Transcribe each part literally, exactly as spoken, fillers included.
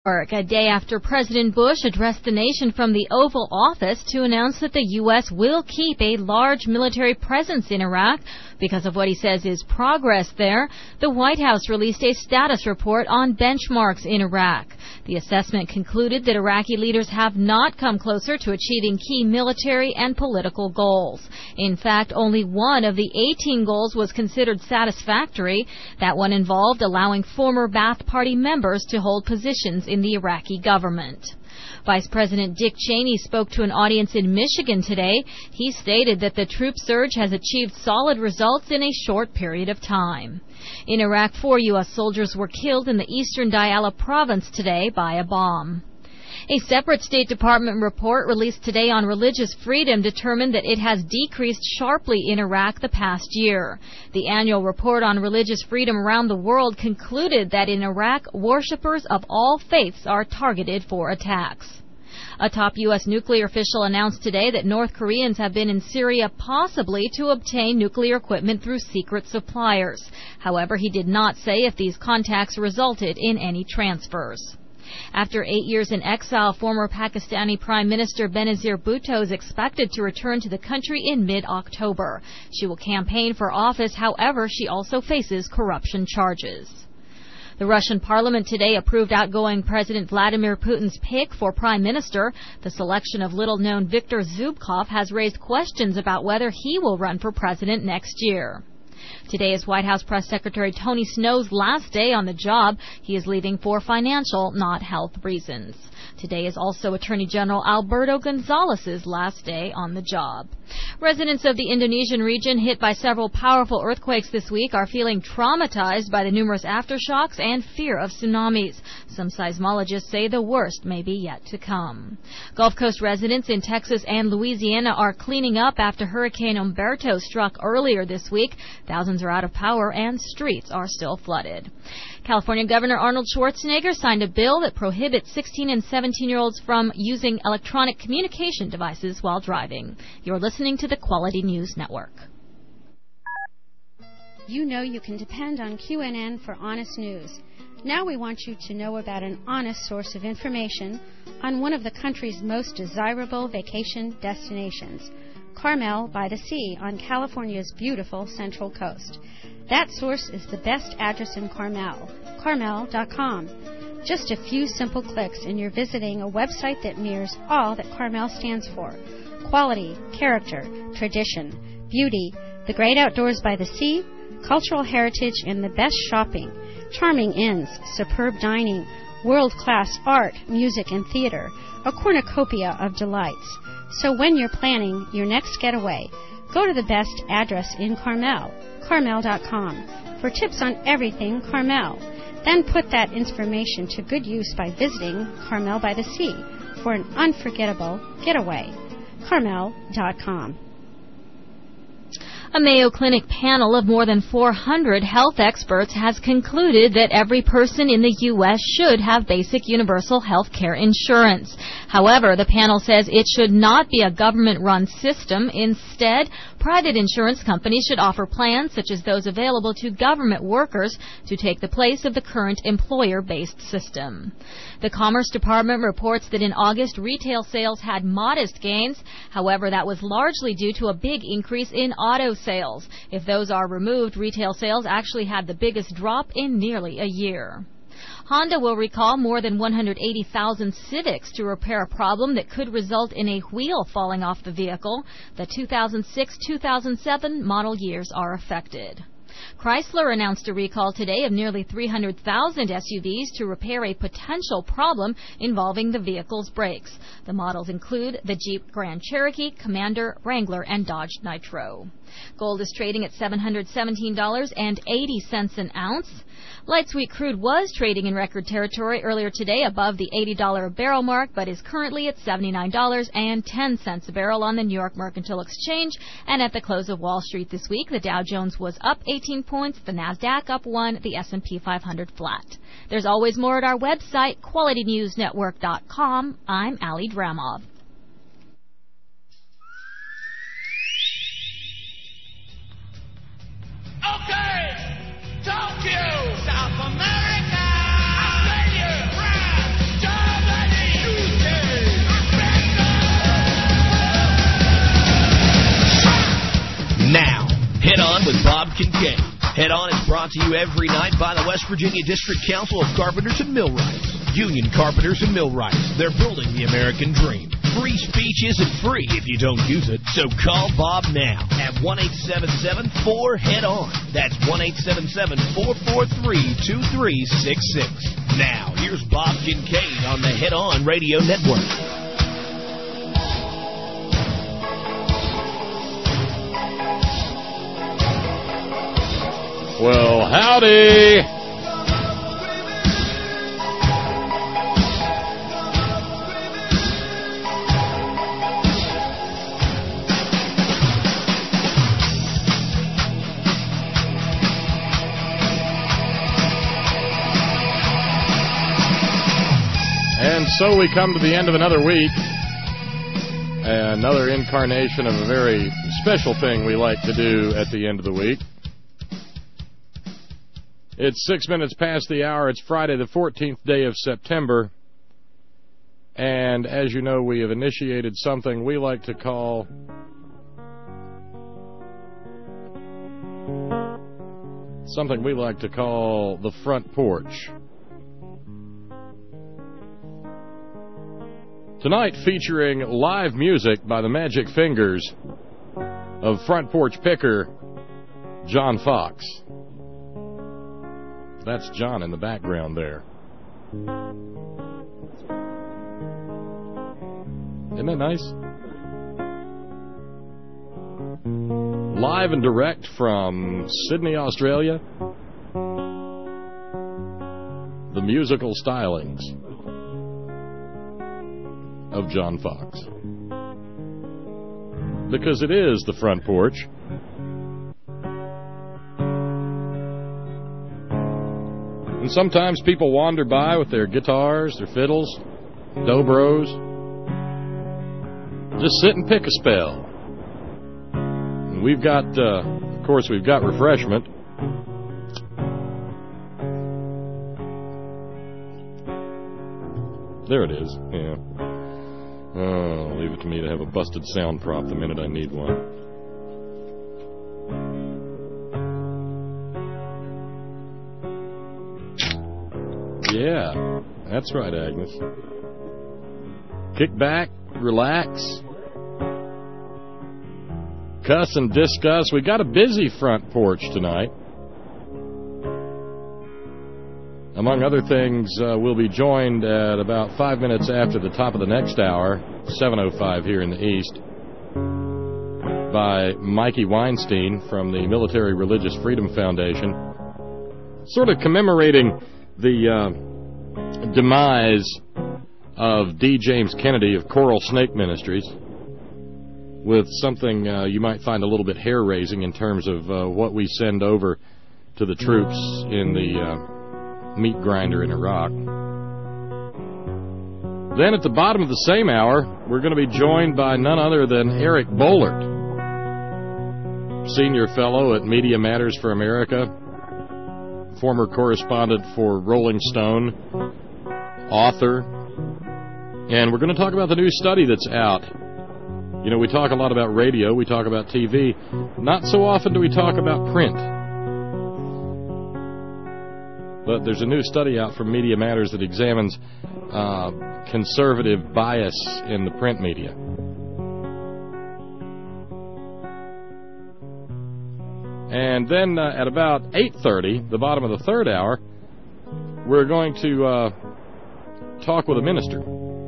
A day after President Bush addressed the nation from the Oval Office to announce that the U S will keep a large military presence in Iraq because of what he says is progress there, the White House released a status report on benchmarks in Iraq. The assessment concluded that Iraqi leaders have not come closer to achieving key military and political goals. In fact, only one of the eighteen goals was considered satisfactory. That one involved allowing former Ba'ath Party members to hold positions in the Iraqi government. Vice President Dick Cheney spoke to an audience in Michigan today. He stated that the troop surge has achieved solid results in a short period of time. In Iraq, four U S soldiers were killed in the eastern Diyala province today by a bomb. A separate State Department report released today on religious freedom determined that it has decreased sharply in Iraq the past year. The annual report on religious freedom around the world concluded that in Iraq, worshippers of all faiths are targeted for attacks. A top U S nuclear official announced today that North Koreans have been in Syria possibly to obtain nuclear equipment through secret suppliers. However, he did not say if these contacts resulted in any transfers. After eight years in exile, former Pakistani Prime Minister Benazir Bhutto is expected to return to the country in mid-October. She will campaign for office. However, she also faces corruption charges. The Russian parliament today approved outgoing President Vladimir Putin's pick for prime minister. The selection of little-known Viktor Zubkov has raised questions about whether he will run for president next year. Today is White House Press Secretary Tony Snow's last day on the job. He is leaving for financial, not health reasons. Today is also Attorney General Alberto Gonzalez's last day on the job. Residents of the Indonesian region hit by several powerful earthquakes this week are feeling traumatized by the numerous aftershocks and fear of tsunamis. Some seismologists say the worst may be yet to come. Gulf Coast residents in Texas and Louisiana are cleaning up after Hurricane Umberto struck earlier this week. Thousands are out of power and streets are still flooded. California Governor Arnold Schwarzenegger signed a bill that prohibits sixteen and seventeen-year-olds from using electronic communication devices while driving. You're listening to the Quality News Network. You know you can depend on Q N N for honest news. Now we want you to know about an honest source of information on one of the country's most desirable vacation destinations, Carmel by the Sea on California's beautiful Central Coast. That source is the best address in Carmel, carmel dot com. Just a few simple clicks and you're visiting a website that mirrors all that Carmel stands for. Quality, character, tradition, beauty, the great outdoors by the sea, cultural heritage, and the best shopping. Charming inns, superb dining, world-class art, music, and theater. A cornucopia of delights. So when you're planning your next getaway, go to the best address in Carmel, carmel dot com, for tips on everything Carmel. Then put that information to good use by visiting Carmel by the Sea for an unforgettable getaway, carmel dot com. A Mayo Clinic panel of more than four hundred health experts has concluded that every person in the U S should have basic universal health care insurance. However, the panel says it should not be a government-run system. Instead, private insurance companies should offer plans such as those available to government workers to take the place of the current employer-based system. The Commerce Department reports that in August, retail sales had modest gains. However, that was largely due to a big increase in auto sales. If those are removed, retail sales actually had the biggest drop in nearly a year. Honda will recall more than one hundred eighty thousand Civics to repair a problem that could result in a wheel falling off the vehicle. The two thousand six two thousand seven model years are affected. Chrysler announced a recall today of nearly three hundred thousand S U Vs to repair a potential problem involving the vehicle's brakes. The models include the Jeep Grand Cherokee, Commander, Wrangler, and Dodge Nitro. Gold is trading at seven hundred seventeen dollars and eighty cents an ounce. Light sweet crude was trading in record territory earlier today above the eighty dollars a barrel mark, but is currently at seventy-nine dollars and ten cents a barrel on the New York Mercantile Exchange. And at the close of Wall Street this week, the Dow Jones was up eighteen points, the NASDAQ up one, the S and P five hundred flat. There's always more at our website, quality news network dot com. I'm Ali Dramov. Okay, Tokyo, South America, Australia, France, On with Bob Kincaid. Head On is brought to you every night by the West Virginia District Council of Carpenters and Millwrights. Union Carpenters and Millwrights. They're building the American dream. Free speech isn't free if you don't use it, so call Bob now at one eight seven seven four head on. That's one eight seven seven four four three two three six six. Now, here's Bob Kincaid on the Head On Radio Network. Well, howdy. And so we come to the end of another week, another incarnation of a very special thing we like to do at the end of the week. It's six minutes past the hour. It's Friday, the fourteenth day of September. And as you know, we have initiated something we like to call something we like to call the front porch. Tonight featuring live music by the Magic Fingers of front porch picker John Fox. That's John in the background there. Isn't that nice? Live and direct from Sydney, Australia, the musical stylings of John Fox. Because it is the front porch. And sometimes people wander by with their guitars, their fiddles, dobros, just sit and pick a spell. And we've got, uh, of course, we've got refreshment. There it is, yeah. Oh, leave it to me to have a busted sound prop the minute I need one. Yeah, that's right, Agnes. Kick back, relax, cuss and discuss. We got a busy front porch tonight. Among other things, uh, we'll be joined at about five minutes after the top of the next hour, seven oh five here in the East, by Mikey Weinstein from the Military Religious Freedom Foundation, sort of commemorating the uh, demise of D. James Kennedy of Coral Snake Ministries, with something uh, you might find a little bit hair-raising in terms of uh, what we send over to the troops in the uh, meat grinder in Iraq. Then at the bottom of the same hour, we're going to be joined by none other than Eric Boehlert, Senior Fellow at Media Matters for America, former correspondent for Rolling Stone, author, and we're going to talk about the new study that's out. You know, we talk a lot about radio, we talk about T V. Not so often do we talk about print. But there's a new study out from Media Matters that examines uh, conservative bias in the print media. And then uh, at about eight thirty, the bottom of the third hour, we're going to uh, talk with a minister.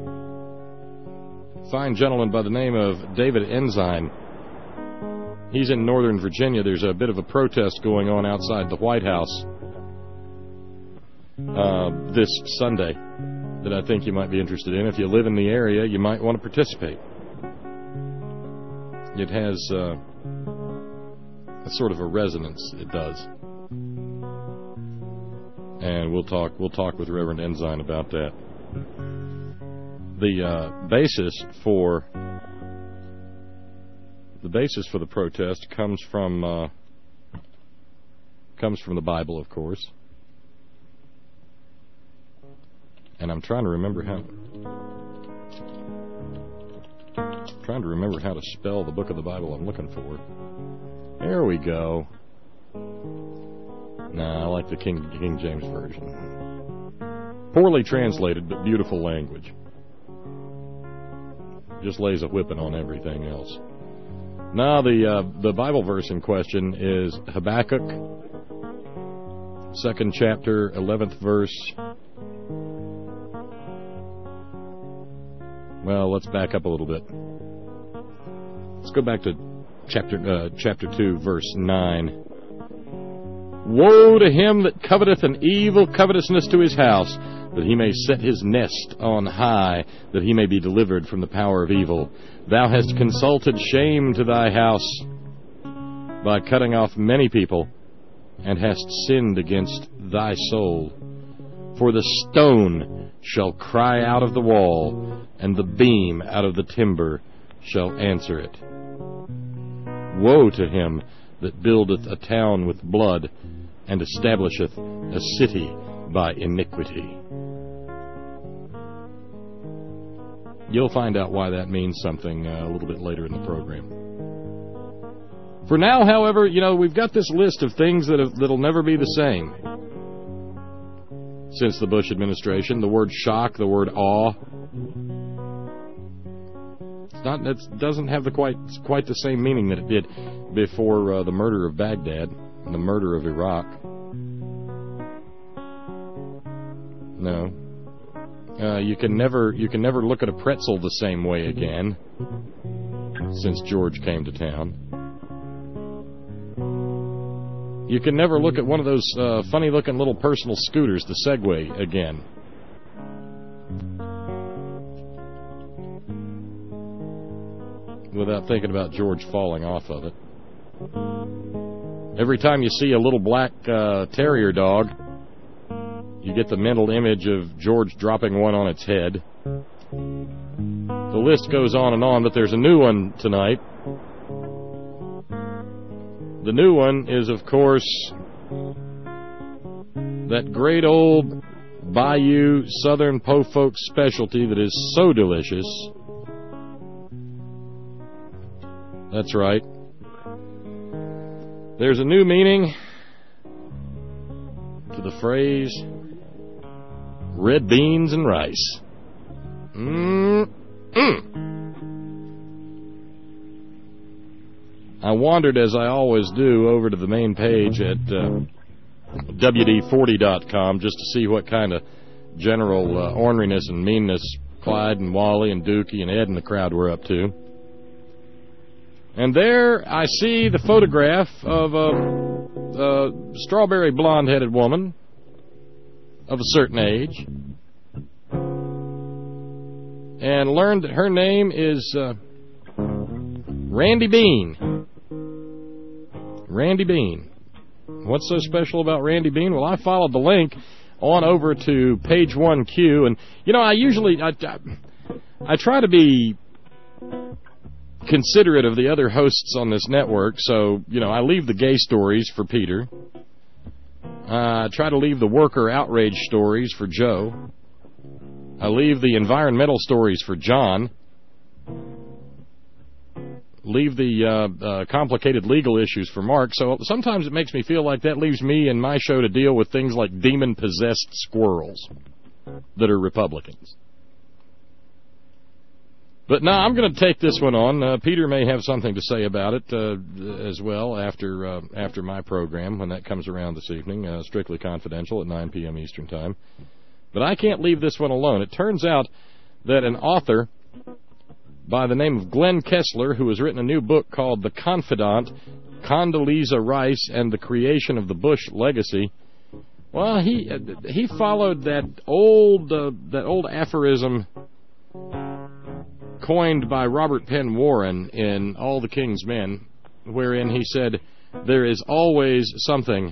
Fine gentleman by the name of David Ensign. He's in Northern Virginia. There's a bit of a protest going on outside the White House uh, this Sunday that I think you might be interested in. If you live in the area, you might want to participate. It has uh, a sort of a resonance, it does. And we'll talk we'll talk with Reverend Ensign about that. The uh, basis for the basis for the protest comes from uh, comes from the Bible, of course. And I'm trying to remember how trying to remember how to spell the book of the Bible I'm looking for. There we go. Nah, I like the King, King James Version. Poorly translated, but beautiful language. Just lays a whipping on everything else. Now, the uh, the Bible verse in question is Habakkuk, second chapter, eleventh verse. Well, let's back up a little bit. Let's go back to chapter uh, chapter two, verse nine. Woe to him that coveteth an evil covetousness to his house, that he may set his nest on high, that he may be delivered from the power of evil. Thou hast consulted shame to thy house by cutting off many people, and hast sinned against thy soul. For the stone shall cry out of the wall, and the beam out of the timber shall answer it. Woe to him that buildeth a town with blood, and establisheth a city by iniquity. You'll find out why that means something uh, a little bit later in the program. For now, however, you know, we've got this list of things that have, that'll never be the same since the Bush administration. The word shock, the word awe. It's not. It doesn't have the quite quite the same meaning that it did before uh, the murder of Baghdad and the murder of Iraq. No. Uh, you can never you can never look at a pretzel the same way again since George came to town. You can never look at one of those uh, funny-looking little personal scooters, the Segway, again. Without thinking about George falling off of it. Every time you see a little black uh, terrier dog, you get the mental image of George dropping one on its head. The list goes on and on, but there's a new one tonight. The new one is, of course, that great old Bayou Southern Po Folks specialty that is so delicious. That's right. There's a new meaning to the phrase red beans and rice. Mm-mm. I wandered, as I always do, over to the main page at uh, W D forty dot com just to see what kind of general uh, orneriness and meanness Clyde and Wally and Dookie and Ed and the crowd were up to. And there I see the photograph of a, a strawberry blonde-headed woman of a certain age, and learned that her name is uh, Randy Bean. Randy Bean. What's so special about Randy Bean? Well, I followed the link on over to page one Q, and you know, I usually I, I, I try to be considerate of the other hosts on this network, so you know, I leave the gay stories for Peter. I uh, try to leave the worker outrage stories for Joe. I leave the environmental stories for John. Leave the uh, uh, complicated legal issues for Mark. So sometimes it makes me feel like that leaves me and my show to deal with things like demon-possessed squirrels that are Republicans. But no, I'm going to take this one on. Uh, Peter may have something to say about it uh, as well after uh, after my program when that comes around this evening, uh, strictly confidential at nine p.m. Eastern Time. But I can't leave this one alone. It turns out that an author by the name of Glenn Kessler, who has written a new book called The Confidant, Condoleezza Rice and the Creation of the Bush Legacy, well, he uh, he followed that old uh, that old aphorism coined by Robert Penn Warren in All the King's Men, wherein he said, there is always something.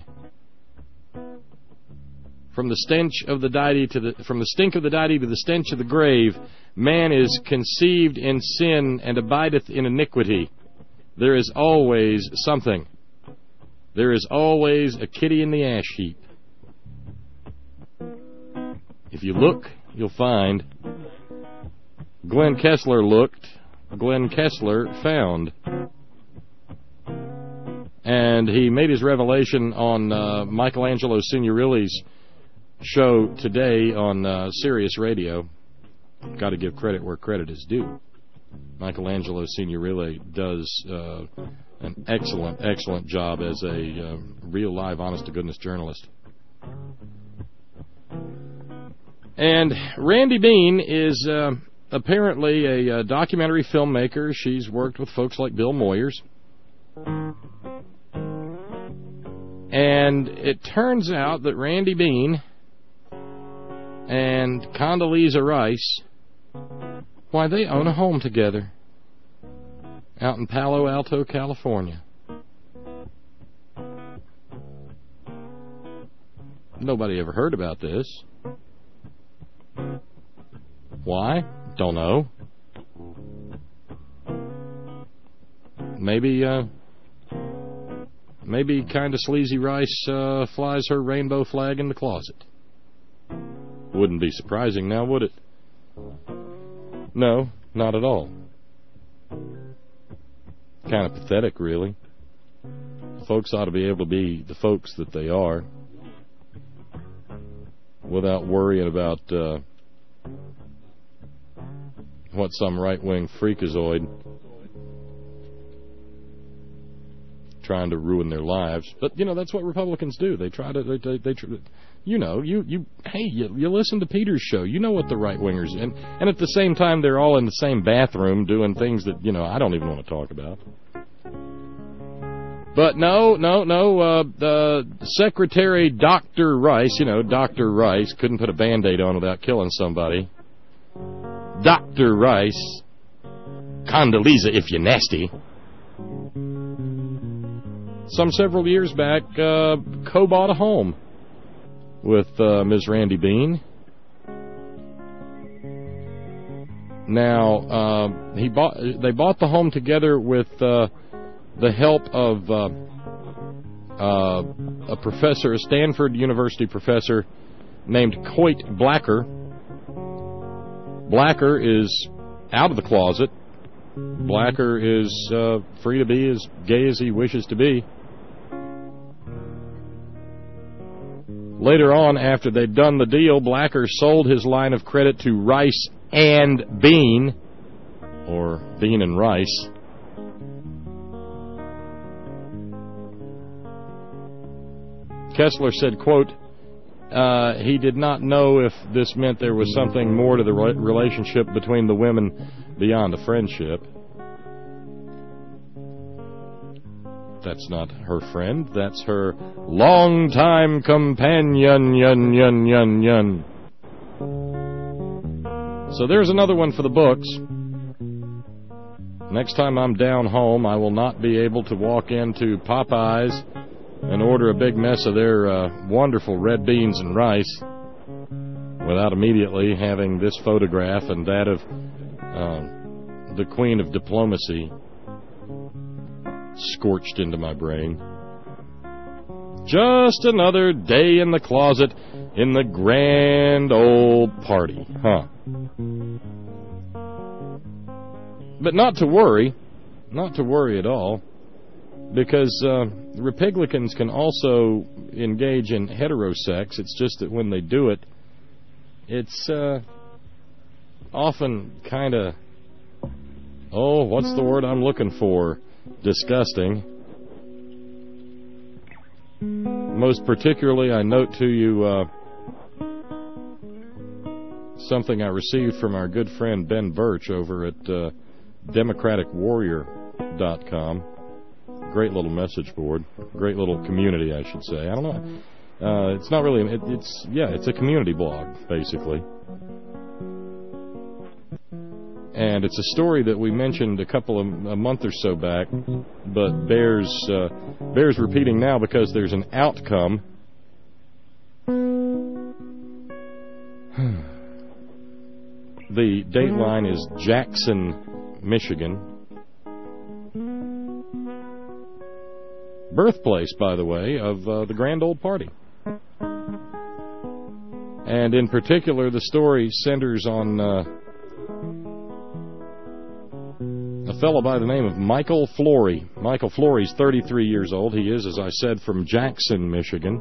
From the stench of the deity to the from the stink of the deity to the stench of the grave, man is conceived in sin and abideth in iniquity. There is always something. There is always a kitty in the ash heap. If you look, you'll find. Glenn Kessler looked. Glenn Kessler found. And he made his revelation on uh, Michelangelo Signorili's show today on uh, Sirius Radio. Got to give credit where credit is due. Michelangelo Signorile does uh, an excellent, excellent job as a uh, real, live, honest-to-goodness journalist. And Randy Bean is uh, apparently a, a documentary filmmaker. She's worked with folks like Bill Moyers. And it turns out that Randy Bean and Condoleezza Rice, why, they own a home together out in Palo Alto, California. Nobody ever heard about this. Why? Don't know. Maybe, uh, maybe kind of sleazy Rice uh, flies her rainbow flag in the closet. Wouldn't be surprising now, would it? No, not at all. Kind of pathetic, really. Folks ought to be able to be the folks that they are without worrying about uh, what some right-wing freakazoid trying to ruin their lives. But, you know, that's what Republicans do. They try to, they, they, they try, you know, you, you, hey, you, you listen to Peter's show. You know what the right-wingers, and, and at the same time, they're all in the same bathroom doing things that, you know, I don't even want to talk about. But no, no, no, uh, the Secretary Doctor Rice, you know, Doctor Rice, couldn't put a Band-Aid on without killing somebody. Doctor Rice, Condoleezza if you're nasty, some several years back, uh, co-bought a home with uh, Miz Randy Bean. Now, uh, he bought. They bought the home together with uh, the help of uh, uh, a professor, a Stanford University professor named Coit Blacker. Blacker is out of the closet. Blacker is uh, free to be as gay as he wishes to be. Later on, after they'd done the deal, Blacker sold his line of credit to Rice and Bean, or Bean and Rice. Kessler said, quote, uh, he did not know if this meant there was something more to the re- relationship between the women beyond a friendship. That's not her friend. That's her longtime companion. Yun, yun, yun, yun. So there's another one for the books. Next time I'm down home, I will not be able to walk into Popeyes and order a big mess of their uh, wonderful red beans and rice without immediately having this photograph and that of uh, the Queen of Diplomacy scorched into my brain. Just another day in the closet in the grand old party, huh? But not to worry, not to worry at all, because uh, Republicans can also engage in heterosex. It's just that when they do it, it's uh, often kind of, oh, what's the word I'm looking for? Disgusting. Most particularly, I note to you uh, something I received from our good friend Ben Birch over at uh, democratic warrior dot com. Great little message board. Great little community, I should say. I don't know. Uh, it's not really, it, it's, yeah, it's a community blog, basically. And it's a story that we mentioned a couple of, a month or so back, but bears, uh, bears repeating now because there's an outcome. The dateline is Jackson, Michigan. Birthplace, by the way, of uh, the Grand Old Party. And in particular, the story centers on uh, a a fellow by the name of Michael Flory. Michael Flory's thirty-three years old. He is, as I said, from Jackson, Michigan.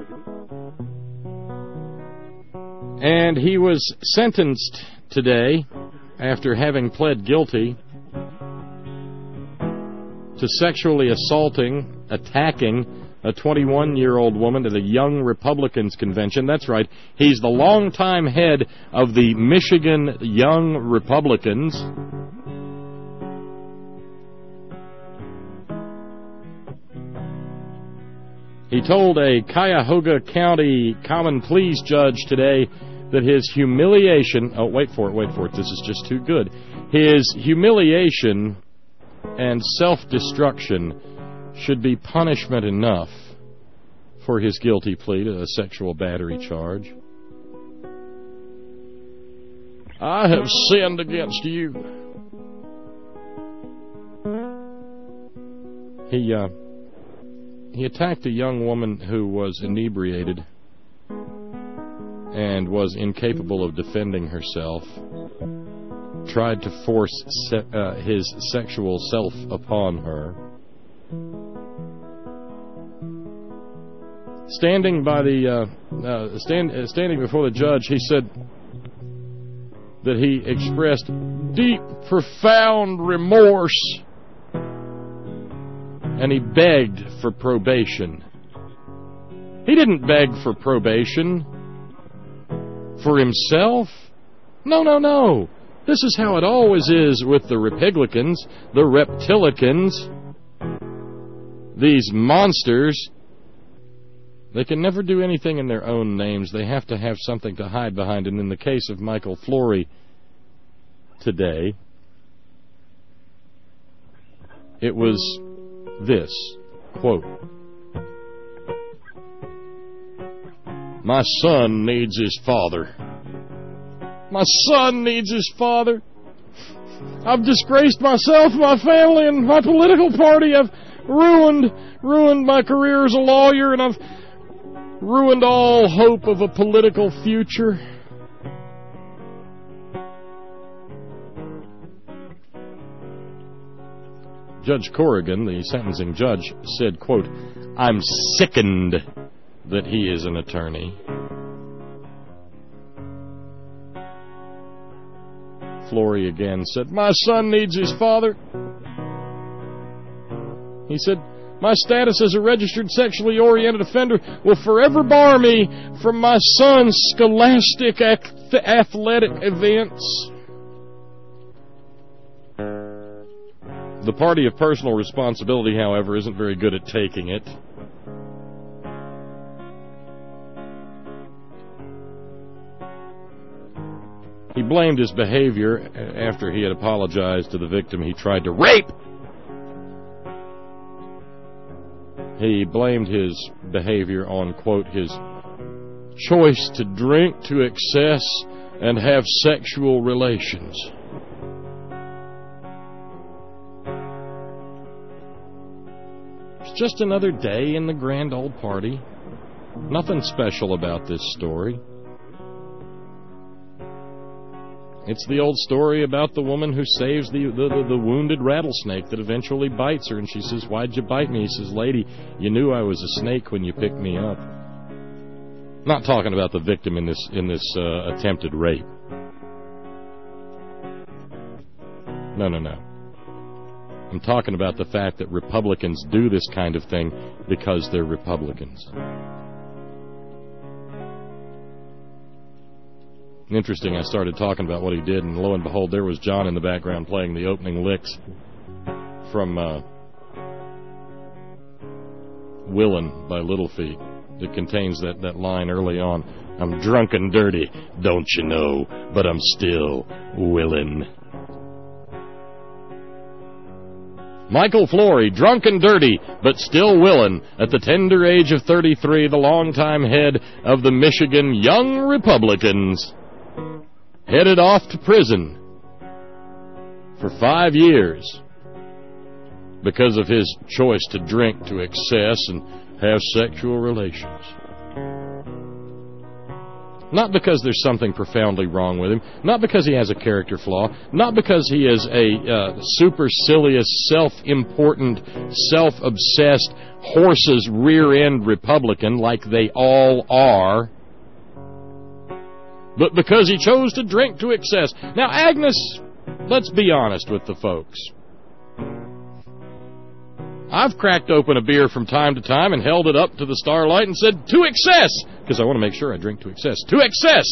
And he was sentenced today after having pled guilty to sexually assaulting, attacking a twenty-one-year-old woman at a Young Republicans convention. That's right. He's the longtime head of the Michigan Young Republicans. He told a Cuyahoga County Common Pleas judge today that his humiliation... Oh, wait for it, wait for it. This is just too good. His humiliation and self-destruction should be punishment enough for his guilty plea to a sexual battery charge. I have sinned against you. He, uh... He attacked a young woman who was inebriated and was incapable of defending herself, tried to force se- uh, his sexual self upon her. Standing by the uh, uh, stand, uh, standing before the judge, he said that he expressed deep, profound remorse. And he begged for probation. He didn't beg for probation for himself. No, no, no. This is how it always is with the Republicans, the Reptilicans, these monsters. They can never do anything in their own names. They have to have something to hide behind. And in the case of Michael Flory today, it was this, quote, "My son needs his father. My son needs his father. I've disgraced myself, my family, and my political party. I've ruined, ruined my career as a lawyer, and I've ruined all hope of a political future." Judge Corrigan, the sentencing judge, said, quote, "I'm sickened that he is an attorney." Flory again said, "My son needs his father." He said, "My status as a registered sexually oriented offender will forever bar me from my son's scholastic athletic events." The party of personal responsibility, however, isn't very good at taking it. He blamed his behavior after he had apologized to the victim he tried to rape. He blamed his behavior on, quote, his choice to drink to excess and have sexual relations. Just another day in the grand old party. Nothing special about this story. It's the old story about the woman who saves the, the, the, the wounded rattlesnake that eventually bites her, and she says, "Why'd you bite me?" He says, "Lady, you knew I was a snake when you picked me up." Not talking about the victim in this in this uh, attempted rape. No, no, no. I'm talking about the fact that Republicans do this kind of thing because they're Republicans. Interesting, I started talking about what he did, and lo and behold, there was John in the background playing the opening licks from uh, Willin' by Little Feat. It contains that, that line early on, "I'm drunk and dirty, don't you know, but I'm still willin'." Michael Flory, drunk and dirty, but still willin', at the tender age of thirty-three, the longtime head of the Michigan Young Republicans, headed off to prison for five years because of his choice to drink to excess and have sexual relations. Not because there's something profoundly wrong with him. Not because he has a character flaw. Not because he is a uh, supercilious, self-important, self-obsessed, horse's rear-end Republican like they all are. But because he chose to drink to excess. Now, Agnes, let's be honest with the folks. I've cracked open a beer from time to time and held it up to the starlight and said, to excess, because I want to make sure I drink to excess. To excess!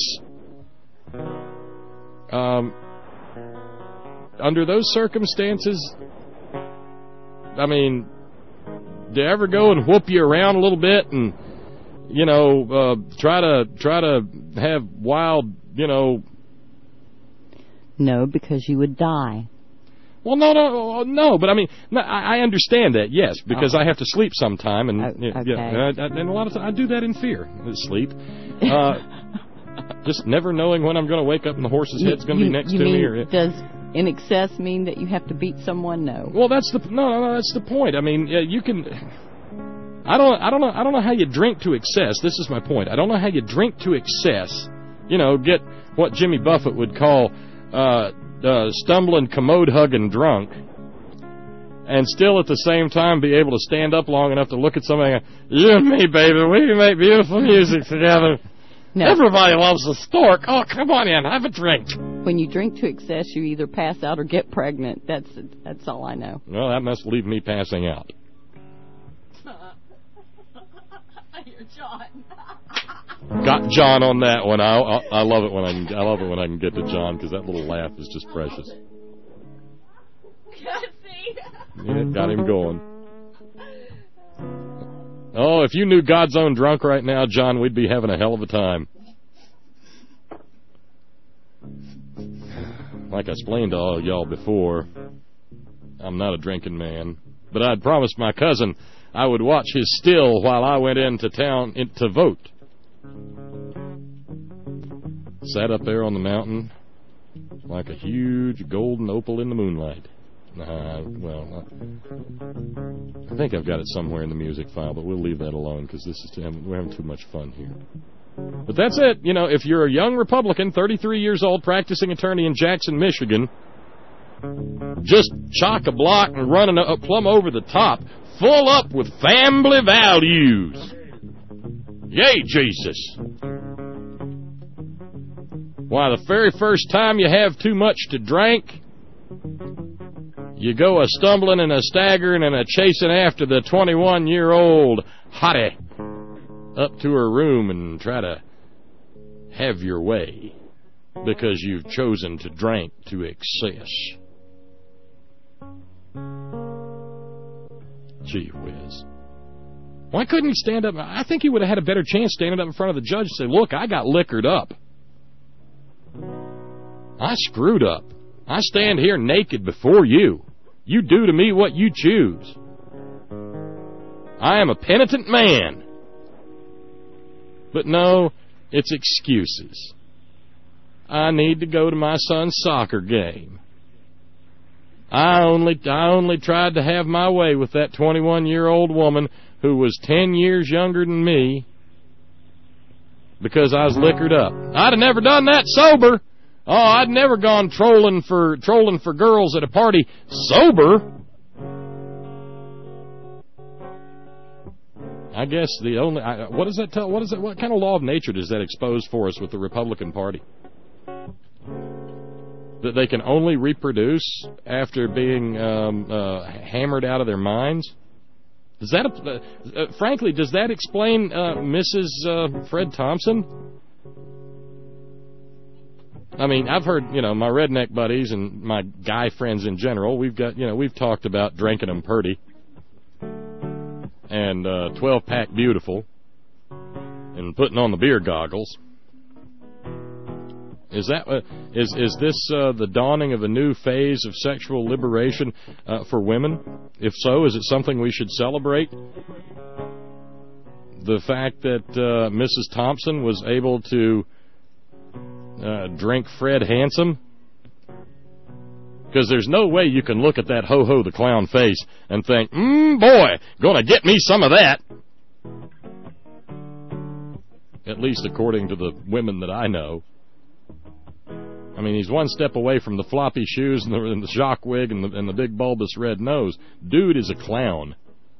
Um, under those circumstances, I mean, do you ever go and whoop you around a little bit and, you know, uh, try to try to have wild, you know... No, because you would die. Well, no, no, no, but I mean, no, I, I understand that, yes, because oh. I have to sleep sometime, and oh, okay. yeah, I, I, and a lot of times I do that in fear, sleep. Uh, just never knowing when I'm going to wake up and the horse's you, head's going to be next you to mean, me. Or, does in excess mean that you have to beat someone? No. Well, that's the no, no, no, that's the point. I mean, yeah, you can. I don't, I don't know, I don't know how you drink to excess. This is my point. I don't know how you drink to excess. You know, get what Jimmy Buffett would call. Uh, Uh, stumbling, commode-hugging drunk, and still at the same time be able to stand up long enough to look at somebody and go, you and me, baby, we make beautiful music together. No. Everybody loves a stork. Oh, come on in, have a drink. When you drink to excess, you either pass out or get pregnant. That's that's all I know. Well, that must leave me passing out. I hear John. Got John on that one. I, I I love it when I can. I love it when I can get to John because that little laugh is just precious. Yeah, got him going. Oh, if you knew God's own drunk right now, John, we'd be having a hell of a time. Like I explained to all y'all before, I'm not a drinking man, but I'd promised my cousin I would watch his still while I went into town in, to vote. Sat up there on the mountain like a huge golden opal in the moonlight. Uh, well, I think I've got it somewhere in the music file, but we'll leave that alone because this is too, we're having too much fun here. But that's it. You know, if you're a young Republican, thirty-three years old, practicing attorney in Jackson, Michigan, just chock a block and running a plumb over the top, full up with family values. Yay, Jesus. Why, the very first time you have too much to drink, you go a stumbling and a staggering and a chasing after the twenty-one-year-old hottie up to her room and try to have your way because you've chosen to drink to excess. Gee whiz. Why couldn't he stand up? I think he would have had a better chance standing up in front of the judge and say, look, I got liquored up. I screwed up. I stand here naked before you. You do to me what you choose. I am a penitent man. But no, it's excuses. I need to go to my son's soccer game. I only I only tried to have my way with that twenty-one-year-old woman who was ten years younger than me because I was liquored up. I'd have never done that sober. Oh, I'd never gone trolling for trolling for girls at a party sober. I guess the only I, what does that tell? What is that? What kind of law of nature does that expose for us with the Republican Party? That they can only reproduce after being um, uh, hammered out of their minds? Does that, uh, uh, frankly, does that explain uh, Missus Uh, Fred Thompson? I mean, I've heard, you know, my redneck buddies and my guy friends in general, we've got, you know, we've talked about drinking them purty and uh, twelve-pack beautiful and putting on the beer goggles. Is that uh, is is this uh, the dawning of a new phase of sexual liberation uh, for women? If so, is it something we should celebrate? The fact that uh, Missus Thompson was able to uh, drink Fred Handsome? Because there's no way you can look at that Ho-Ho the Clown face and think, mmm, boy, gonna get me some of that. at least according to the women that I know. I mean, he's one step away from the floppy shoes and the, and the jock wig and the, and the big bulbous red nose. Dude is a clown.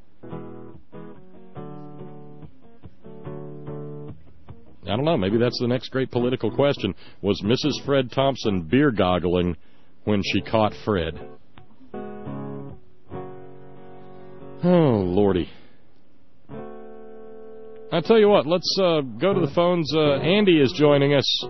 I don't know. Maybe that's the next great political question. Was Missus Fred Thompson beer goggling when she caught Fred? Oh, Lordy. I tell you what, let's uh, go to the phones. Uh, Andy is joining us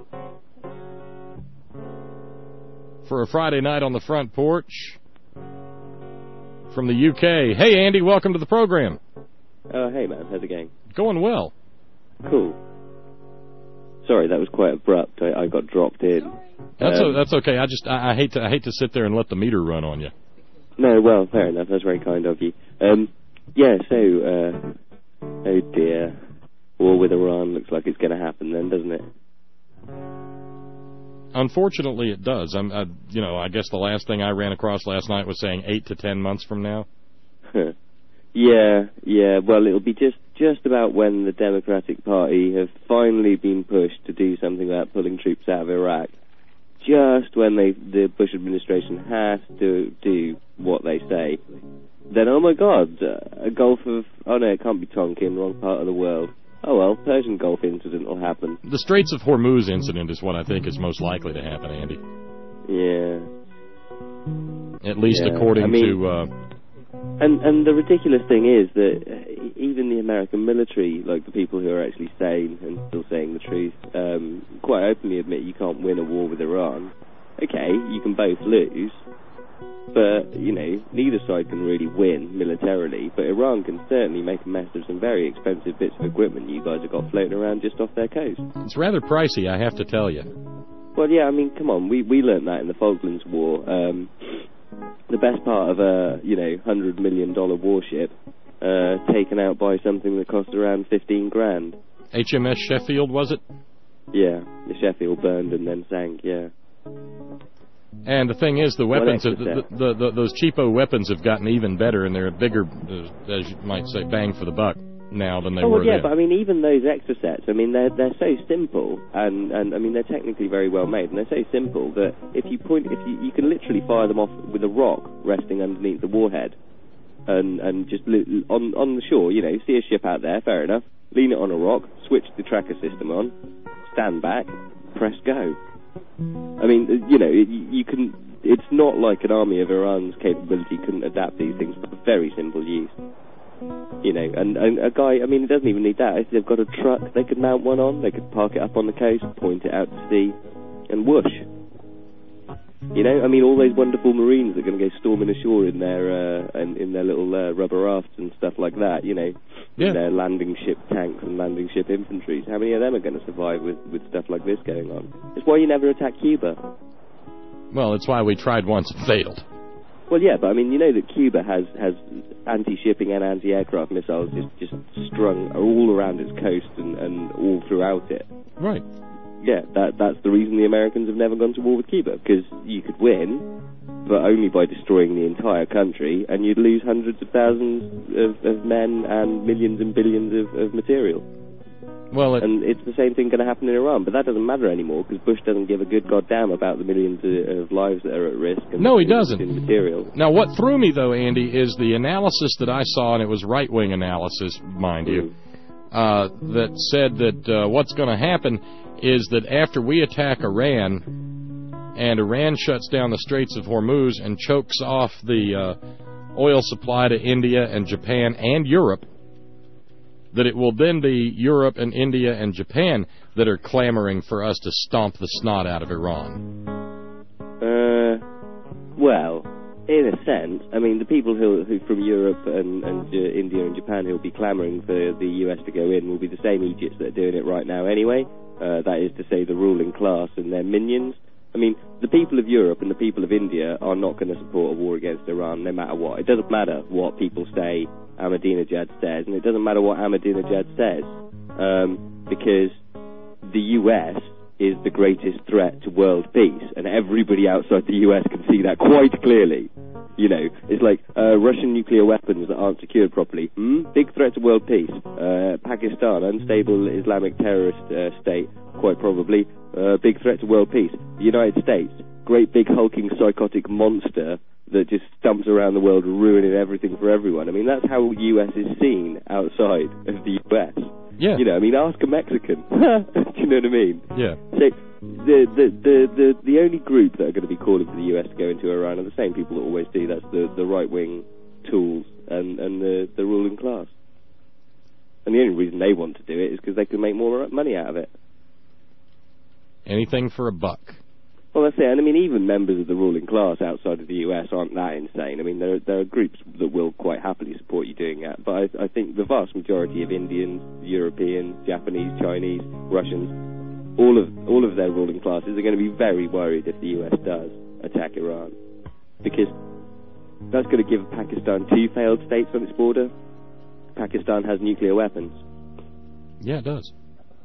for a Friday night on the front porch from the U K. Hey, Andy, welcome to the program. Oh, hey, man. How's it going? Going well. Cool. Sorry, that was quite abrupt. I, I got dropped in. That's um, a, that's okay. I just I, I hate to I hate to sit there and let the meter run on you. No, well, fair enough. That's very kind of you. Um, yeah. So, uh, oh dear, war with Iran looks like it's going to happen then, doesn't it? Unfortunately, it does. I'm, I, you know, I guess the last thing I ran across last night was saying eight to ten months from now. yeah, yeah. Well, it'll be just just about when the Democratic Party have finally been pushed to do something about pulling troops out of Iraq. Just when they, the Bush administration has to do what they say, then oh my God, a Gulf of oh no, it can't be Tonkin, wrong part of the world. Oh well, Persian Gulf incident will happen. The Straits of Hormuz incident is what I think is most likely to happen, Andy. Yeah. At least yeah. according I mean, to. Uh, and and the ridiculous thing is that even the American military, like the people who are actually sane and still saying the truth, um, quite openly admit you can't win a war with Iran. Okay, you can both lose. But, you know, neither side can really win militarily, but Iran can certainly make a mess of some very expensive bits of equipment you guys have got floating around just off their coast. It's rather pricey, I have to tell you. Well, yeah, I mean, come on, we, we learnt that in the Falklands War. Um, the best part of a, you know, one hundred million dollars warship uh, taken out by something that cost around fifteen grand. H M S Sheffield, was it? Yeah, the Sheffield burned and then sank, yeah. And the thing is, the weapons, have, the, the, the, those cheapo weapons have gotten even better, and they're a bigger, uh, as you might say, bang for the buck now than they oh, were well, yeah, then. But I mean, even those extra sets, I mean, they're they're so simple, and, and I mean, they're technically very well made, and they're so simple that if you point, if you, you can literally fire them off with a rock resting underneath the warhead, and and just li- on on the shore, you know, see a ship out there, fair enough, lean it on a rock, switch the tracker system on, stand back, press go. I mean, you know, it, you can. It's not like an army of Iran's capability couldn't adapt these things for very simple use. You know, and, and a guy, I mean, it doesn't even need that. If they've got a truck, they could mount one on, they could park it up on the coast, point it out to sea, and whoosh. You know, I mean, all those wonderful Marines that are going to go storming ashore in their uh, in, in their little uh, rubber rafts and stuff like that, you know, yeah. their landing ship tanks and landing ship infantries. How many of them are going to survive with, with stuff like this going on? It's why you never attack Cuba. Well, it's why we tried once and failed. Well, yeah, but I mean, you know that Cuba has, has anti-shipping and anti-aircraft missiles just, just strung all around its coast and, and all throughout it. Right. Yeah, that that's the reason the Americans have never gone to war with Cuba, because you could win, but only by destroying the entire country, and you'd lose hundreds of thousands of, of men and millions and billions of, of material. Well, it, and it's the same thing going to happen in Iran, but that doesn't matter anymore, because Bush doesn't give a good goddamn about the millions of, of lives that are at risk. And no, he doesn't. Material. Now, what threw me, though, Andy, is the analysis that I saw, and it was right-wing analysis, mind mm. you, uh, that said that uh, what's going to happen is that after we attack Iran, and Iran shuts down the Straits of Hormuz and chokes off the uh, oil supply to India and Japan and Europe, that it will then be Europe and India and Japan that are clamoring for us to stomp the snot out of Iran. Uh, well, in a sense, I mean, the people who, who from Europe and, and uh, India and Japan who will be clamoring for the U S to go in will be the same idiots that are doing it right now anyway. Uh, that is to say, the ruling class and their minions. I mean, the people of Europe and the people of India are not going to support a war against Iran no matter what. It doesn't matter what people say Ahmadinejad says, and it doesn't matter what Ahmadinejad says, um, because the U S is the greatest threat to world peace, and everybody outside the U S can see that quite clearly. You know, it's like uh, Russian nuclear weapons that aren't secured properly. Hmm? Big threat to world peace. Uh, Pakistan, unstable Islamic terrorist uh, state, quite probably. Uh, big threat to world peace. The United States, great big hulking psychotic monster that just stumps around the world ruining everything for everyone. I mean, that's how U S is seen outside of the U S. Yeah. You know, I mean, ask a Mexican. Do you know what I mean? Yeah. So, the, the, the, the, the only group that are going to be calling for the U S to go into Iran are the same people that always do. That's the, the right-wing tools and, and the, the ruling class. And the only reason they want to do it is because they can make more money out of it. Anything for a buck. Well, that's it. And I mean, even members of the ruling class outside of the U S aren't that insane. I mean, there are, there are groups that will quite happily support you doing that. But I, I think the vast majority of Indians, Europeans, Japanese, Chinese, Russians, all of all of their ruling classes are going to be very worried if the U S does attack Iran, because that's going to give Pakistan two failed states on its border. Pakistan has nuclear weapons. Yeah, it does.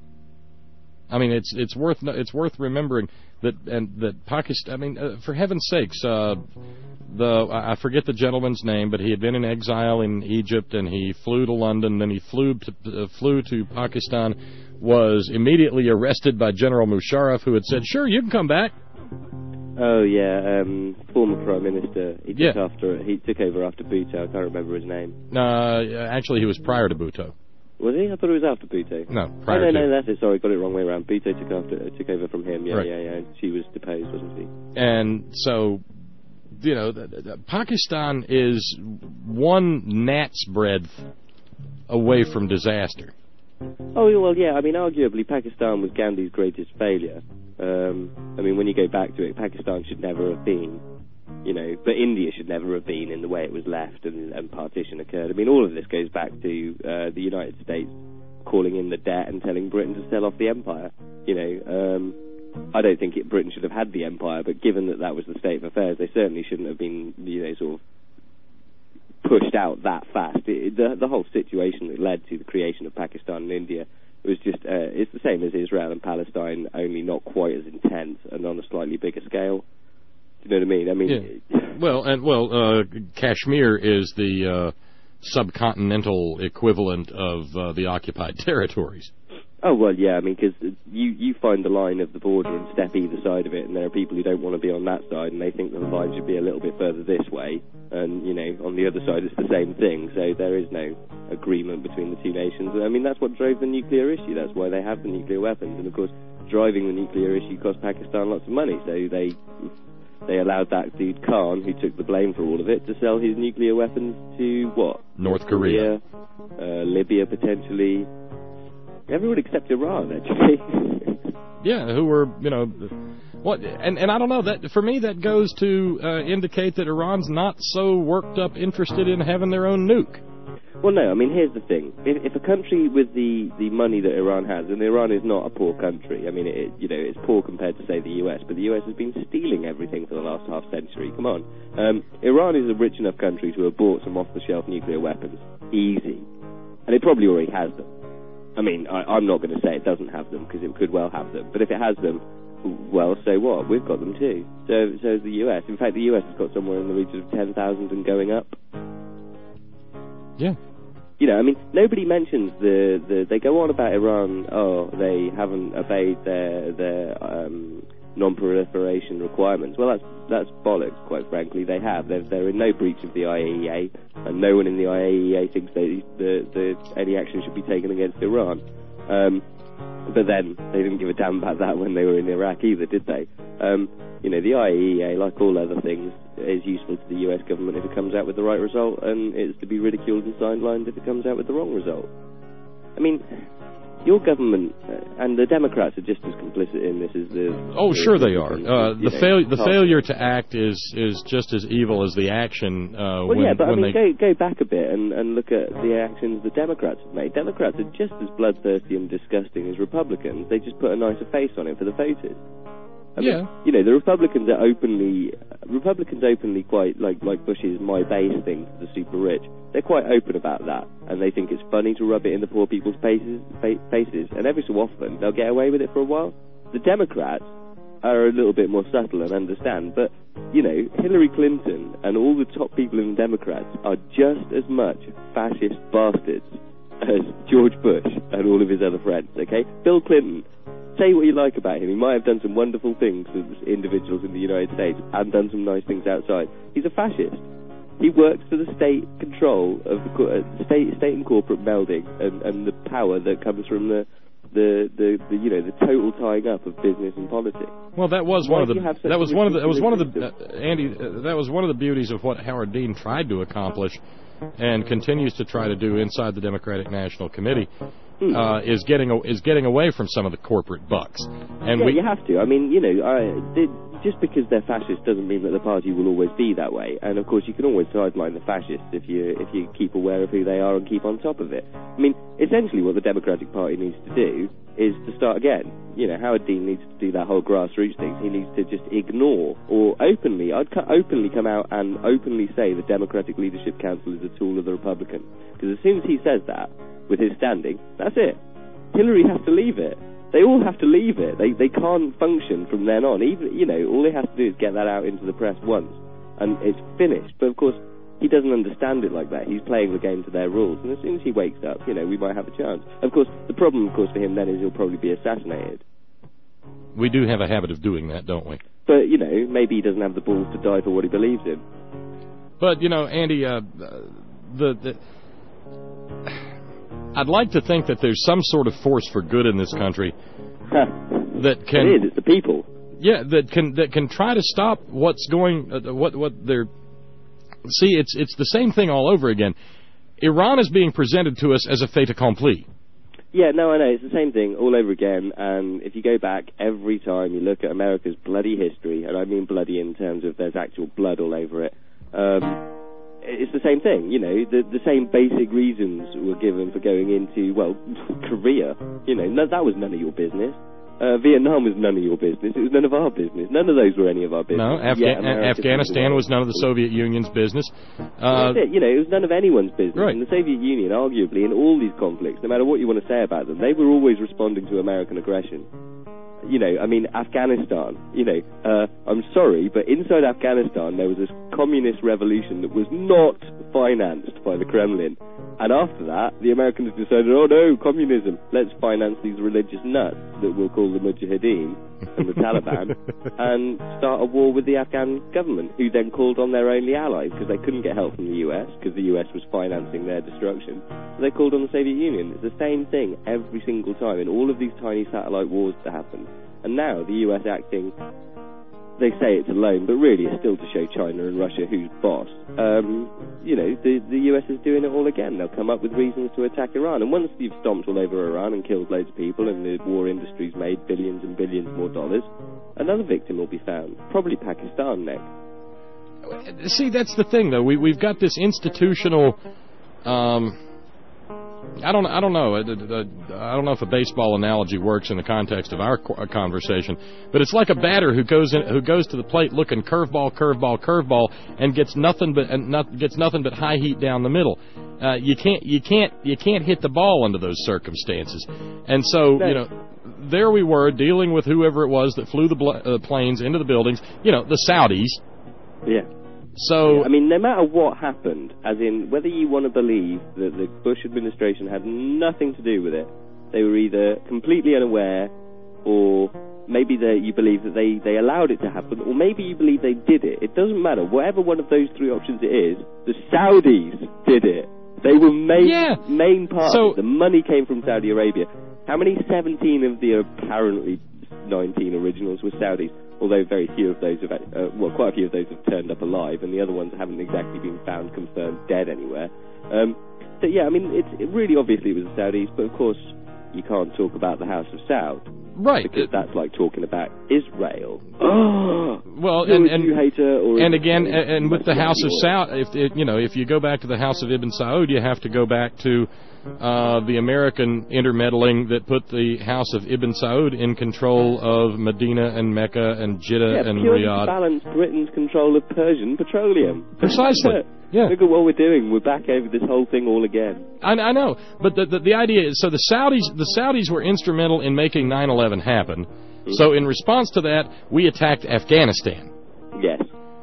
I mean, it's it's worth it's worth remembering that and that Pakistan. I mean, uh, for heaven's sakes, uh, the I forget the gentleman's name, but he had been in exile in Egypt, and he flew to London. Then he flew to uh, flew to Pakistan, was immediately arrested by General Musharraf, who had said, "Sure, you can come back." Oh yeah, um, former Prime Minister. He took yeah. after he took over after Bhutto. I can't remember his name. Uh, actually, he was prior to Bhutto. Was he? I thought it was after Bhutto. No, prior oh, no, to. no, that's it. Sorry, got it wrong way around. Bhutto took after, took over from him. Yeah, right. yeah, yeah. She was deposed, wasn't she? And so, you know, the, the, Pakistan is one gnat's breadth away from disaster. Oh, well, yeah. I mean, arguably, Pakistan was Gandhi's greatest failure. Um, I mean, when you go back to it, Pakistan should never have been. You know, but India should never have been in the way it was left, and, and partition occurred. I mean, all of this goes back to uh, the United States calling in the debt and telling Britain to sell off the empire. You know, um, I don't think it, Britain should have had the empire, but given that that was the state of affairs, they certainly shouldn't have been, you know, sort of pushed out that fast. It, the, the whole situation that led to the creation of Pakistan and India was just, uh, it's the same as Israel and Palestine, only not quite as intense and on a slightly bigger scale. Do you know what I mean? I mean, yeah. well, and well, uh, Kashmir is the uh, subcontinental equivalent of uh, the occupied territories. Oh well, yeah. I mean, because you you find the line of the border and step either side of it, and there are people who don't want to be on that side, and they think that the line should be a little bit further this way, and you know, on the other side it's the same thing. So there is no agreement between the two nations. I mean, that's what drove the nuclear issue. That's why they have the nuclear weapons, and of course, driving the nuclear issue cost Pakistan lots of money. So they. They allowed that dude Khan, who took the blame for all of it, to sell his nuclear weapons to, what? North Korea. Korea uh, Libya, potentially. Everyone except Iran, actually. yeah, who were, you know... What, and, and I don't know, that for me that goes to uh, indicate that Iran's not so worked up interested in having their own nuke. Well, no, I mean, here's the thing. If, if a country with the, the money that Iran has, and Iran is not a poor country, I mean, it, you know, it's poor compared to, say, the U S, but the U S has been stealing everything for the last half century. Come on. Um, Iran is a rich enough country to have bought some off-the-shelf nuclear weapons. Easy. And it probably already has them. I mean, I, I'm not going to say it doesn't have them, because it could well have them. But if it has them, well, so what? We've got them too. So, so has the U S. In fact, the U S has got somewhere in the region of ten thousand and going up. Yeah. You know, I mean, nobody mentions the, the... They go on about Iran, oh, they haven't obeyed their their um, non-proliferation requirements. Well, that's that's bollocks, quite frankly. They have. They're, they're in no breach of the I A E A, and no one in the I A E A thinks they, the, the, any action should be taken against Iran. Um, but then, they didn't give a damn about that when they were in Iraq either, did they? Um, you know, the I A E A, like all other things, is useful to the U S government if it comes out with the right result, and it's to be ridiculed and sidelined if it comes out with the wrong result. I mean, your government, uh, and the Democrats are just as complicit in this as the... Oh, the, sure they are. Uh, the know, fail- the top. failure to act is, is just as evil as the action uh, well, when, yeah, but when I mean, they... go, go back a bit and, and look at the actions the Democrats have made. Democrats are just as bloodthirsty and disgusting as Republicans. They just put a nicer face on it for the voters. I mean, yeah. You know, the Republicans are openly, Republicans openly quite, like like Bush's My Base thing to the super rich. They're quite open about that, and they think it's funny to rub it in the poor people's faces, faces, and every so often they'll get away with it for a while. The Democrats are a little bit more subtle and understand, but you know, Hillary Clinton and all the top people in the Democrats are just as much fascist bastards as George Bush and all of his other friends, okay? Bill Clinton, say what you like about him. He might have done some wonderful things for individuals in the United States and done some nice things outside. He's a fascist. He works for the state control of the uh, state, state and corporate melding and, and the power that comes from the, the, the, the, you know, the total tying up of business and politics. Well, that was Why one of the that was one of the that was one of the uh, Andy uh, that was one of the beauties of what Howard Dean tried to accomplish, and continues to try to do inside the Democratic National Committee. Hmm. Uh, is getting is getting away from some of the corporate bucks, and yeah, we you have to. I mean, you know, I, they, just because they're fascists doesn't mean that the party will always be that way. And of course, you can always sideline the fascists if you if you keep aware of who they are and keep on top of it. I mean, essentially, what the Democratic Party needs to do is to start again. You know, Howard Dean needs to do that whole grassroots thing. He needs to just ignore or openly, I'd openly come out and openly say the Democratic Leadership Council is a tool of the Republican. Because as soon as he says that, with his standing, that's it. Hillary has to leave it. They all have to leave it. They they can't function from then on. Even, you know, all they have to do is get that out into the press once, and it's finished. But of course, he doesn't understand it like that. He's playing the game to their rules, and as soon as he wakes up, you know, we might have a chance. Of course, the problem, of course, for him then is he'll probably be assassinated. We do have a habit of doing that, don't we? But, you know, maybe he doesn't have the balls to die for what he believes in. But, you know, Andy, uh, the... the I'd like to think that there's some sort of force for good in this country that can. It is. It's the people. Yeah, that can that can try to stop what's going. Uh, what what they're. See, it's it's the same thing all over again. Iran is being presented to us as a fait accompli. Yeah, no, I know. It's the same thing all over again. And if you go back every time you look at America's bloody history, and I mean bloody in terms of there's actual blood all over it. Um, It's the same thing, you know, the the same basic reasons were given for going into, well, Korea. You know, no, that was none of your business. Uh, Vietnam was none of your business. It was none of our business. None of those were any of our business. No, Afga- yeah, Afghanistan was none of the Soviet Union's business. Uh, That's it. You know, it was none of anyone's business. Right. And the Soviet Union, arguably, in all these conflicts, no matter what you want to say about them, they were always responding to American aggression. You know, I mean, Afghanistan, you know, uh, I'm sorry, but inside Afghanistan there was this communist revolution that was not financed by the Kremlin. And after that, the Americans decided, oh no, communism, let's finance these religious nuts that we'll call the Mujahideen and the Taliban, and start a war with the Afghan government, who then called on their only allies, because they couldn't get help from the U S, because the U S was financing their destruction. So they called on the Soviet Union. It's the same thing every single time in all of these tiny satellite wars that happen. And now the U S acting, they say it's alone, but really it's still to show China and Russia who's boss. Um, you know, the, the U S is doing it all again. They'll come up with reasons to attack Iran. And once you've stomped all over Iran and killed loads of people and the war industry's made billions and billions more dollars, another victim will be found. Probably Pakistan next. See, that's the thing, though. We, we've got this institutional... Um, I don't. I don't know. I don't know if a baseball analogy works in the context of our conversation, but it's like a batter who goes in, who goes to the plate looking curveball, curveball, curveball, and gets nothing but and not, gets nothing but high heat down the middle. Uh, you can't. You can't. You can't hit the ball under those circumstances. And so, you know, there we were dealing with whoever it was that flew the bl- uh, planes into the buildings. You know, the Saudis. Yeah. So, yeah, I mean, no matter what happened, as in whether you want to believe that the Bush administration had nothing to do with it, they were either completely unaware, or maybe they, you believe that they, they allowed it to happen, or maybe you believe they did it. It doesn't matter. Whatever one of those three options it is, the Saudis did it. They were main, yeah. main part so, of it. The money came from Saudi Arabia. How many seventeen of the apparently nineteen originals were Saudis? Although very few of those have, uh, well, quite a few of those have turned up alive, and the other ones haven't exactly been found confirmed dead anywhere. Um, so yeah, I mean, it's it really obviously it was the Saudis, but of course you can't talk about the House of Saud, right? Because it, that's like talking about Israel. well, You're and a and, Jew hater or and again, or, and, and with the House of Saud, if it, you know, if you go back to the House of Ibn Saud, you have to go back to Uh, the American intermeddling that put the House of Ibn Saud in control of Medina and Mecca and Jeddah yeah, and purely Riyadh. to balance Britain's control of Persian petroleum. Precisely. Yeah. Look at what we're doing. We're back over this whole thing all again. I, I know, but the, the the idea is, so the Saudis the Saudis were instrumental in making nine eleven happen. Mm-hmm. So in response to that, we attacked Afghanistan. Yes.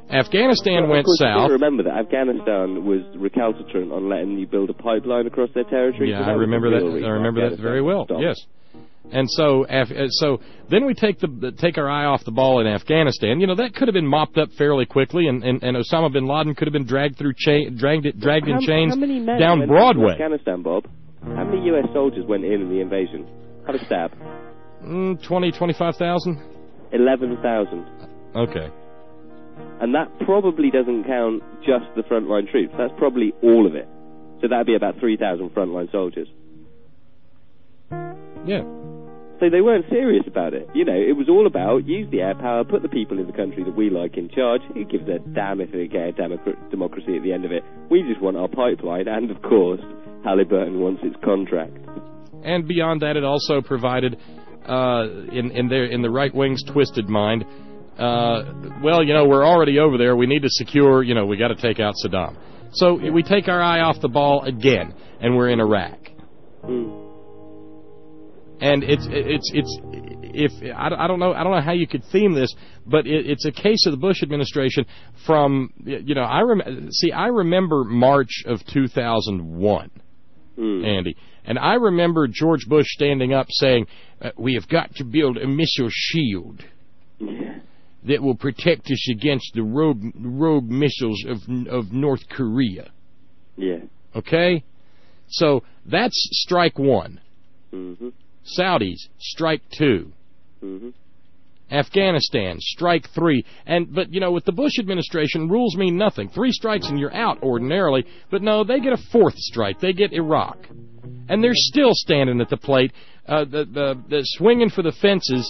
Afghanistan well, went of course, south. You remember that Afghanistan was recalcitrant on letting you build a pipeline across their territory. Yeah, so I remember that. I remember that very well. Stopped. Yes. And so, so then we take the take our eye off the ball in Afghanistan. You know, that could have been mopped up fairly quickly, and, and, and Osama bin Laden could have been dragged through chain, dragged it, dragged how, in chains how many men down went Broadway. Into Afghanistan, Bob. How many U S soldiers went in in the invasion? Have a stab. Mm, twenty, twenty-five thousand. Eleven thousand. Okay. And that probably doesn't count just the frontline troops. That's probably all of it. So that'd be about three thousand frontline soldiers. Yeah. So they weren't serious about it. You know, it was all about use the air power, put the people in the country that we like in charge. Who gives a damn if they get a democ- democracy at the end of it? We just want our pipeline, and of course, Halliburton wants its contract. And beyond that, it also provided, uh, in in their in the right wing's twisted mind, uh, well, you know, we're already over there. We need to secure. You know, we got to take out Saddam. So we take our eye off the ball again, and we're in Iraq. Mm. And it's it's it's if I don't know I don't know how you could theme this, but it, it's a case of the Bush administration from you know I rem- see I remember March of two thousand one, mm. Andy, and I remember George Bush standing up saying uh, we have got to build a missile shield yeah. that will protect us against the rogue rogue missiles of of North Korea. Yeah. Okay, so that's strike one. Mm-hmm. Saudis, strike two. Mm-hmm. Afghanistan, strike three. And but you know, with the Bush administration, rules mean nothing. Three strikes and you're out ordinarily. But no, they get a fourth strike. They get Iraq, and they're still standing at the plate, uh, the, the the swinging for the fences.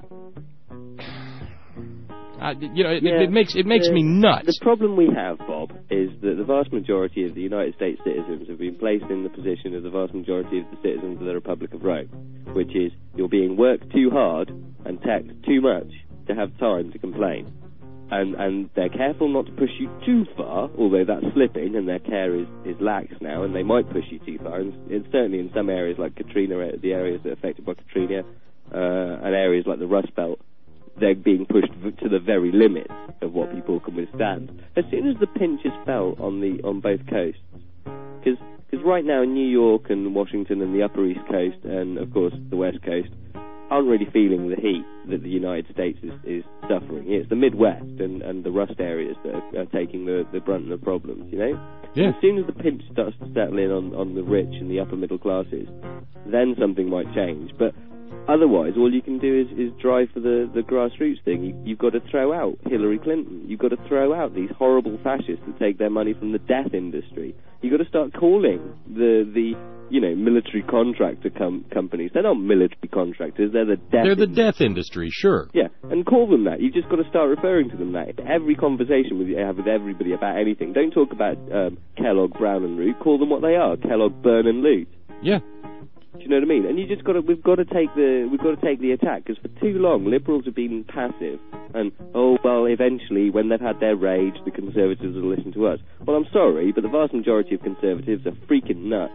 I, you know, it, yeah, it, it makes it makes the, me nuts. The problem we have, Bob, is that the vast majority of the United States citizens have been placed in the position of the vast majority of the citizens of the Republic of Rome, which is you're being worked too hard and taxed too much to have time to complain. And and they're careful not to push you too far, although that's slipping, and their care is, is lax now, and they might push you too far. And it's certainly in some areas like Katrina, the areas that are affected by Katrina, uh, and areas like the Rust Belt, they're being pushed to the very limit of what people can withstand. As soon as the pinch is felt on the on both coasts, because right now New York and Washington and the Upper East Coast and of course the West Coast aren't really feeling the heat that the United States is, is suffering. It's the Midwest and, and the rust areas that are, are taking the, the brunt of the problems, you know? Yeah. As soon as the pinch starts to settle in on, on the rich and the upper middle classes, then something might change. But otherwise, all you can do is, is drive for the, the grassroots thing. You, you've got to throw out Hillary Clinton. You've got to throw out these horrible fascists that take their money from the death industry. You've got to start calling the, the you know, military contractor com- companies. They're not military contractors. They're the death They're the industry. death industry, sure. Yeah, and call them that. You've just got to start referring to them that. Every conversation with you have with everybody about anything. Don't talk about um, Kellogg, Brown and Root. Call them what they are. Kellogg, Burn and Loot. Yeah. Do you know what I mean? And you just got to, we've got to take the, we've got to take the attack, because for too long liberals have been passive. And oh well, eventually when they've had their rage, the Conservatives will listen to us. Well, I'm sorry, but the vast majority of Conservatives are freaking nuts,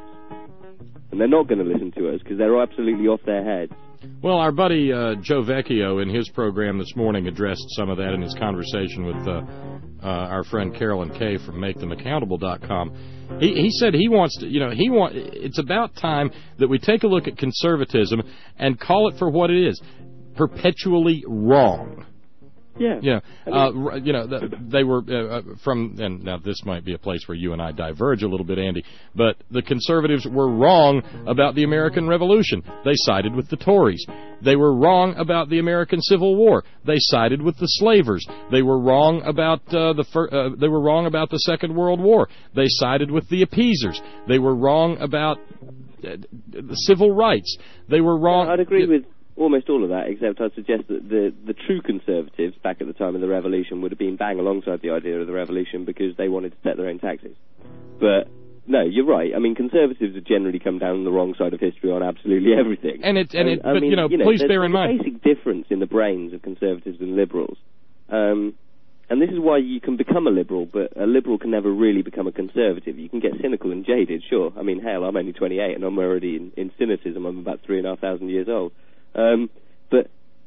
and they're not going to listen to us because they're absolutely off their heads. Well, our buddy uh, Joe Vecchio in his program this morning addressed some of that in his conversation with uh, uh, our friend Carolyn Kay from make them accountable dot com. He, he said he wants to, you know, he want. It's about time that we take a look at conservatism and call it for what it is: perpetually wrong. Yeah. Yeah. Uh, you know, they were uh, from, and now this might be a place where you and I diverge a little bit, Andy, but the conservatives were wrong about the American Revolution. They sided with the Tories. They were wrong about the American Civil War. They sided with the slavers. They were wrong about uh, the fir- uh, they were wrong about the Second World War. They sided with the appeasers. They were wrong about uh, civil rights. They were wrong. Yeah, I'd agree with almost all of that, except I'd suggest that the, the true conservatives back at the time of the revolution would have been bang alongside the idea of the revolution because they wanted to set their own taxes. But no, you're right. I mean, conservatives have generally come down on the wrong side of history on absolutely everything. And it, and it, I but mean, you know, you know please there's, bear in there's mind a basic difference in the brains of conservatives and liberals. Um, and this is why you can become a liberal, but a liberal can never really become a conservative. You can get cynical and jaded, sure. I mean, hell, I'm only twenty-eight and I'm already in, in cynicism. I'm about three and a half thousand years old. Um, But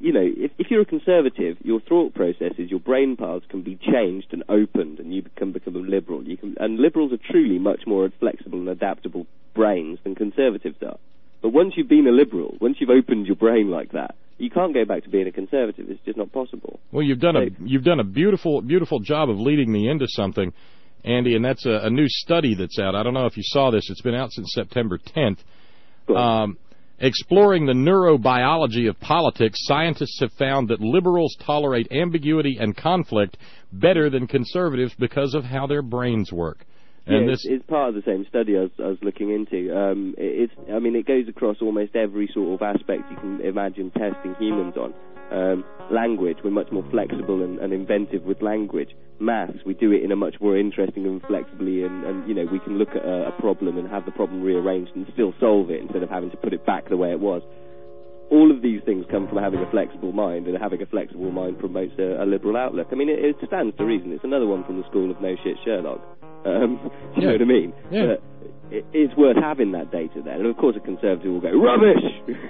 you know, if, if you're a conservative, your thought processes, your brain paths can be changed and opened, and you can become a liberal. You can, and liberals are truly much more flexible and adaptable brains than conservatives are. But once you've been a liberal, once you've opened your brain like that, you can't go back to being a conservative. It's just not possible. Well, you've done so, a you've done a beautiful beautiful job of leading me into something, Andy, and that's a, a new study that's out. I don't know if you saw this. It's been out since September tenth. Um, exploring the neurobiology of politics, scientists have found that liberals tolerate ambiguity and conflict better than conservatives because of how their brains work. And yeah, this it's, it's part of the same study I was, I was looking into. Um, it, it's, I mean, it goes across almost every sort of aspect you can imagine testing humans on. Um, language, we're much more flexible and, and inventive with language. Maths, we do it in a much more interesting and flexibly, and, and you know, we can look at a, a problem and have the problem rearranged and still solve it instead of having to put it back the way it was. All of these things come from having a flexible mind, and having a flexible mind promotes a, a liberal outlook. I mean, it, it stands to reason. It's another one from the school of no shit Sherlock. Um, do you yeah. know what I mean? Yeah. But it, it's worth having that data there. And of course a conservative will go, rubbish!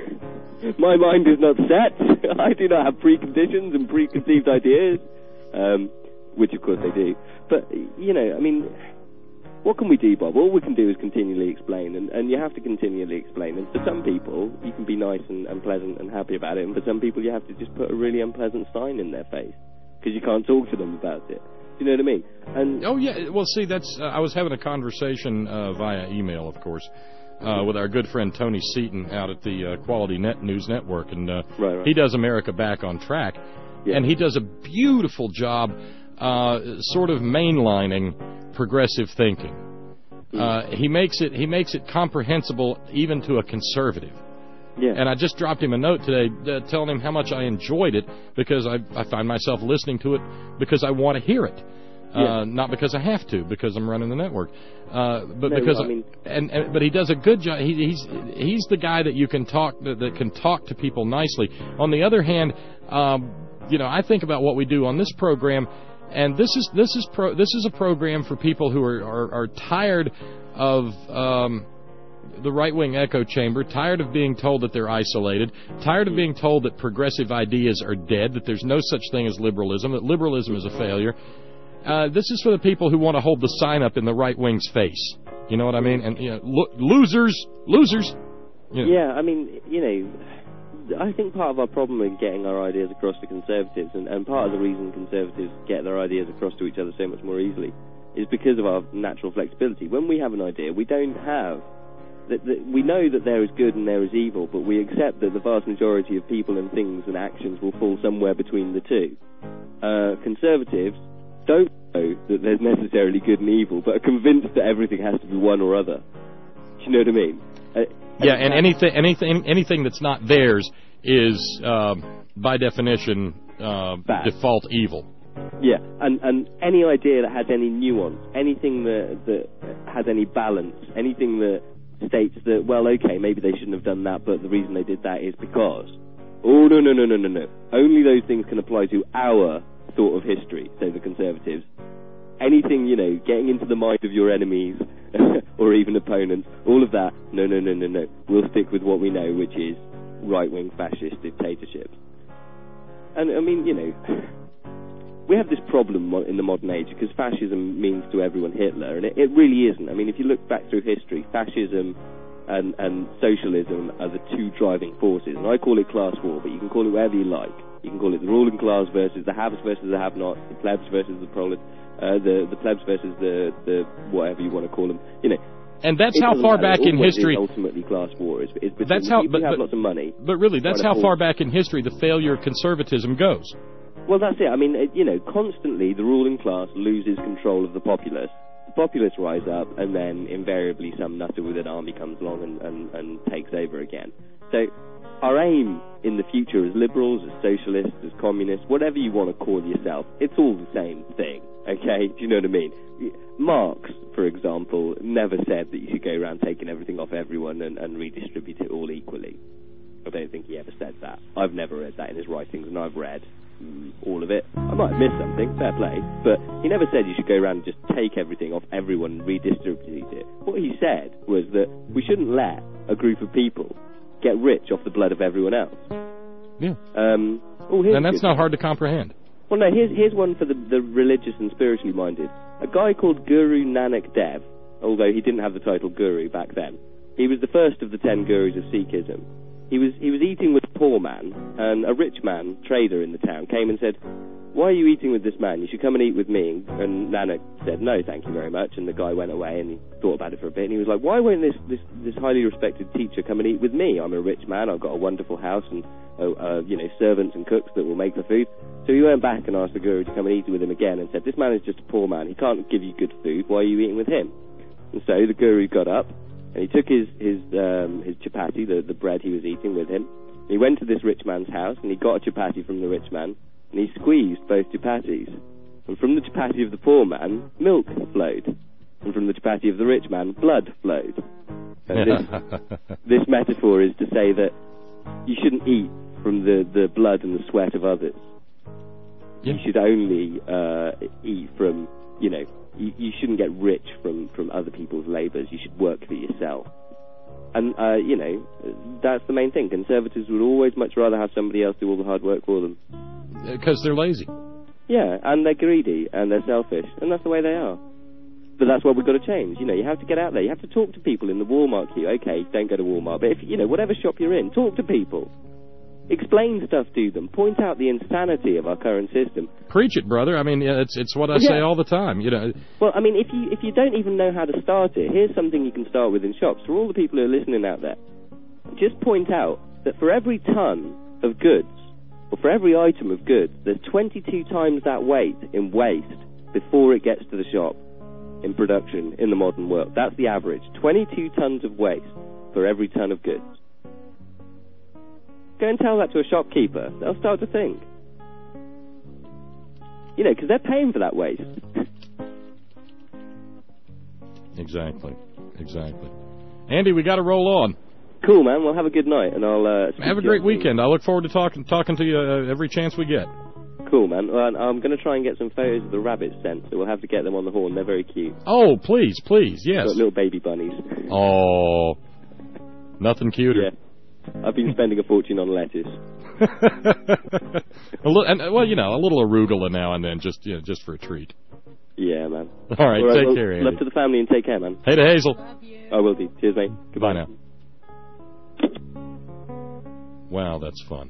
My mind is not set. I do not have preconditions and preconceived ideas. Um, which of course they do. But, you know, I mean, what can we do, Bob? All we can do is continually explain, and, and you have to continually explain. And for some people, you can be nice and, and pleasant and happy about it, and for some people you have to just put a really unpleasant sign in their face, because you can't talk to them about it. Do you know what I mean? And oh, yeah. Well, see, that's uh, I was having a conversation uh, via email, of course, uh, with our good friend Tony Seaton out at the uh, Quality Net News Network, and uh, right, right. he does America Back on Track, yeah. and he does a beautiful job uh, sort of mainlining progressive thinking. Mm. Uh, he makes it he makes it comprehensible even to a conservative. Yeah. And I just dropped him a note today uh, telling him how much I enjoyed it, because I, I find myself listening to it because I want to hear it. Uh, yeah. Not because I have to, because I'm running the network, uh, but no, because I mean, and, and but he does a good job. He, he's he's the guy that you can talk that, that can talk to people nicely. On the other hand, um, you know, I think about what we do on this program, and this is this is pro, this is a program for people who are are, are tired of um, the right-wing echo chamber, tired of being told that they're isolated, tired of being told that progressive ideas are dead, that there's no such thing as liberalism, that liberalism is a failure. Uh, this is for the people who want to hold the sign up in the right wing's face. You know what I mean? And you know, lo- losers, losers. You know. Yeah, I mean, you know, I think part of our problem in getting our ideas across to conservatives, and, and part of the reason conservatives get their ideas across to each other so much more easily, is because of our natural flexibility. When we have an idea, we don't have that, that we know that there is good and there is evil, but we accept that the vast majority of people and things and actions will fall somewhere between the two. Uh, conservatives don't know that there's necessarily good and evil, but are convinced that everything has to be one or other. Do you know what I mean? Uh, yeah, and anything, anything, anything that's not theirs is, uh, by definition, uh, default evil. Yeah, and, and any idea that has any nuance, anything that, that has any balance, anything that states that, well, okay, maybe they shouldn't have done that, but the reason they did that is because. Oh, no, no, no, no, no, no. Only those things can apply to our thought of history, say the conservatives. Anything, you know, getting into the mind of your enemies or even opponents, all of that, no, no, no, no, no. We'll stick with what we know, which is right-wing fascist dictatorships. And, I mean, you know, we have this problem in the modern age because fascism means to everyone Hitler, and it, it really isn't. I mean, if you look back through history, fascism and, and socialism are the two driving forces. And I call it class war, but you can call it whatever you like. You can call it the ruling class versus the haves versus the have-nots, the plebs versus the prolet, uh, the the plebs versus the the whatever you want to call them. You know. And that's how far back in history. Ultimately, class war is. is that's how. People but, have but, lots of money. But really, that's how far back in history the failure of conservatism goes. Well, that's it. I mean, it, you know, constantly the ruling class loses control of the populace. The populace rise up, and then invariably some nutter with an army comes along and, and, and takes over again. So our aim in the future as liberals, as socialists, as communists, whatever you want to call yourself, it's all the same thing, okay? Do you know what I mean? Marx, for example, never said that you should go around taking everything off everyone and, and redistribute it all equally. I don't think he ever said that. I've never read that in his writings, and I've read mm, all of it. I might have missed something, fair play, but he never said you should go around and just take everything off everyone and redistribute it. What he said was that we shouldn't let a group of people get rich off the blood of everyone else. Yeah. Um, oh, here's and that's good. not hard to comprehend. Well, no, here's, here's one for the, the religious and spiritually minded. A guy called Guru Nanak Dev, although he didn't have the title Guru back then. He was the first of the ten gurus of Sikhism. He was he was eating with a poor man, and a rich man, trader in the town, came and said, "Why are you eating with this man? You should come and eat with me." And Nanak said, "No, thank you very much." And the guy went away, and he thought about it for a bit, and he was like, "Why won't this, this, this highly respected teacher come and eat with me? I'm a rich man, I've got a wonderful house, and uh, uh, you know, servants and cooks that will make the food." So he went back and asked the guru to come and eat with him again, and said, "This man is just a poor man, he can't give you good food, why are you eating with him?" And so the guru got up, and he took his, his, um, his chapati, the, the bread he was eating with him, and he went to this rich man's house, and he got a chapati from the rich man, and he squeezed both chapatis. And from the chapati of the poor man, milk flowed. And from the chapati of the rich man, blood flowed. And this, this metaphor is to say that you shouldn't eat from the, the blood and the sweat of others. Yeah. You should only uh, eat from, you know, you, you shouldn't get rich from, from other people's labours. You should work for yourself. And, uh, you know, that's the main thing. Conservatives would always much rather have somebody else do all the hard work for them. Because they're lazy. Yeah, and they're greedy, and they're selfish, and that's the way they are. But that's what we've got to change. You know, you have to get out there. You have to talk to people in the Walmart queue. Okay, don't go to Walmart, but if, you know, whatever shop you're in, talk to people. Explain stuff to them. Point out the insanity of our current system. Preach it, brother. I mean, it's it's what I yeah. say all the time. You know. Well, I mean, if you if you don't even know how to start it, here's something you can start with in shops. For all the people who are listening out there, just point out that for every ton of goods, or for every item of goods, there's twenty-two times that weight in waste before it gets to the shop in production in the modern world. That's the average. twenty-two tons of waste for every ton of goods. Go and tell that to a shopkeeper. They'll start to think. You know, because they're paying for that waste. Exactly. Exactly. Andy, we got to roll on. Cool, man. Well, have a good night, and I'll uh, have a great weekend. I look forward to talking talking to you uh, every chance we get. Cool, man. Well, I'm going to try and get some photos of the rabbits sent, so we'll have to get them on the horn. They're very cute. Oh, please, please, yes. Got little baby bunnies. Oh, nothing cuter. Yeah. I've been spending a fortune on lettuce. a little, and well, you know, a little arugula now and then, just you know, just for a treat. Yeah, man. All right, All right take well, care, Andy. Love to the family and take care, man. Hey to Hazel. Love you. I will do. Cheers, mate. Goodbye now. Wow, that's fun.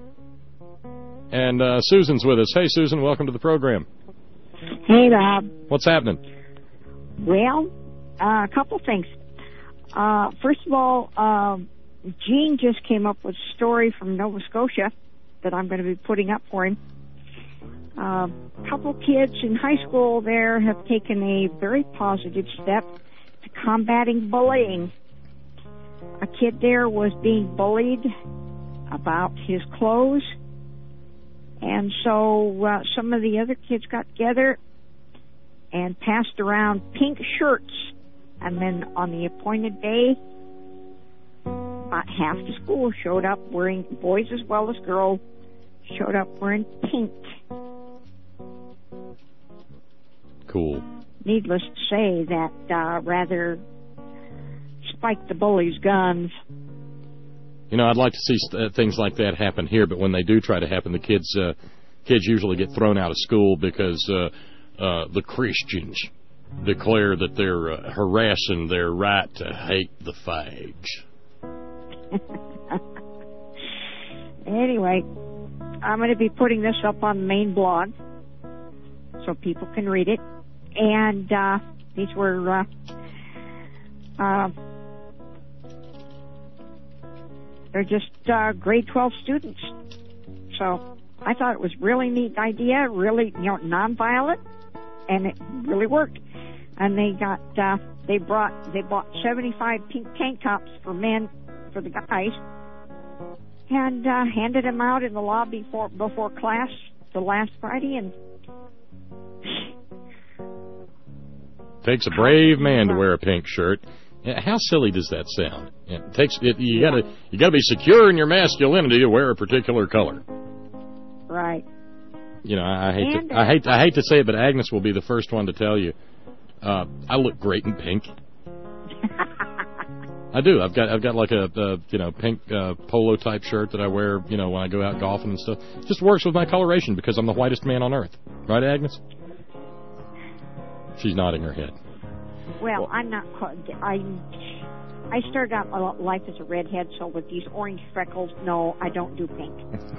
And uh, Susan's with us. Hey, Susan, welcome to the program. Hey, Rob. What's happening? Well, uh, a couple things. Uh, first of all, uh, Gene just came up with a story from Nova Scotia that I'm going to be putting up for him. Uh, a couple kids in high school there have taken a very positive step to combating bullying. A kid there was being bullied about his clothes, and so uh, some of the other kids got together and passed around pink shirts, and then on the appointed day, about half the school showed up wearing, boys as well as girls, showed up wearing pink. Cool. Needless to say, that uh, rather spiked the bullies' guns. You know, I'd like to see st- things like that happen here, but when they do try to happen, the kids uh, kids usually get thrown out of school because uh, uh, the Christians declare that they're uh, harassing their right to hate the fags. Anyway, I'm going to be putting this up on the main blog so people can read it. And uh, these were uh, uh, they're just uh, grade twelve students. So I thought it was a really neat idea, really, you know, nonviolent, and it really worked. And they got uh, they brought they bought seventy-five pink tank tops for men, for the guys, and uh, handed them out in the lobby for, before class the last Friday. And takes a brave man to wear a pink shirt. How silly does that sound? It takes it, you got to you got to be secure in your masculinity to wear a particular color. Right. You know, I, I hate and, to, I hate I hate to say it, but Agnes will be the first one to tell you. Uh, I look great in pink. I do. I've got I've got like a, a you know pink uh, polo type shirt that I wear you know when I go out golfing and stuff. It just works with my coloration because I'm the whitest man on earth, right, Agnes? She's nodding her head. Well, I'm not. I I started out my life as a redhead, so with these orange freckles, no, I don't do pink.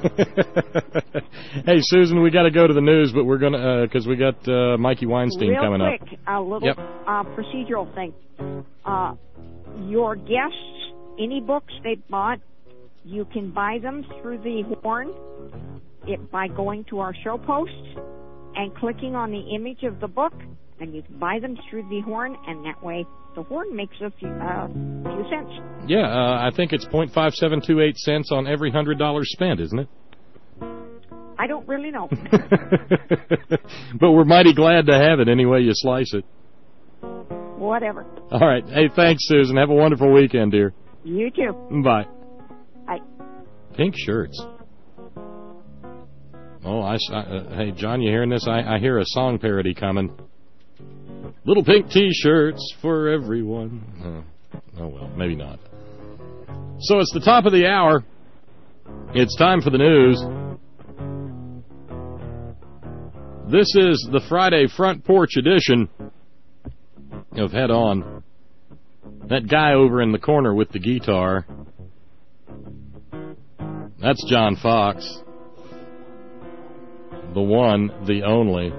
Hey, Susan, we got to go to the news, but we're gonna because uh, we got uh, Mikey Weinstein Real coming quick, up. Real quick, a little yep. uh, procedural thing. Uh, your guests, any books they've bought, you can buy them through the Horn it, by going to our show posts and clicking on the image of the book, and you can buy them through the Horn, and that way the Horn makes a few, uh, few cents. Yeah, uh, I think it's point five seven two eight cents on every one hundred dollars spent, isn't it? I don't really know. But we're mighty glad to have it any way you slice it. Whatever. All right. Hey, thanks, Susan. Have a wonderful weekend, dear. You too. Bye. Bye. Pink shirts. Oh, I, uh, hey, John, you hearing this? I, I hear a song parody coming. Little pink T-shirts for everyone. Oh, oh, well, maybe not. So it's the top of the hour. It's time for the news. This is the Friday Front Porch edition of Head On. That guy over in the corner with the guitar, that's John Fox. The one, the only.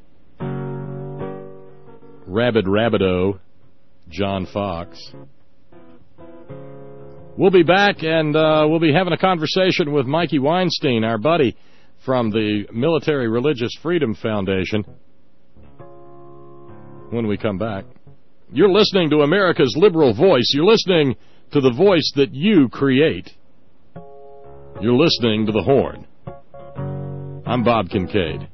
Rabid Rabido, John Fox. We'll be back, and uh, we'll be having a conversation with Mikey Weinstein, our buddy from the Military Religious Freedom Foundation, when we come back. You're listening to America's Liberal Voice. You're listening to the voice that you create. You're listening to The Horn. I'm Bob Kincaid.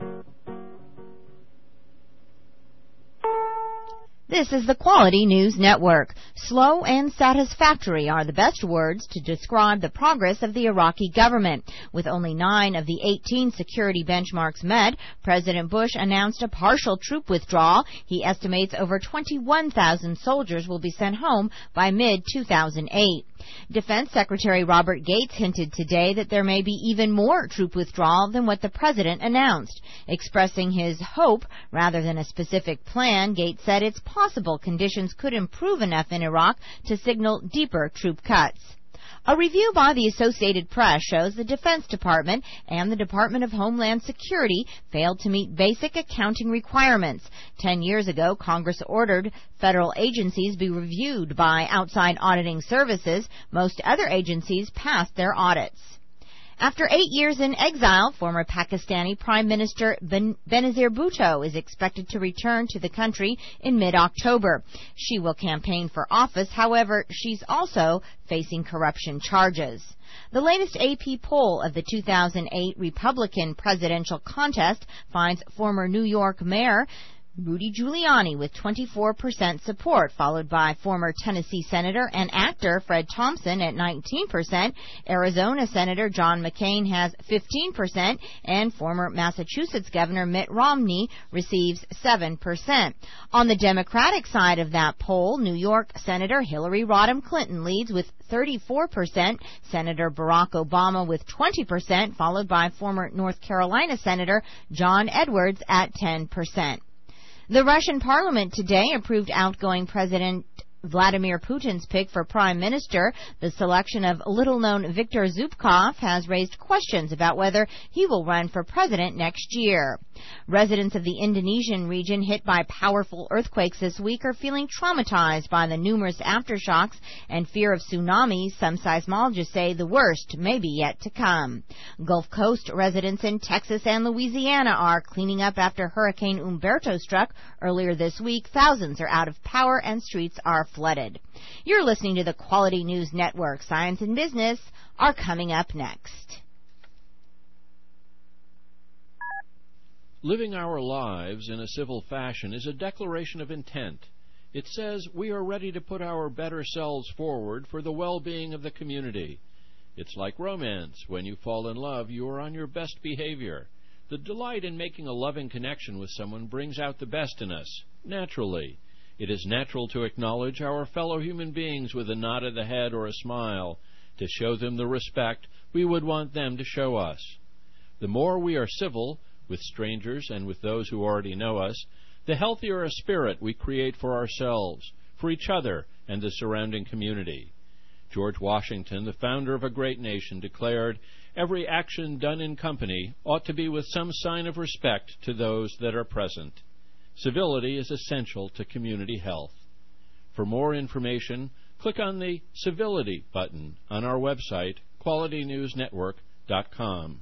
This is the Quality News Network. Slow and satisfactory are the best words to describe the progress of the Iraqi government. With only nine of the eighteen security benchmarks met, President Bush announced a partial troop withdrawal. He estimates over twenty-one thousand soldiers will be sent home by mid two thousand eight. Defense Secretary Robert Gates hinted today that there may be even more troop withdrawal than what the president announced. Expressing his hope rather than a specific plan, Gates said it's possible conditions could improve enough in Iraq to signal deeper troop cuts. A review by the Associated Press shows the Defense Department and the Department of Homeland Security failed to meet basic accounting requirements. Ten years ago, Congress ordered federal agencies be reviewed by outside auditing services. Most other agencies passed their audits. After eight years in exile, former Pakistani Prime Minister ben- Benazir Bhutto is expected to return to the country in mid-October. She will campaign for office. However, she's also facing corruption charges. The latest A P poll of the two thousand eight Republican presidential contest finds former New York Mayor Rudy Giuliani with twenty-four percent support, followed by former Tennessee Senator and actor Fred Thompson at nineteen percent. Arizona Senator John McCain has fifteen percent, and former Massachusetts Governor Mitt Romney receives seven percent. On the Democratic side of that poll, New York Senator Hillary Rodham Clinton leads with thirty-four percent, Senator Barack Obama with twenty percent, followed by former North Carolina Senator John Edwards at ten percent. The Russian parliament today approved outgoing President Vladimir Putin's pick for prime minister. The selection of little-known Viktor Zubkov has raised questions about whether he will run for president next year. Residents of the Indonesian region hit by powerful earthquakes this week are feeling traumatized by the numerous aftershocks and fear of tsunamis. Some seismologists say the worst may be yet to come. Gulf Coast residents in Texas and Louisiana are cleaning up after Hurricane Umberto struck earlier this week. Thousands are out of power and streets are flooded. You're listening to the Quality News Network. Science and Business are coming up next. Living our lives in a civil fashion is a declaration of intent. It says we are ready to put our better selves forward for the well-being of the community. It's like romance. When you fall in love, you are on your best behavior. The delight in making a loving connection with someone brings out the best in us, naturally. It is natural to acknowledge our fellow human beings with a nod of the head or a smile, to show them the respect we would want them to show us. The more we are civil with strangers and with those who already know us, the healthier a spirit we create for ourselves, for each other, and the surrounding community. George Washington, the founder of a great nation, declared, "Every action done in company ought to be with some sign of respect to those that are present." Civility is essential to community health. For more information, click on the Civility button on our website, quality news network dot com.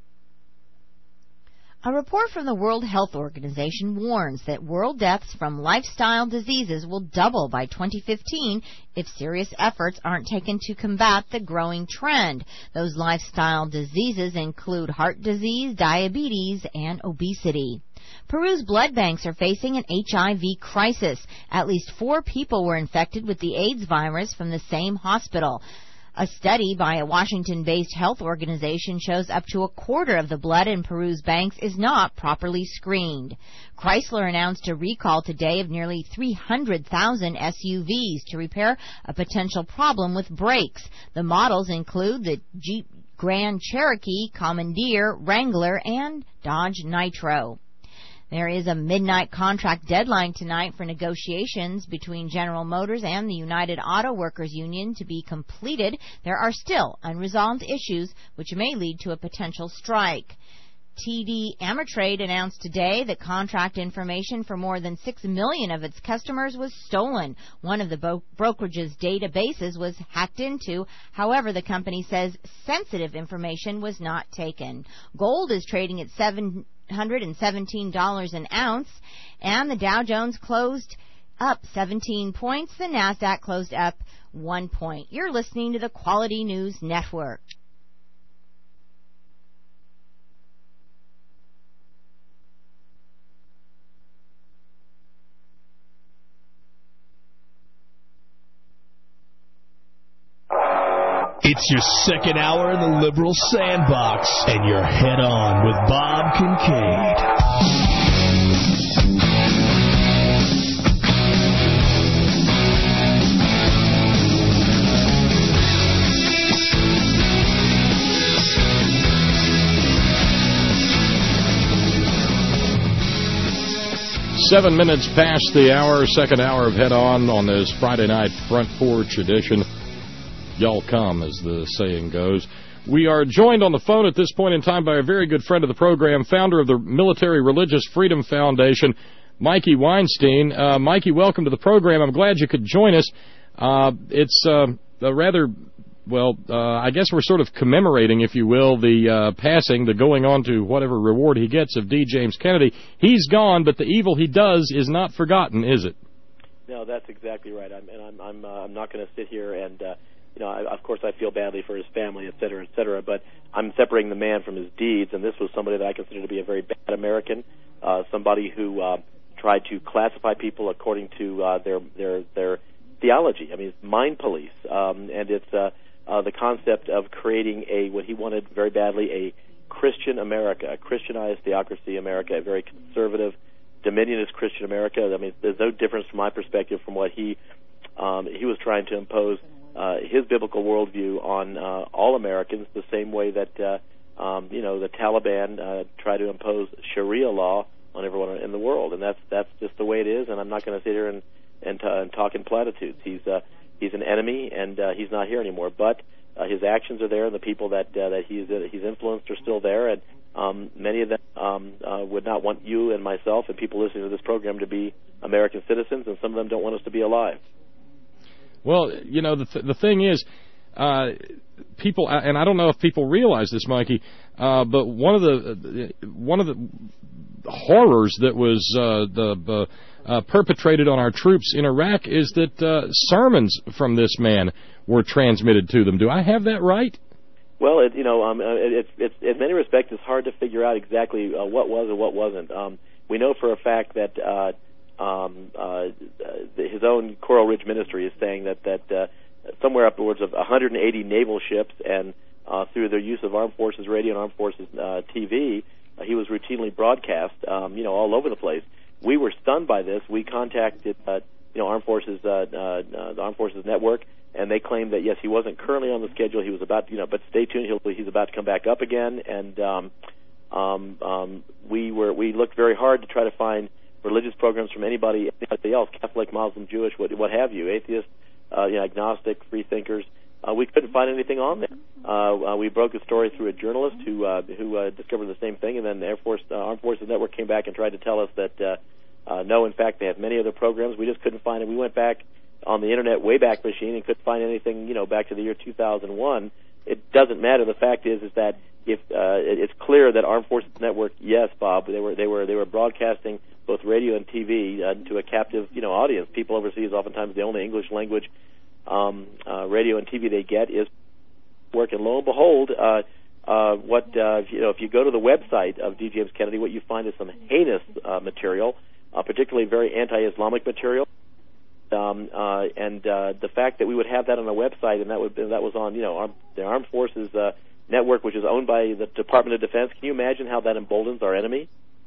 A report from the World Health Organization warns that world deaths from lifestyle diseases will double by twenty fifteen if serious efforts aren't taken to combat the growing trend. Those lifestyle diseases include heart disease, diabetes, and obesity. Peru's blood banks are facing an H I V crisis. At least four people were infected with the AIDS virus from the same hospital. A study by a Washington-based health organization shows up to a quarter of the blood in Peru's banks is not properly screened. Chrysler announced a recall today of nearly three hundred thousand S U Vs to repair a potential problem with brakes. The models include the Jeep Grand Cherokee, Commandeer, Wrangler, and Dodge Nitro. There is a midnight contract deadline tonight for negotiations between General Motors and the United Auto Workers Union to be completed. There are still unresolved issues which may lead to a potential strike. T D Ameritrade announced today that contract information for more than six million of its customers was stolen. One of the bo- brokerage's databases was hacked into. However, the company says sensitive information was not taken. Gold is trading at seven hundred seventeen dollars an ounce, and the Dow Jones closed up seventeen points. The Nasdaq closed up one point. You're listening to the Quality News Network. It's your second hour in the Liberal Sandbox, and you're head on with Bob Kincaid. Seven minutes past the hour, second hour of Head On on this Friday night Front Porch edition. Y'all come, as the saying goes. We are joined on the phone at this point in time by a very good friend of the program, founder of the Military Religious Freedom Foundation, Mikey Weinstein. Uh, Mikey, welcome to the program. I'm glad you could join us. Uh, it's uh, a rather, well, uh, I guess we're sort of commemorating, if you will, the uh, passing, the going on to whatever reward he gets of D. James Kennedy. He's gone, but the evil he does is not forgotten, is it? No, that's exactly right. I'm, and I'm, I'm, uh, I'm not going to sit here and... Uh, You know, I, of course, I feel badly for his family, et cetera, et cetera, but I'm separating the man from his deeds, and this was somebody that I consider to be a very bad American, uh, somebody who uh, tried to classify people according to uh, their their their theology. I mean, it's mind police, um, and it's uh, uh, the concept of creating a, what he wanted very badly, a Christian America, a Christianized theocracy America, a very conservative, dominionist Christian America. I mean, there's no difference from my perspective from what he um, he was trying to impose. Uh, his biblical worldview on uh, all Americans, the same way that uh, um, you know the Taliban uh, try to impose Sharia law on everyone in the world, and that's that's just the way it is. And I'm not going to sit here and and, t- and talk in platitudes. He's uh, he's an enemy, and uh, he's not here anymore. But uh, his actions are there, and the people that uh, that he's uh, he's influenced are still there, and um, many of them um, uh, would not want you and myself and people listening to this program to be American citizens, and some of them don't want us to be alive. Well, you know, the th- the thing is, uh, people, and I don't know if people realize this, Mikey, uh, but one of the uh, one of the horrors that was uh, the uh, uh, perpetrated on our troops in Iraq is that uh, sermons from this man were transmitted to them. Do I have that right? Well, it, you know, um, it's it's in many respects it's hard to figure out exactly uh, what was and what wasn't. Um, we know for a fact that. Uh, Um, uh, his own Coral Ridge ministry is saying that that uh, somewhere upwards of one hundred eighty naval ships, and uh, through their use of Armed Forces Radio and Armed Forces uh, T V, uh, he was routinely broadcast, um, you know, all over the place. We were stunned by this. We contacted uh, you know, Armed Forces, uh, uh, the Armed Forces Network, and they claimed that yes, he wasn't currently on the schedule. He was about, you know, but stay tuned. He'll, he's about to come back up again. And um, um, um, we were we looked very hard to try to find religious programs from anybody, anybody else, Catholic, Muslim, Jewish, what, what have you, atheist, uh, you know, agnostic, free thinkers. Uh, we couldn't find anything on there. Uh, uh, we broke a story through a journalist who uh, who uh, discovered the same thing, and then the Air Force uh, Armed Forces Network came back and tried to tell us that uh, uh, no, in fact, they have many other programs. We just couldn't find it. We went back on the Internet Wayback Machine and couldn't find anything, you know, back to the year two thousand one. It doesn't matter. The fact is, is that if uh, it, it's clear that Armed Forces Network, yes, Bob, they were they were they were broadcasting both radio and T V uh, to a captive, you know, audience. People overseas, oftentimes the only English language um, uh, radio and T V they get is work. And lo and behold, uh, uh, what uh, you know, if you go to the website of D. James Kennedy, what you find is some heinous uh, material, uh, particularly very anti-Islamic material. Um, uh, and uh, the fact that we would have that on a website, and that would that was on, you know, our, the Armed Forces uh, Network, which is owned by the Department of Defense. Can you imagine how that emboldens our enemy?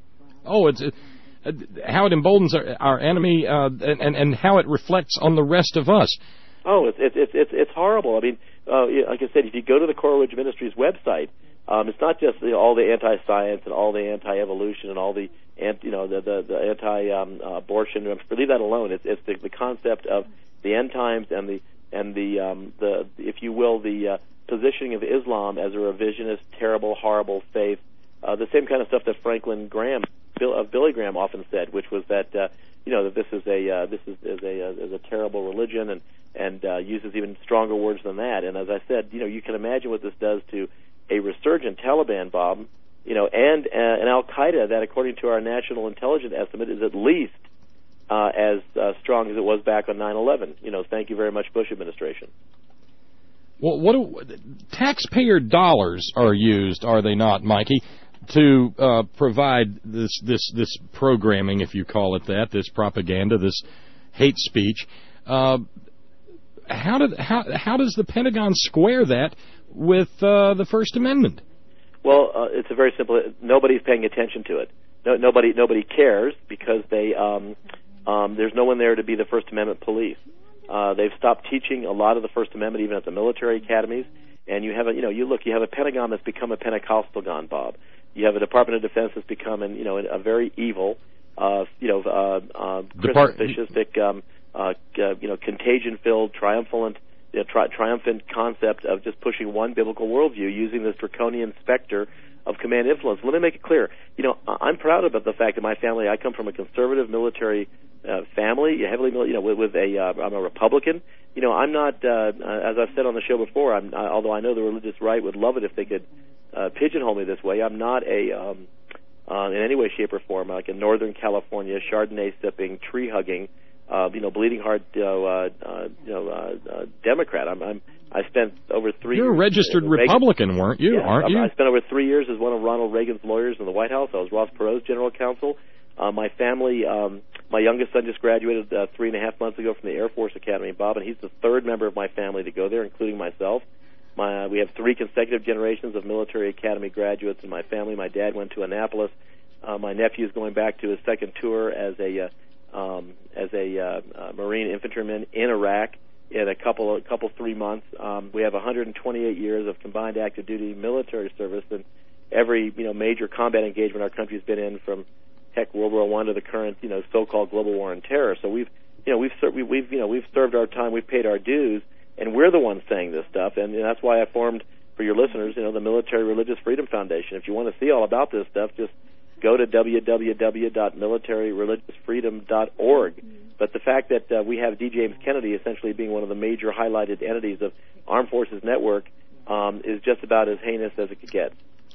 Oh, it's. It- Uh, how it emboldens our, our enemy, uh, and, and how it reflects on the rest of us. Oh, it's it's it's it's horrible. I mean, uh, like I said, if you go to the Coral Ridge Ministries website, um, it's not just, you know, all the anti-science and all the anti-evolution and all the anti, you know, the the, the anti-abortion. Um, uh, leave that alone. It's it's the, the concept of the end times and the and the um, the if you will the uh, positioning of Islam as a revisionist, terrible, horrible faith. Uh, the same kind of stuff that Franklin Graham. Bill, of Billy Graham often said, which was that uh, you know that this is a uh, this is, is a uh, is a terrible religion, and and uh, uses even stronger words than that. And as I said, you know, you can imagine what this does to a resurgent Taliban, Bob, you know, and uh, an Al Qaeda that, according to our national intelligence estimate, is at least uh, as uh, strong as it was back on nine eleven. You know, thank you very much, Bush administration. Well, what do, taxpayer dollars are used, are they not, Mikey, to uh, provide this this this programming, if you call it that, this propaganda, this hate speech? Uh, how did how how does the Pentagon square that with uh, the First Amendment? Well, uh, it's a very simple. Nobody's paying attention to it. No, nobody nobody cares because they um, um, there's no one there to be the First Amendment police. Uh, they've stopped teaching a lot of the First Amendment even at the military academies. And you have a you know you look you have a Pentagon that's become a Pentecostal gun, Bob. You have a Department of Defense that's become, an, you know, a very evil, uh, you know, uh, uh, Depart- fascistic, um, uh, uh, you know, contagion-filled, triumphant, you know, tri- triumphant concept of just pushing one biblical worldview using this draconian specter of command influence. Let me make it clear. You know, I'm proud about the fact that my family. I come from a conservative military uh, family, heavily, you know, with, with a. Uh, I'm a Republican. You know, I'm not. Uh, as I've said on the show before, I'm. I, although I know the religious right would love it if they could. Uh, pigeonhole me this way. I'm not a, um, uh, in any way, shape, or form, like a Northern California Chardonnay sipping, tree hugging, uh, you know, bleeding heart, uh, uh, you know, uh, uh, Democrat. I'm, I'm, I spent over three. You're years a registered Republican, Reagan. weren't you? Yeah, aren't I, you? I spent over three years as one of Ronald Reagan's lawyers in the White House. I was Ross Perot's general counsel. Uh, my family, um, my youngest son just graduated uh, three and a half months ago from the Air Force Academy, Bob, and he's the third member of my family to go there, including myself. My, uh, we have three consecutive generations of military academy graduates in my family. My dad went to Annapolis. Uh, my nephew is going back to his second tour as a uh, um, as a uh, uh, Marine infantryman in Iraq in a couple a couple three months. Um, we have one hundred twenty-eight years of combined active duty military service, and every you know major combat engagement our country's been in, from heck World War One to the current you know so-called global war on terror. So we've you know we've ser- we've you know we've served our time. We've paid our dues. And we're the ones saying this stuff, and, and that's why I formed, for your listeners, you know, the Military Religious Freedom Foundation. If you want to see all about this stuff, just go to w w w dot military religious freedom dot org. But the fact that uh, we have D. James Kennedy essentially being one of the major highlighted entities of Armed Forces Network um, is just about as heinous as it could get.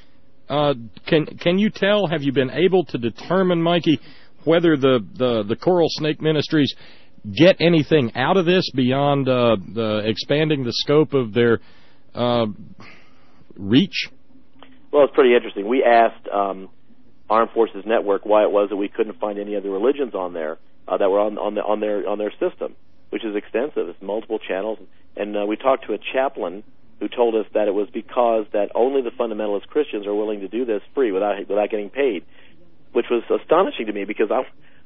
Uh, can can you tell? Have you been able to determine, Mikey, whether the the, the Coral Snake Ministries get anything out of this beyond uh, the expanding the scope of their uh, reach? Well, it's pretty interesting. We asked um, Armed Forces Network why it was that we couldn't find any other religions on there uh, that were on on, the, on their on their system, which is extensive. It's multiple channels, and uh, we talked to a chaplain who told us that it was because that only the fundamentalist Christians are willing to do this free without without getting paid, which was astonishing to me because I.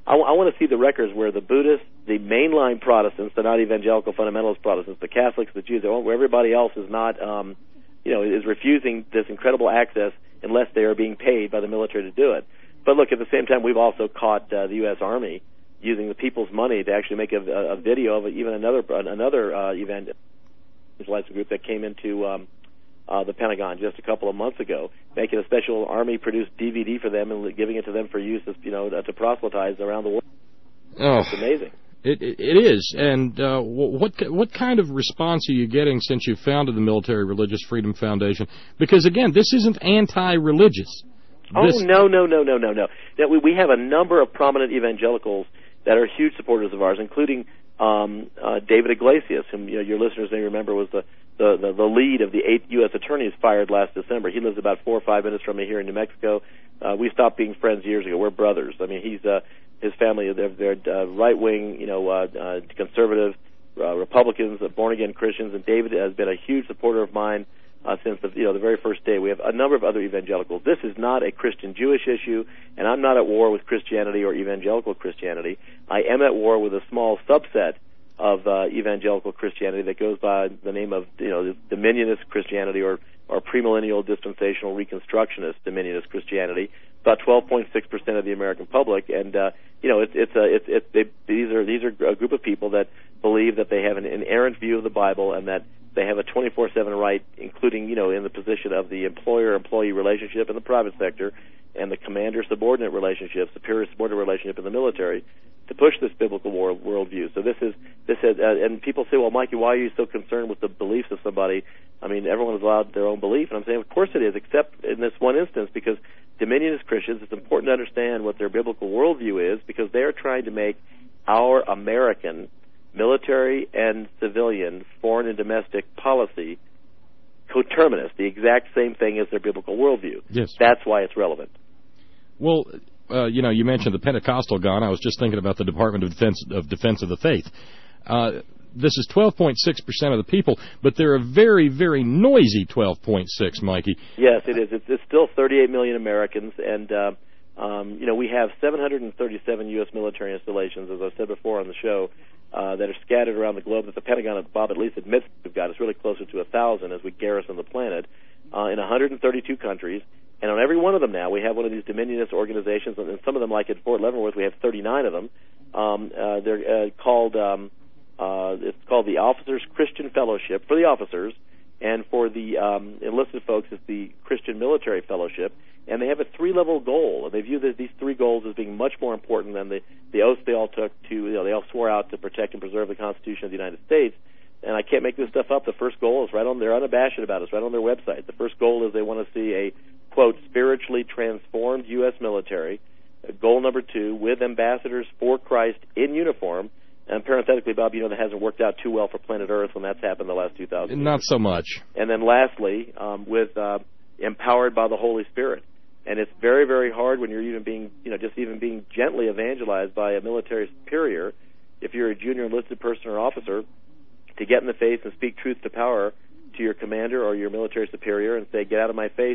I, I want to see the records where the Buddhists, the mainline Protestants, the not evangelical fundamentalist Protestants, the Catholics, the Jews, where everybody else is not, um, you know, is refusing this incredible access unless they are being paid by the military to do it. But look, at the same time, we've also caught uh, the U S Army using the people's money to actually make a, a video of even another another uh, evangelizing group that came into um, uh, the Pentagon just a couple of months ago, making a special Army-produced D V D for them and giving it to them for use, as, you know, to proselytize around the world. Oh, it's amazing. It, it, it is. And uh, what what kind of response are you getting since you founded the Military Religious Freedom Foundation? Because, again, this isn't anti-religious. Oh, this... no, no, no, no, no, no. Now, we, we have a number of prominent evangelicals that are huge supporters of ours, including um, uh, David Iglesias, whom, you know, your listeners may remember was the, the, the, the lead of the eight U S attorneys fired last December. He lives about four or five minutes from me here in New Mexico. Uh, we stopped being friends years ago. We're brothers. I mean, he's... Uh, His family, they're, they're uh, right-wing, you know, uh, uh, conservative uh, Republicans, uh, born-again Christians, and David has been a huge supporter of mine uh, since the, you know, the very first day. We have a number of other evangelicals. This is not a Christian-Jewish issue, and I'm not at war with Christianity or evangelical Christianity. I am at war with a small subset of uh, evangelical Christianity that goes by the name of, you know, Dominionist Christianity or or premillennial dispensational reconstructionist Dominionist Christianity. About twelve point six percent of the American public, and uh, you know, it's it's a it's it's they, these are these are a group of people that believe that they have an inerrant view of the Bible and that they have a twenty-four seven right, including, you know, in the position of the employer-employee relationship in the private sector and the commander-subordinate relationship, superior-subordinate relationship in the military, to push this biblical world worldview. So this is this is, uh, and people say, well, Mikey, why are you so concerned with the beliefs of somebody? I mean, everyone is allowed their own belief, and I'm saying, of course it is, except in this one instance, because Dominionist Christians, it's important to understand what their biblical worldview is, because they're trying to make our American military and civilian foreign and domestic policy coterminous, the exact same thing as their biblical worldview. Yes. That's why it's relevant. Well, uh, you know, you mentioned the Pentecostal gone. I was just thinking about the Department of Defense of Defense of the Faith. Uh, this is twelve point six percent of the people, but they're a very, very noisy twelve point six, Mikey. Yes, it is. It's, it's still thirty-eight million Americans, and, uh, um, you know, we have seven hundred thirty-seven U S military installations, as I said before on the show, uh, that are scattered around the globe that the Pentagon, Bob at least admits we've got. It's really closer to one thousand as we garrison the planet, uh, in one hundred thirty-two countries. And on every one of them now, we have one of these Dominionist organizations, and some of them, like at Fort Leavenworth, we have thirty-nine of them. Um, uh, they're uh, called, um, uh, it's called the Officers Christian Fellowship for the officers, and for the um, enlisted folks, it's the Christian Military Fellowship. And they have a three-level goal, and they view this, these three goals as being much more important than the, the oath they all took to, you know, they all swore out to protect and preserve the Constitution of the United States. And I can't make this stuff up. The first goal is right on, they're unabashed about it. It's right on their website. The first goal is they want to see a, quote, spiritually transformed U S military. Uh, goal number two, with ambassadors for Christ in uniform. And parenthetically, Bob, you know that hasn't worked out too well for planet Earth when that's happened the last two thousand years. Not so much. And then lastly, um, with uh, empowered by the Holy Spirit. And it's very, very hard when you're even being, you know, just even being gently evangelized by a military superior, if you're a junior enlisted person or officer, to get in the face and speak truth to power to your commander or your military superior and say, get out of my face,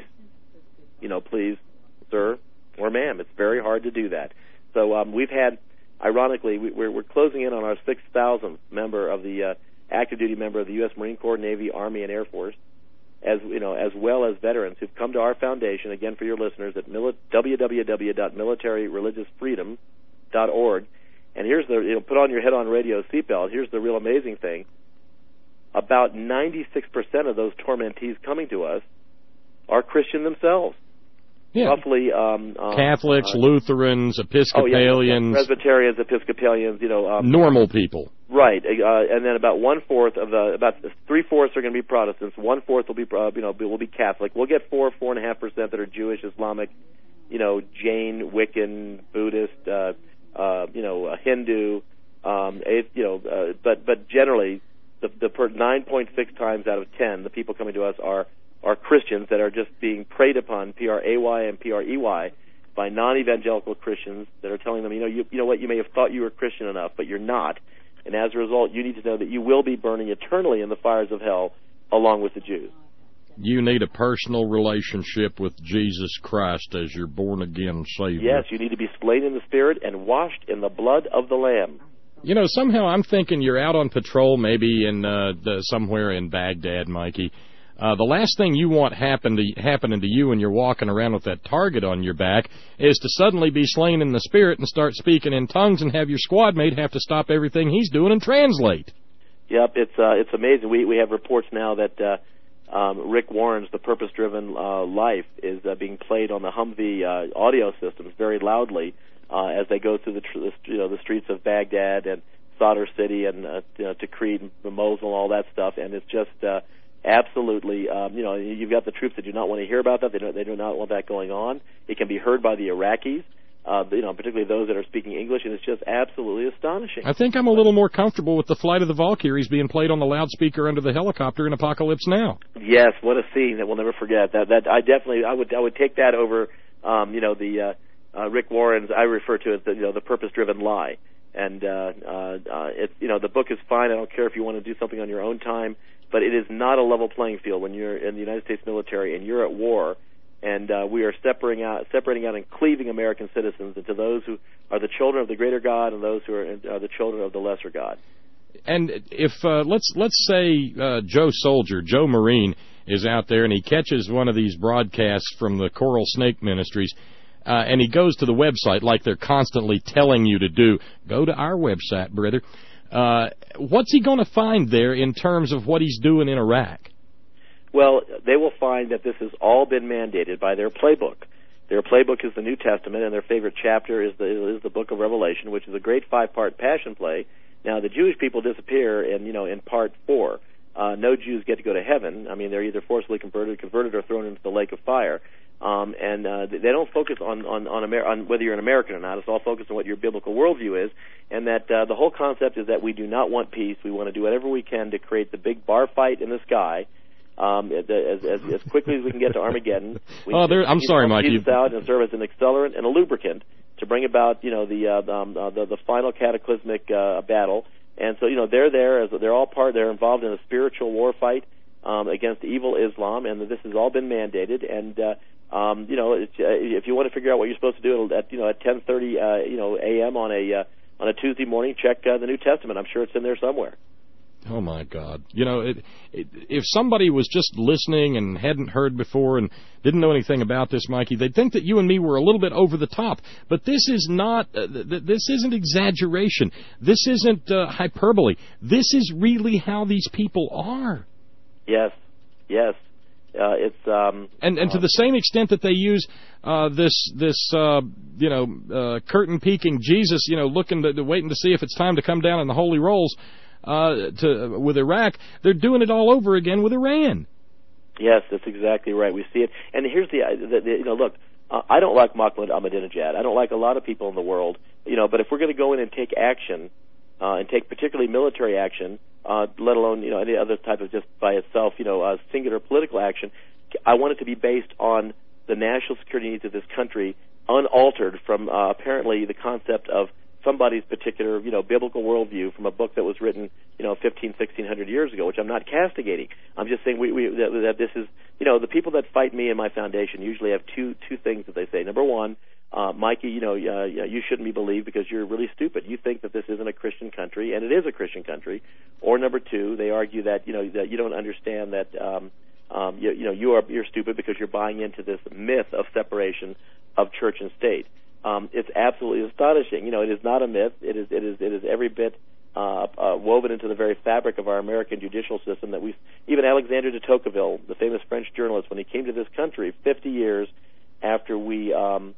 you know, please, sir or ma'am. It's very hard to do that. So um, we've had, ironically, we, we're, we're closing in on our six thousandth member of the uh, active duty member of the U S Marine Corps, Navy, Army, and Air Force, as you know, as well as veterans who've come to our foundation, again for your listeners, at mili- w w w dot military religious freedom dot org. And here's the, you know, put on your head-on radio seatbelt. Here's the real amazing thing. About ninety-six percent of those tormentees coming to us are Christian themselves. Yeah. Roughly um, um, Catholics, uh, Lutherans, Episcopalians, oh, yeah, Presbyterians, Episcopalians, you know, um, normal people. Right, uh, and then about one fourth of the, about three fourths are going to be Protestants. One fourth will be, uh, you know, will be Catholic. We'll get four, four and a half percent that are Jewish, Islamic, you know, Jain, Wiccan, Buddhist, uh, uh, you know, uh, Hindu, um, it, you know, uh, but but generally, the the per nine point six times out of ten, the people coming to us are are Christians that are just being preyed upon, P R A Y and P R E Y, by non-evangelical Christians that are telling them, you know, you, you know what, you may have thought you were Christian enough, but you're not. And as a result, you need to know that you will be burning eternally in the fires of hell along with the Jews. You need a personal relationship with Jesus Christ as your born-again Savior. Yes, you need to be slain in the Spirit and washed in the blood of the Lamb. You know, somehow I'm thinking you're out on patrol maybe in uh, the, somewhere in Baghdad, Mikey. Uh, the last thing you want happen to, happening to you when you're walking around with that target on your back is to suddenly be slain in the Spirit and start speaking in tongues and have your squad mate have to stop everything he's doing and translate. Yep, it's uh, it's amazing. We we have reports now that uh, um, Rick Warren's The Purpose-Driven uh, Life is uh, being played on the Humvee uh, audio systems very loudly uh, as they go through the, tr- the you know the streets of Baghdad and Sadr City and uh, you know, Tikrit and Mosul and all that stuff, and it's just uh, absolutely um, you know you've got the troops that do not want to hear about that. They don't, they do not want that going on. It can be heard by the Iraqis. Uh, you know, particularly those that are speaking English, and it's just absolutely astonishing. I think I'm a little more comfortable with the Flight of the Valkyries being played on the loudspeaker under the helicopter in Apocalypse Now. Yes, what a scene that we'll never forget. That that I definitely I would I would take that over. Um, you know, the uh, uh, Rick Warren's I refer to it as the, you know the purpose-driven lie, and uh, uh, uh, it's you know the book is fine. I don't care if you want to do something on your own time, but it is not a level playing field when you're in the United States military and you're at war. And uh, we are separating out, separating out and cleaving American citizens into those who are the children of the greater God and those who are, are the children of the lesser God. And if uh, let's let's say uh, Joe Soldier, Joe Marine, is out there and he catches one of these broadcasts from the Coral Snake Ministries, uh, and he goes to the website like they're constantly telling you to do. Go to our website, brother. Uh, what's he going to find there in terms of what he's doing in Iraq? Well, they will find that this has all been mandated by their playbook. Their playbook is the New Testament, and their favorite chapter is the is the Book of Revelation, which is a great five-part passion play. Now, the Jewish people disappear in you know in part four. Uh, no Jews get to go to heaven. I mean, they're either forcibly converted, converted, or thrown into the lake of fire. Um, and uh, they don't focus on on on, Amer- on whether you're an American or not. It's all focused on what your biblical worldview is, and that uh, the whole concept is that we do not want peace. We want to do whatever we can to create the big bar fight in the sky. Um, as, as, as quickly as we can get to Armageddon. We oh, there, I'm sorry, Mike. You out and serve as an accelerant and a lubricant to bring about, you know, the uh, um, uh, the, the final cataclysmic uh, battle. And so, you know, they're there as they're all part. They're involved in a spiritual war fight um, against evil Islam, and this has all been mandated. And uh, um, you know, it's, uh, if you want to figure out what you're supposed to do at you know at ten thirty uh, you know a.m. on a uh, on a Tuesday morning, check uh, the New Testament. I'm sure it's in there somewhere. Oh, my God. You know, it, it, if somebody was just listening and hadn't heard before and didn't know anything about this, Mikey, they'd think that you and me were a little bit over the top. But this is not, uh, th- this isn't exaggeration. This isn't uh, hyperbole. This is really how these people are. Yes, yes. Uh, it's um, and and to the same extent that they use uh, this this uh, you know uh, curtain peeking Jesus, you know, looking to, to waiting to see if it's time to come down in the holy rolls. Uh, to with Iraq, they're doing it all over again with Iran. Yes, that's exactly right. We see it, and here's the, the, the you know, look, uh, I don't like Mahmoud Ahmadinejad. I don't like a lot of people in the world, you know, but if we're going to go in and take action, uh, and take particularly military action, uh, let alone you know any other type of just by itself, you know, uh, singular political action, I want it to be based on the national security needs of this country, unaltered from uh, apparently the concept of somebody's particular, you know, biblical worldview from a book that was written, you know, fifteen, sixteen hundred years ago, which I'm not castigating. I'm just saying we, we that, that this is, you know, the people that fight me and my foundation usually have two two things that they say. Number one, uh, Mikey, you know, uh, you shouldn't be believed because you're really stupid. You think that this isn't a Christian country, and it is a Christian country. Or number two, they argue that, you know, that you don't understand that, um, um, you, you know, you are you're stupid because you're buying into this myth of separation of church and state. Um, it's absolutely astonishing. You know, it is not a myth. It is, it is, it is every bit uh, uh, woven into the very fabric of our American judicial system. That we, even Alexandre de Tocqueville, the famous French journalist, when he came to this country fifty years after we, um,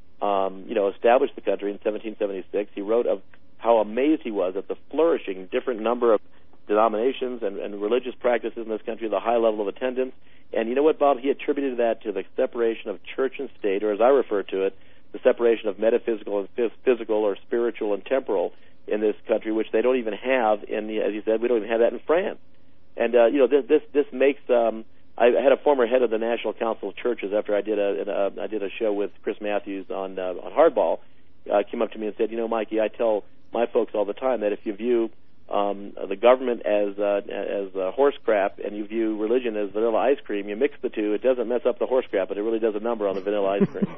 um, you know, established the country in seventeen seventy-six, he wrote of how amazed he was at the flourishing different number of denominations and, and religious practices in this country, the high level of attendance. And you know what, Bob? He attributed that to the separation of church and state, or as I refer to it, the separation of metaphysical and physical or spiritual and temporal in this country, which they don't even have in the, as you said, we don't even have that in France. And, uh, you know, this, this, this makes, um, I had a former head of the National Council of Churches after I did a, a I did a show with Chris Matthews on, uh, on Hardball, uh, came up to me and said, you know, Mikey, I tell my folks all the time that if you view um, the government as uh, as uh, horse crap, and you view religion as vanilla ice cream, you mix the two. It doesn't mess up the horse crap, but it really does a number on the vanilla ice cream.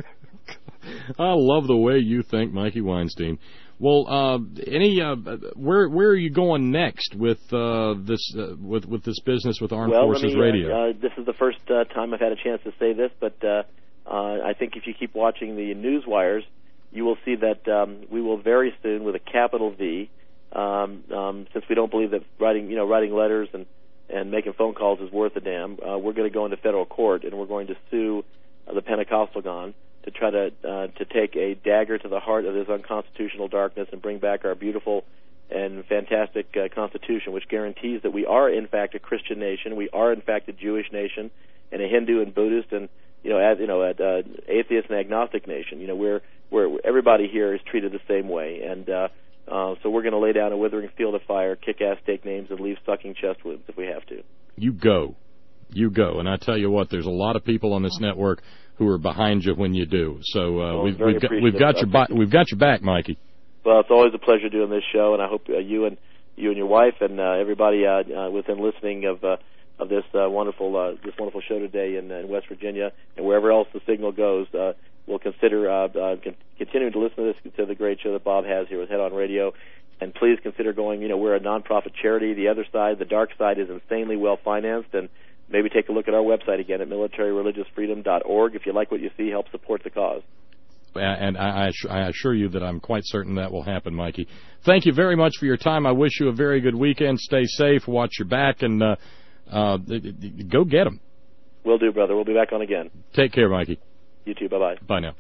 I love the way you think, Mikey Weinstein. Well, uh, any uh, where where are you going next with uh, this uh, with with this business with Armed well, Forces me, Radio? Uh, uh, this is the first uh, time I've had a chance to say this, but uh, uh, I think if you keep watching the news wires, you will see that um, we will very soon, with a capital V, um, um, since we don't believe that writing you know writing letters and and making phone calls is worth a damn. Uh, we're going to go into federal court and we're going to sue uh, the Pentecostalagon to try to uh, to take a dagger to the heart of this unconstitutional darkness and bring back our beautiful and fantastic uh, Constitution, which guarantees that we are in fact a Christian nation, we are in fact a Jewish nation, and a Hindu and Buddhist and you know as, you know a, uh, atheist and agnostic nation. You know we're we're everybody here is treated the same way, and uh, uh, so we're going to lay down a withering field of fire, kick ass, take names, and leave sucking chest wounds if we have to. You go, you go, and I tell you what, there's a lot of people on this network who are behind you when you do. So uh, well, we've, we've got we've got your bi- we've got your back, Mikey. Well, it's always a pleasure doing this show, and I hope uh, you and you and your wife and uh, everybody uh, uh, within listening of uh, of this uh, wonderful uh, this wonderful show today in, in West Virginia and wherever else the signal goes, uh, will consider uh, uh, con- continuing to listen to this to the great show that Bob has here with Head On Radio. And please consider going. You know, we're a nonprofit charity. The other side, the dark side, is insanely well financed, and maybe take a look at our website again at military religious freedom dot org. If you like what you see, help support the cause. And I, I assure you that I'm quite certain that will happen, Mikey. Thank you very much for your time. I wish you a very good weekend. Stay safe, watch your back, and uh, uh, go get them. Will do, brother. We'll be back on again. Take care, Mikey. You too. Bye-bye. Bye now.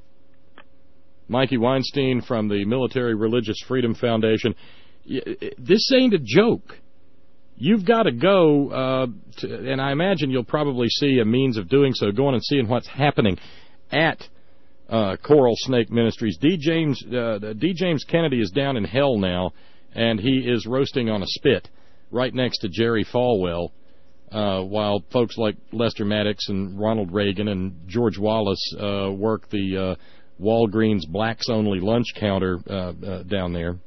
Mikey Weinstein from the Military Religious Freedom Foundation. This ain't a joke. You've got to go, uh, to, and I imagine you'll probably see a means of doing so, going and seeing what's happening at uh, Coral Snake Ministries. D. James uh, D. James Kennedy is down in hell now, and he is roasting on a spit right next to Jerry Falwell, uh, while folks like Lester Maddox and Ronald Reagan and George Wallace uh, work the uh, Walgreens blacks-only lunch counter uh, uh, down there.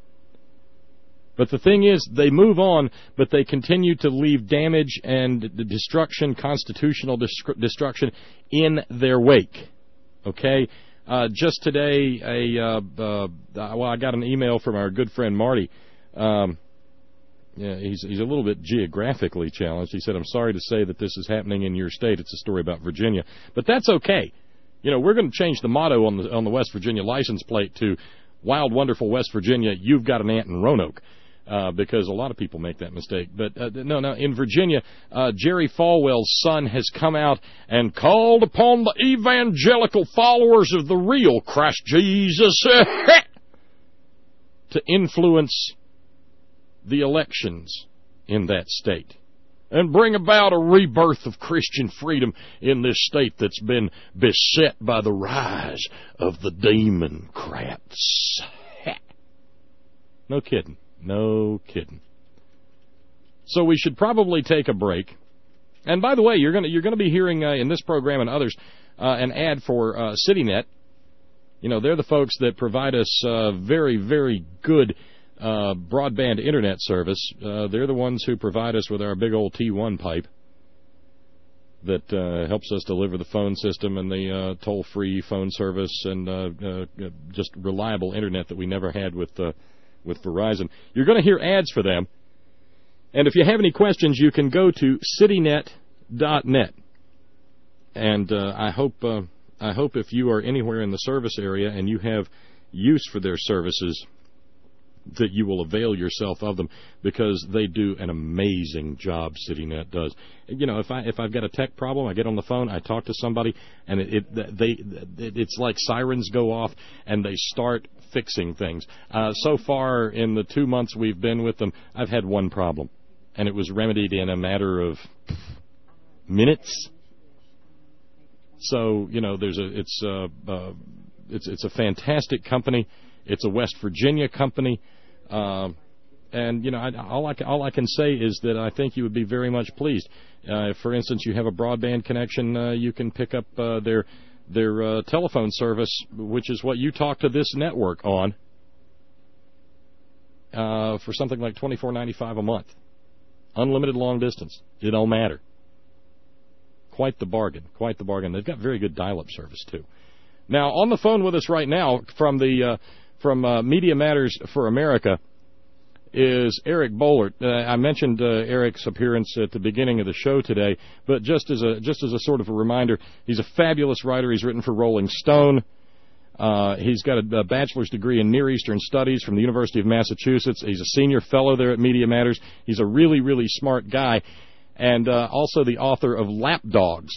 But the thing is, they move on, but they continue to leave damage and destruction, constitutional destruction, in their wake. Okay? Uh, just today, a uh, uh, well, I got an email from our good friend Marty. Um, yeah, he's he's a little bit geographically challenged. He said, "I'm sorry to say that this is happening in your state. It's a story about Virginia, but that's okay. You know, we're going to change the motto on the on the West Virginia license plate to Wild, Wonderful West Virginia. You've got an aunt in Roanoke." Uh, because a lot of people make that mistake. But uh, no, no, in Virginia, uh, Jerry Falwell's son has come out and called upon the evangelical followers of the real Christ Jesus to influence the elections in that state and bring about a rebirth of Christian freedom in this state that's been beset by the rise of the Democrats. No kidding. No kidding. So we should probably take a break. And by the way, you're going to you're going to be hearing uh, in this program and others uh, an ad for uh, CityNet. You know, they're the folks that provide us uh, very, very good uh, broadband internet service. Uh, they're the ones who provide us with our big old T one pipe that uh, helps us deliver the phone system and the uh, toll-free phone service and uh, uh, just reliable internet that we never had with uh, with Verizon. You're going to hear ads for them. And if you have any questions, you can go to citynet dot net. And uh, I hope uh, I hope if you are anywhere in the service area and you have use for their services, that you will avail yourself of them, because they do an amazing job. CityNet does. You know, if I if I've got a tech problem, I get on the phone, I talk to somebody, and it, it they it's like sirens go off and they start fixing things. Uh, so far in the two months we've been with them, I've had one problem, and it was remedied in a matter of minutes. So you know, there's a it's a uh, it's it's a fantastic company. It's a West Virginia company, uh, and you know, I, all I all I can say is that I think you would be very much pleased. Uh, if, for instance, you have a broadband connection, uh, you can pick up uh, their their uh, telephone service, which is what you talk to this network on. uh, for something like twenty-four ninety-five a month. Unlimited long distance. It don't matter. Quite the bargain. Quite the bargain. They've got very good dial-up service, too. Now, on the phone with us right now from the uh, from uh, Media Matters for America is Eric Boehlert. Uh, I mentioned uh, Eric's appearance at the beginning of the show today, but just as a just as a sort of a reminder, he's a fabulous writer. He's written for Rolling Stone. Uh, he's got a, a bachelor's degree in Near Eastern Studies from the University of Massachusetts. He's a senior fellow there at Media Matters. He's a really, really smart guy, and uh, also the author of Lapdogs,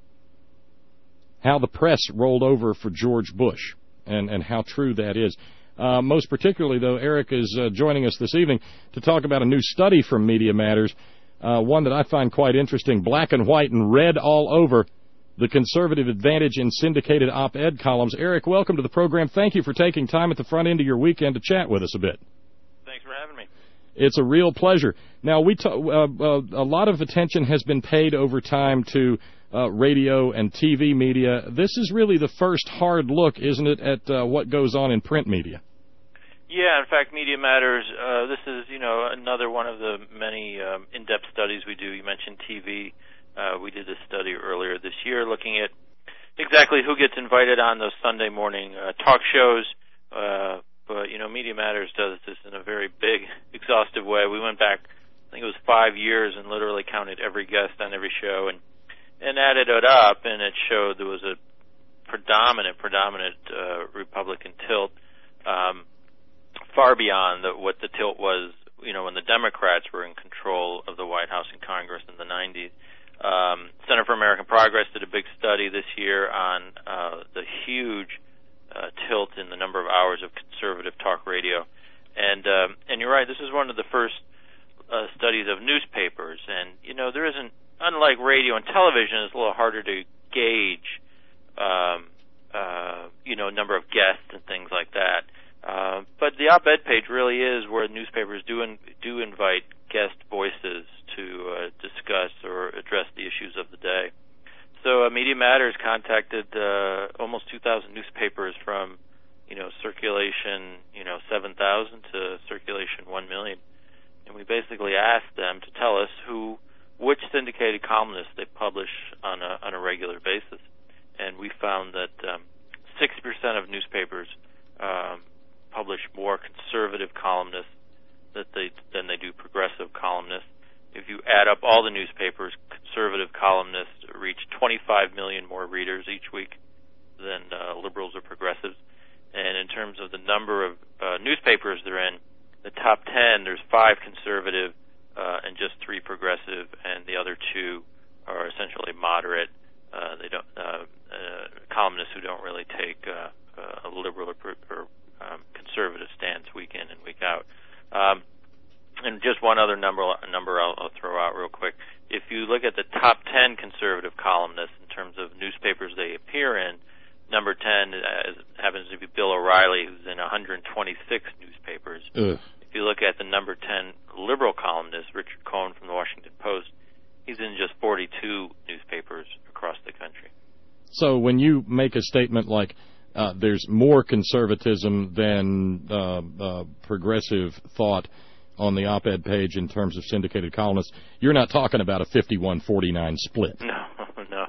How the Press Rolled Over for George Bush, and, and how true that is. Uh, most particularly, though, Eric is uh, joining us this evening to talk about a new study from Media Matters, uh, one that I find quite interesting, black and white and red all over, the conservative advantage in syndicated op-ed columns. Eric, welcome to the program. Thank you for taking time at the front end of your weekend to chat with us a bit. Thanks for having me. It's a real pleasure. Now, we ta- uh, uh, a lot of attention has been paid over time to uh, radio and T V media. This is really the first hard look, isn't it, at uh, what goes on in print media? Yeah, in fact, Media Matters, uh, this is, you know, another one of the many um, in-depth studies we do. You mentioned T V. Uh, we did a study earlier this year looking at exactly who gets invited on those Sunday morning uh, talk shows. Uh, but, you know, Media Matters does this in a very big, exhaustive way. We went back, I think it was five years, and literally counted every guest on every show and, and added it up, and it showed there was a predominant, predominant uh, Republican tilt, um, far beyond the, what the tilt was, you know, when the Democrats were in control of the White House and Congress in the nineties. Um, Center for American Progress did a big study this year on uh, the huge uh, tilt in the number of hours of conservative talk radio, and um, and you're right. This is one of the first uh, studies of newspapers, and you know there isn't, unlike radio and television, it's a little harder to gauge, um, uh, you know, number of guests and things like that. Uh, but the op-ed page really is where newspapers do in, do invite guest voices to uh, discuss or address the issues of the day. So uh, Media Matters contacted uh, almost two thousand newspapers from, you know, circulation, you know, seven thousand to circulation one million. And we basically asked them to tell us who, which syndicated columnists they publish on a, on a regular basis. And we found that um, sixty percent of newspapers um, publish more conservative columnists that they, than they do progressive columnists. If you add up all the newspapers, conservative columnists reach twenty-five million more readers each week than uh, liberals or progressives. And in terms of the number of uh, newspapers they're in, the top ten, there's five conservative uh, and just three progressive, and the other two are essentially moderate. Uh, they don't uh, uh, columnists who don't really take uh, uh, a liberal or, or um, conservative stance week in and week out. Um, And just one other number number I'll, I'll throw out real quick. If you look at the top ten conservative columnists in terms of newspapers they appear in, number ten uh, happens to be Bill O'Reilly, who's in one hundred twenty-six newspapers. Ugh. If you look at the number ten liberal columnist, Richard Cohen from the Washington Post, he's in just forty-two newspapers across the country. So when you make a statement like uh, there's more conservatism than uh, uh, progressive thought on the op-ed page in terms of syndicated columnists, you're not talking about a fifty-one forty-nine split. No, no.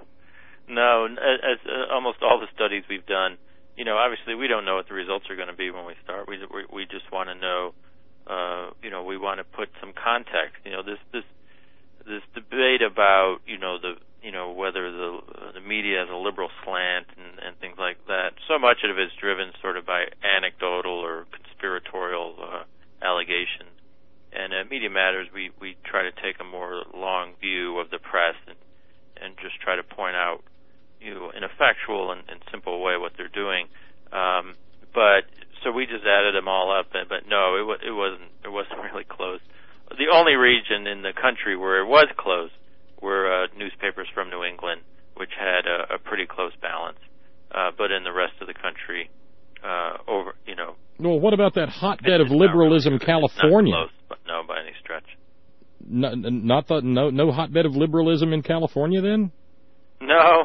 No, as, as uh, almost all the studies we've done, you know, obviously we don't know what the results are going to be when we start. We we, we just want to know, uh, you know, we want to put some context. You know, this this this debate about, you know, the you know whether the uh, the media has a liberal slant and, and things like that. So much of it is driven sort of by anecdotal or conspiratorial uh, allegations. And at Media Matters, we, we try to take a more long view of the press and, and just try to point out, you know, in a factual and, and simple way what they're doing. Um, but so we just added them all up, and, but no, it, it wasn't it wasn't really close. The only region in the country where it was close were uh, newspapers from New England, which had a, a pretty close balance. Uh, but in the rest of the country, uh, over you know. Well, what about that hotbed of liberalism, really, California? Not close, but no, by any stretch. No, not the no no hotbed of liberalism in California, then? No.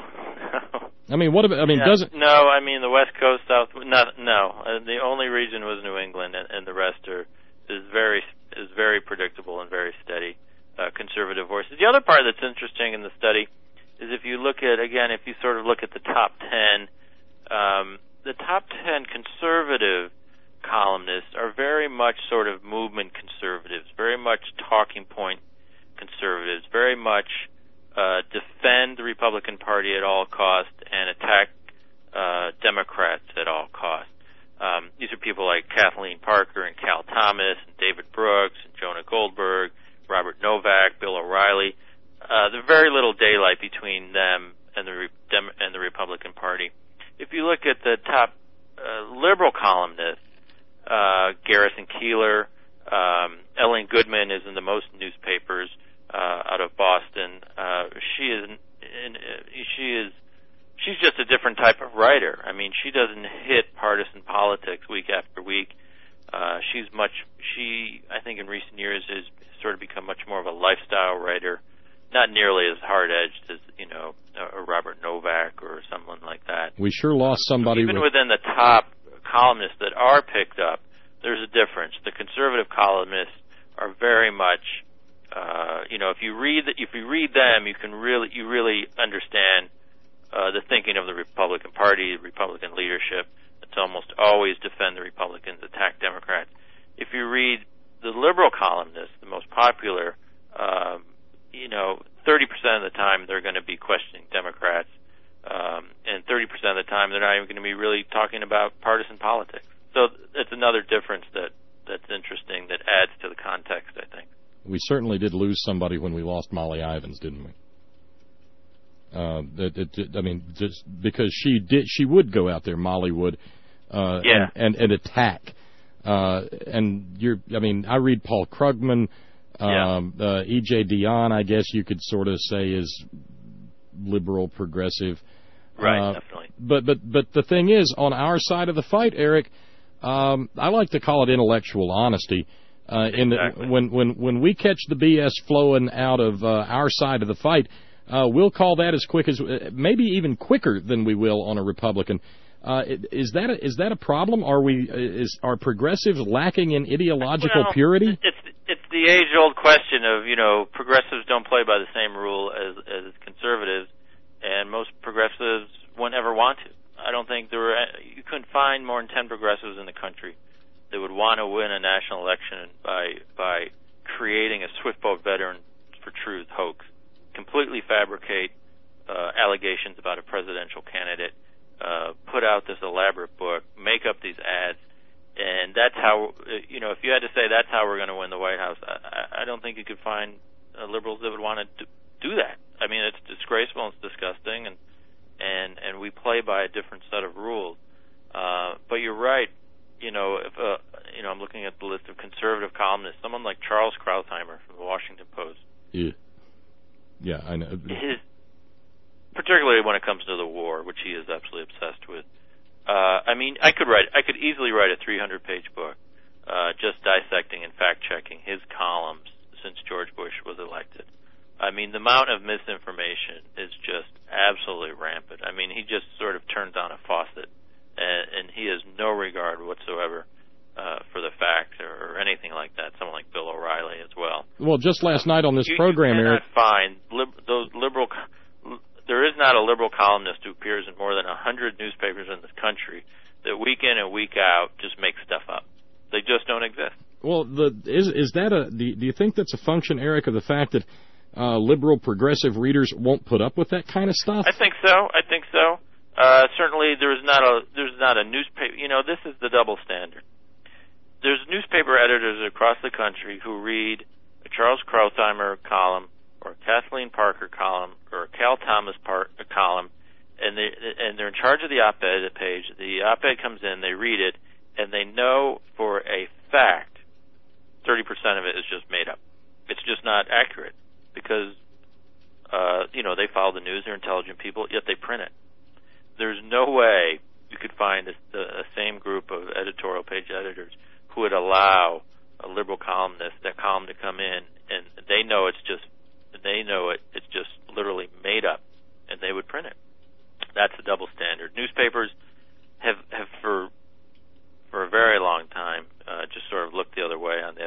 I mean, what about? I mean, yeah, doesn't? No, I mean the West Coast, South. No, no. Uh, the only region was New England, and, and the rest are is very is very predictable and very steady uh, conservative voices. The other part that's interesting in the study is if you look at, again, if you sort of look at the top ten, um, the top ten conservative columnists are very much sort of movement conservatives, very much talking point conservatives, very much uh, defend the Republican Party at all costs and attack uh, Democrats at all costs. Um, these are people like Kathleen Parker and Cal Thomas and David Brooks and Jonah Goldberg, Robert Novak, Bill O'Reilly. Uh, there's very little daylight between them and the Re- Dem- and the Republican Party. If you look at the top uh, liberal columnists, uh, Garrison Keillor, um, Ellen Goodman is in the most newspapers uh, out of Boston. Uh, she is, in, she is, she's just a different type of writer. I mean, she doesn't hit partisan politics week after week. Uh, she's much, she, I think in recent years has sort of become much more of a lifestyle writer, not nearly as hard-edged as, you know, a Robert Novak or someone like that. We sure lost somebody. So even with... within the top columnists that are picked up, there's a difference. The conservative columnists are very much, uh, you know, if you read the, if you read them, you can really you really understand uh, the thinking of the Republican Party, the Republican leadership. It's almost always defend the Republicans, attack Democrats. If you read the liberal columnists, the most popular, um, you know, thirty percent of the time they're going to be questioning Democrats, um, and thirty percent of the time they're not even going to be really talking about partisan politics. So it's another difference that, that's interesting that adds to the context, I think. We certainly did lose somebody when we lost Molly Ivins, didn't we? Uh, it, it, it, I mean, just because she did, she would go out there, Molly would, uh, yeah. and, and, and attack. Uh, and you're, I mean, I read Paul Krugman, um, yeah. uh, E J Dionne, I guess you could sort of say is liberal, progressive. Right, uh, definitely. But, but, but the thing is, on our side of the fight, Eric, um, I like to call it intellectual honesty. Uh, in exactly. the, when, when, when we catch the B S flowing out of, uh, our side of the fight, Uh, we'll call that as quick as, uh, maybe even quicker than we will on a Republican. Uh, is that a, is that a problem? Are we is are progressives lacking in ideological well, purity? It's it's the age-old question of, you know, progressives don't play by the same rule as as conservatives, and most progressives won't ever want to. I don't think there were you couldn't find more than ten progressives in the country that would want to win a national election by by creating a Swift Boat Veterans for Truth hoax. Completely fabricate uh, allegations about a presidential candidate, uh, put out this elaborate book, make up these ads, and that's how, you know, if you had to say that's how we're going to win the White House, I, I don't think you could find uh, liberals that would want to do that. I mean, it's disgraceful and it's disgusting, and and and we play by a different set of rules. Uh, but you're right. You know, if uh, you know, I'm looking at the list of conservative columnists. Someone like Charles Krauthammer from the Washington Post. Yeah. Yeah, I know. His, particularly when it comes to the war, which he is absolutely obsessed with. Uh, I mean, I could write, I could easily write a three hundred page book, uh, just dissecting and fact-checking his columns since George Bush was elected. I mean, the amount of misinformation is just absolutely rampant. I mean, he just sort of turns on a faucet, and, and he has no regard whatsoever Uh, for the facts or, or anything like that. Someone like Bill O'Reilly as well. Well, just last night on this you, program, you Eric, find li- those liberal. There is not a liberal columnist who appears in more than a hundred newspapers in this country that week in and week out just make stuff up. They just don't exist. Well, the is is that a do you, do you think that's a function, Eric, of the fact that uh, liberal progressive readers won't put up with that kind of stuff? I think so. I think so. Uh, certainly, there's not a there's not a newspaper. You know, this is the double standard. There's newspaper editors across the country who read a Charles Krauthammer column or a Kathleen Parker column or a Cal Thomas par- column, and they and they're in charge of the op-ed page. The op-ed comes in, they read it, and they know for a fact thirty percent of it is just made up. It's just not accurate because uh, you know they follow the news. They're intelligent people, yet they print it. There's no way you could find a, a same group of editorial page editors who would allow a liberal columnist, that column to come in, and they know it's just, they know it, it's just literally made up, and they would print it. That's a double standard. Newspapers have, have for, for a very long time, uh, just sort of looked the other way on the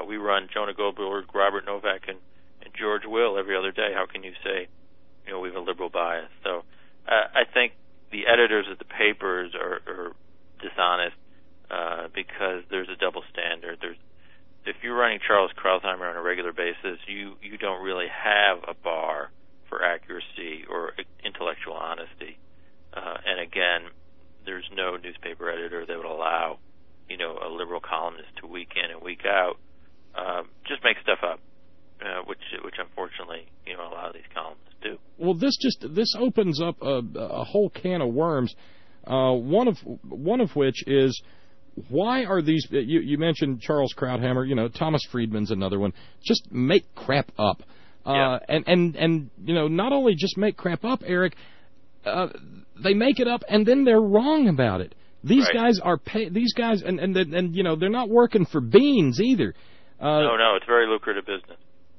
we run Jonah Goldberg, Robert Novak, and, and George Will every other day. How can you say, you know, we have a liberal bias? So uh, I think the editors of the papers are, are dishonest uh, because there's a double standard. There's if you're running Charles Krauthammer on a regular basis, you, you don't really have a bar for accuracy or intellectual honesty. Uh, and again, there's no newspaper editor that would allow, you know, a liberal columnist to week in and week out um, just make stuff up, uh, which which unfortunately, you know, a lot of these columnists do. Well, this just this opens up a, a whole can of worms. Uh, one of one of which is, why are these? You, you mentioned Charles Krauthammer. You know, Thomas Friedman's another one. Just make crap up, uh, yeah. and and and you know, not only just make crap up, Eric. Uh, they make it up and then they're wrong about it. These right. guys are pay, these guys and, and and and you know, they're not working for beans either. Uh, no, no, it's very lucrative business.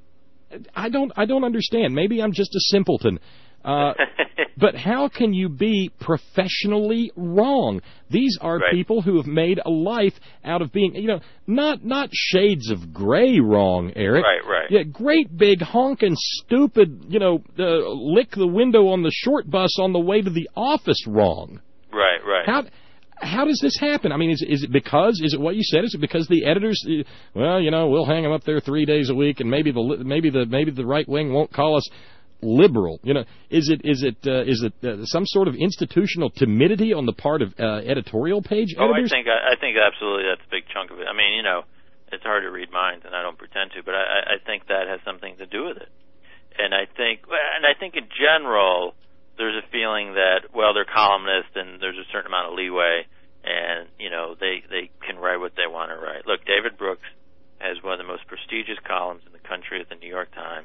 I don't I don't understand. Maybe I'm just a simpleton. Uh, but how can you be professionally wrong? These are right. people who have made a life out of being, you know, not not shades of gray wrong, Eric. Right, right. Yeah, great big honking stupid, you know, uh, lick the window on the short bus on the way to the office wrong. Right, right. How how does this happen? I mean, is is it because is it what you said? Is it because the editors? Uh, well, you know, we'll hang them up there three days a week, and maybe the maybe the maybe the right wing won't call us liberal. You know, is it is it uh, is it uh, some sort of institutional timidity on the part of uh, editorial page oh, editors? I think I, I think absolutely that's a big chunk of it. I mean, you know, it's hard to read minds, and I don't pretend to, but I, I think that has something to do with it. And I think, and I think in general, there's a feeling that, well, they're columnists, and there's a certain amount of leeway, and you know, they they can write what they want to write. Look, David Brooks has one of the most prestigious columns in the country at the New York Times.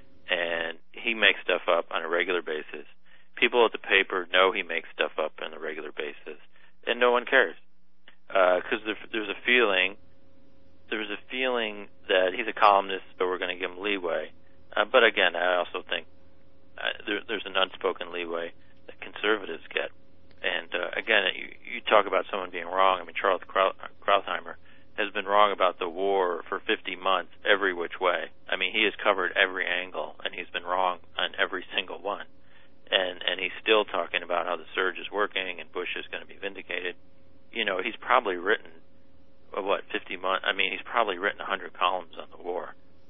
And he makes stuff up on a regular basis. People at the paper know he makes stuff up on a regular basis, and no one cares because uh, there, there's a feeling, there's a feeling that he's a columnist, so we're going to give him leeway. Uh, but again, I also think uh, there, there's an unspoken leeway that conservatives get. And uh, again, you, you talk about someone being wrong. I mean, Charles Krauthammer has been wrong about the war for fifty months every which way. I mean, he has covered every angle, and he's been wrong on every single one. And and he's still talking about how the surge is working and Bush is going to be vindicated. You know, he's probably written, what, fifty months? I mean, he's probably written one hundred columns on the war.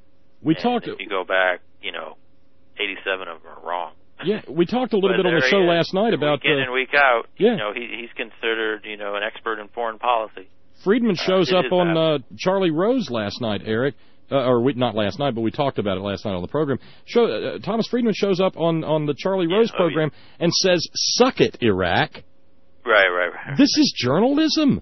We and talked. If you go back, you know, eighty-seven of them are wrong. Yeah, we talked a little bit on the show last night about week in uh, and week out. Yeah. You know, he, he's considered, you know, an expert in foreign policy. Friedman shows uh, up on uh, Charlie Rose last night, Eric. Uh, or we, not last night, but we talked about it last night on the program. Show, uh, Thomas Friedman shows up on, on the Charlie Rose yeah, oh, program yeah. and says, "Suck it, Iraq." Right, right, right. This is journalism.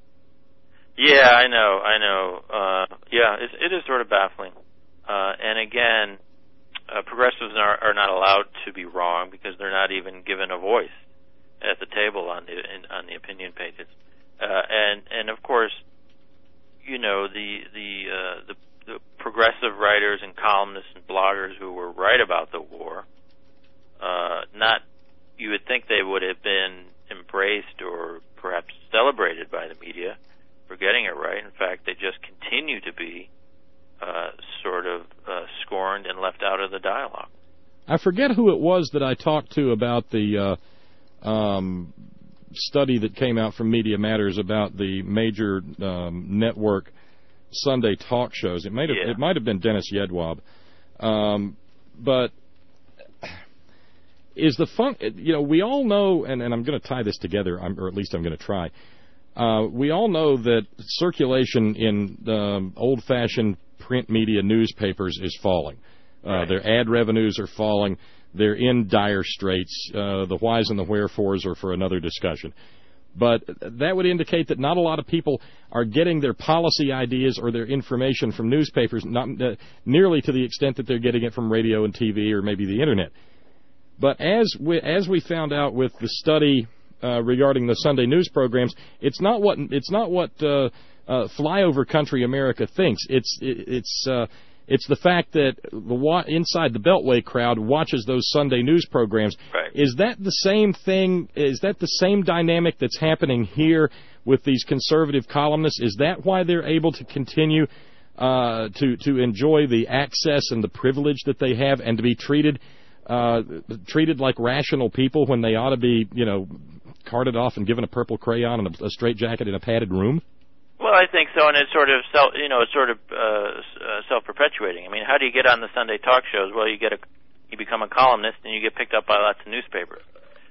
Yeah, I know, I know. Uh, yeah, it's, it is sort of baffling. Uh, and again, uh, progressives are, are not allowed to be wrong because they're not even given a voice at the table on the in, on the opinion pages. Uh, and and of course, you know, the the, uh, the the progressive writers and columnists and bloggers who were right about the war, uh, not you would think they would have been embraced or perhaps celebrated by the media for getting it right. In fact, they just continue to be uh, sort of uh, scorned and left out of the dialogue. I forget who it was that I talked to about the uh, um, study that came out from Media Matters about the major um, network Sunday talk shows. It might have yeah. it might have been Dennis Yedwab, um, but is the fun? You know, we all know, and, and I'm going to tie this together, I'm, or at least I'm going to try. Uh, we all know that circulation in um, old-fashioned print media newspapers is falling. Uh, right. Their ad revenues are falling. They're in dire straits. Uh, the whys and the wherefores are for another discussion. But that would indicate that not a lot of people are getting their policy ideas or their information from newspapers, not uh, nearly to the extent that they're getting it from radio and T V or maybe the Internet. But as we, as we found out with the study uh, regarding the Sunday news programs, it's not what it's not what uh, uh, flyover country America thinks. It's it, it's uh, It's the fact that the wa- inside the Beltway crowd watches those Sunday news programs. Right. Is that the same thing? Is that the same dynamic that's happening here with these conservative columnists? Is that why they're able to continue uh, to to enjoy the access and the privilege that they have, and to be treated uh, treated like rational people when they ought to be, you know, carted off and given a purple crayon and a, a straitjacket in a padded room? Well, I think so, and it's sort of self, you know, it's sort of uh, uh, self-perpetuating. I mean, how do you get on the Sunday talk shows? Well, you get a, you become a columnist, and you get picked up by lots of newspapers.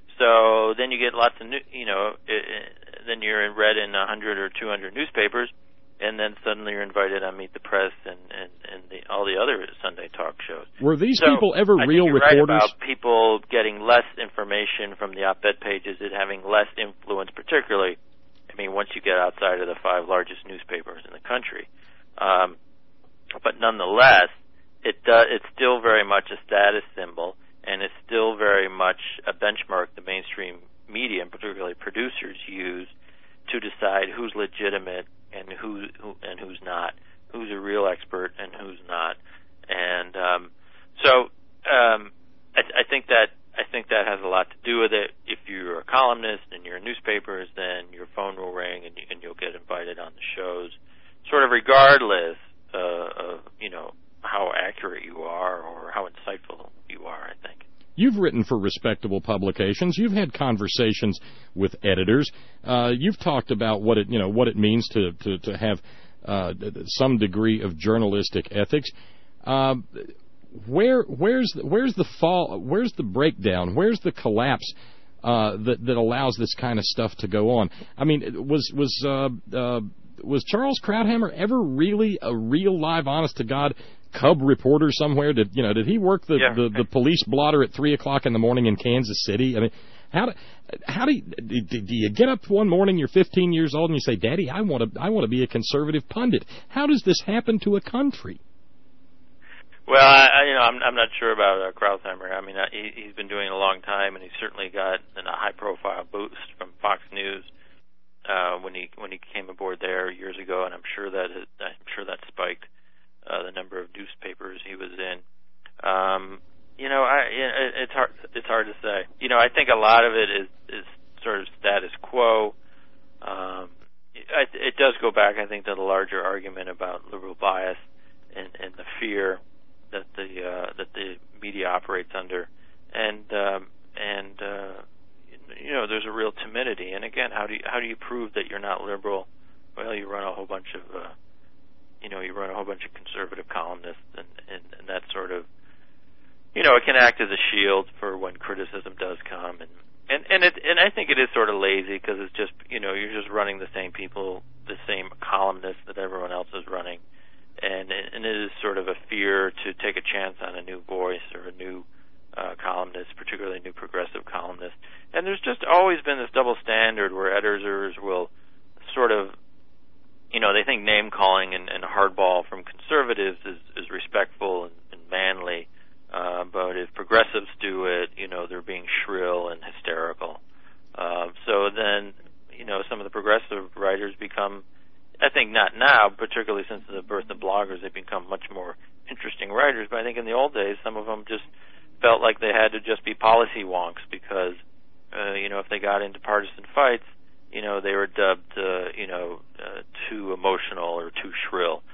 So then you get lots of, new, you know, it, it, then you're read in a hundred or two hundred newspapers, and then suddenly you're invited on Meet the Press and and, and the, all the other Sunday talk shows. Were these so people ever I real think you're reporters? Right about people getting less information from the op-ed pages, it having less influence, particularly. I mean, once you get outside of the five largest newspapers in the country. Um, but nonetheless, it uh, it's still very much a status symbol, and it's still very much a benchmark the mainstream media, and particularly producers, use to decide who's legitimate and who, who and who's not, who's a real expert and who's not. And um, so um, I, I think that I think that has a lot to do with it. If you're a columnist and you're in newspapers, then your phone will ring and, you, and you'll get invited on the shows, sort of regardless uh, of, you know, how accurate you are or how insightful you are, I think. You've written for respectable publications. You've had conversations with editors. Uh, you've talked about what it, you know, what it means to, to, to have uh, some degree of journalistic ethics. Uh, Where where's where's the fall? Where's the breakdown? Where's the collapse uh, that that allows this kind of stuff to go on? I mean, was was uh, uh, was Charles Krauthammer ever really a real live, honest to God cub reporter somewhere? Did you know? Did he work the, yeah. the, the police blotter at three o'clock in the morning in Kansas City? I mean, how do how do you, do you get up one morning? You're fifteen years old and you say, "Daddy, I want to I want to be a conservative pundit." How does this happen to a country? Well, I, I, you know, I'm, I'm not sure about uh, Krauthammer. I mean, uh, he, he's been doing it a long time, and he certainly got a high-profile boost from Fox News uh, when he when he came aboard there years ago, and I'm sure that it, I'm sure that spiked uh, the number of newspapers he was in. Um, you know, I, it, it's hard it's hard to say. You know, I think a lot of it is is sort of status quo. Um, it, it does go back, I think, to the larger argument about liberal bias and, and the fear that the uh, that the media operates under, and um, and uh, you know, there's a real timidity. And again, how do you how do you prove that you're not liberal? Well, you run a whole bunch of uh, you know you run a whole bunch of conservative columnists, and, and, and that sort of you know it can act as a shield for when criticism does come, and and and it and I think it is sort of lazy because it's just you know you're just running the same people, the same columnists that everyone else is running. And, and it is sort of a fear to take a chance on a new voice or a new uh, columnist, particularly a new progressive columnist. And there's just always been this double standard where editors will sort of, you know, they think name-calling and, and hardball from conservatives is, is respectful and, and manly, uh, but if progressives do it, you know, they're being shrill and hysterical. Uh, so then, you know, some of the progressive writers become, I think not now, particularly since the birth of bloggers, they've become much more interesting writers. But I think in the old days, some of them just felt like they had to just be policy wonks because, uh, you know, if they got into partisan fights, you know, they were dubbed, uh, you know, uh, too emotional or too shrill.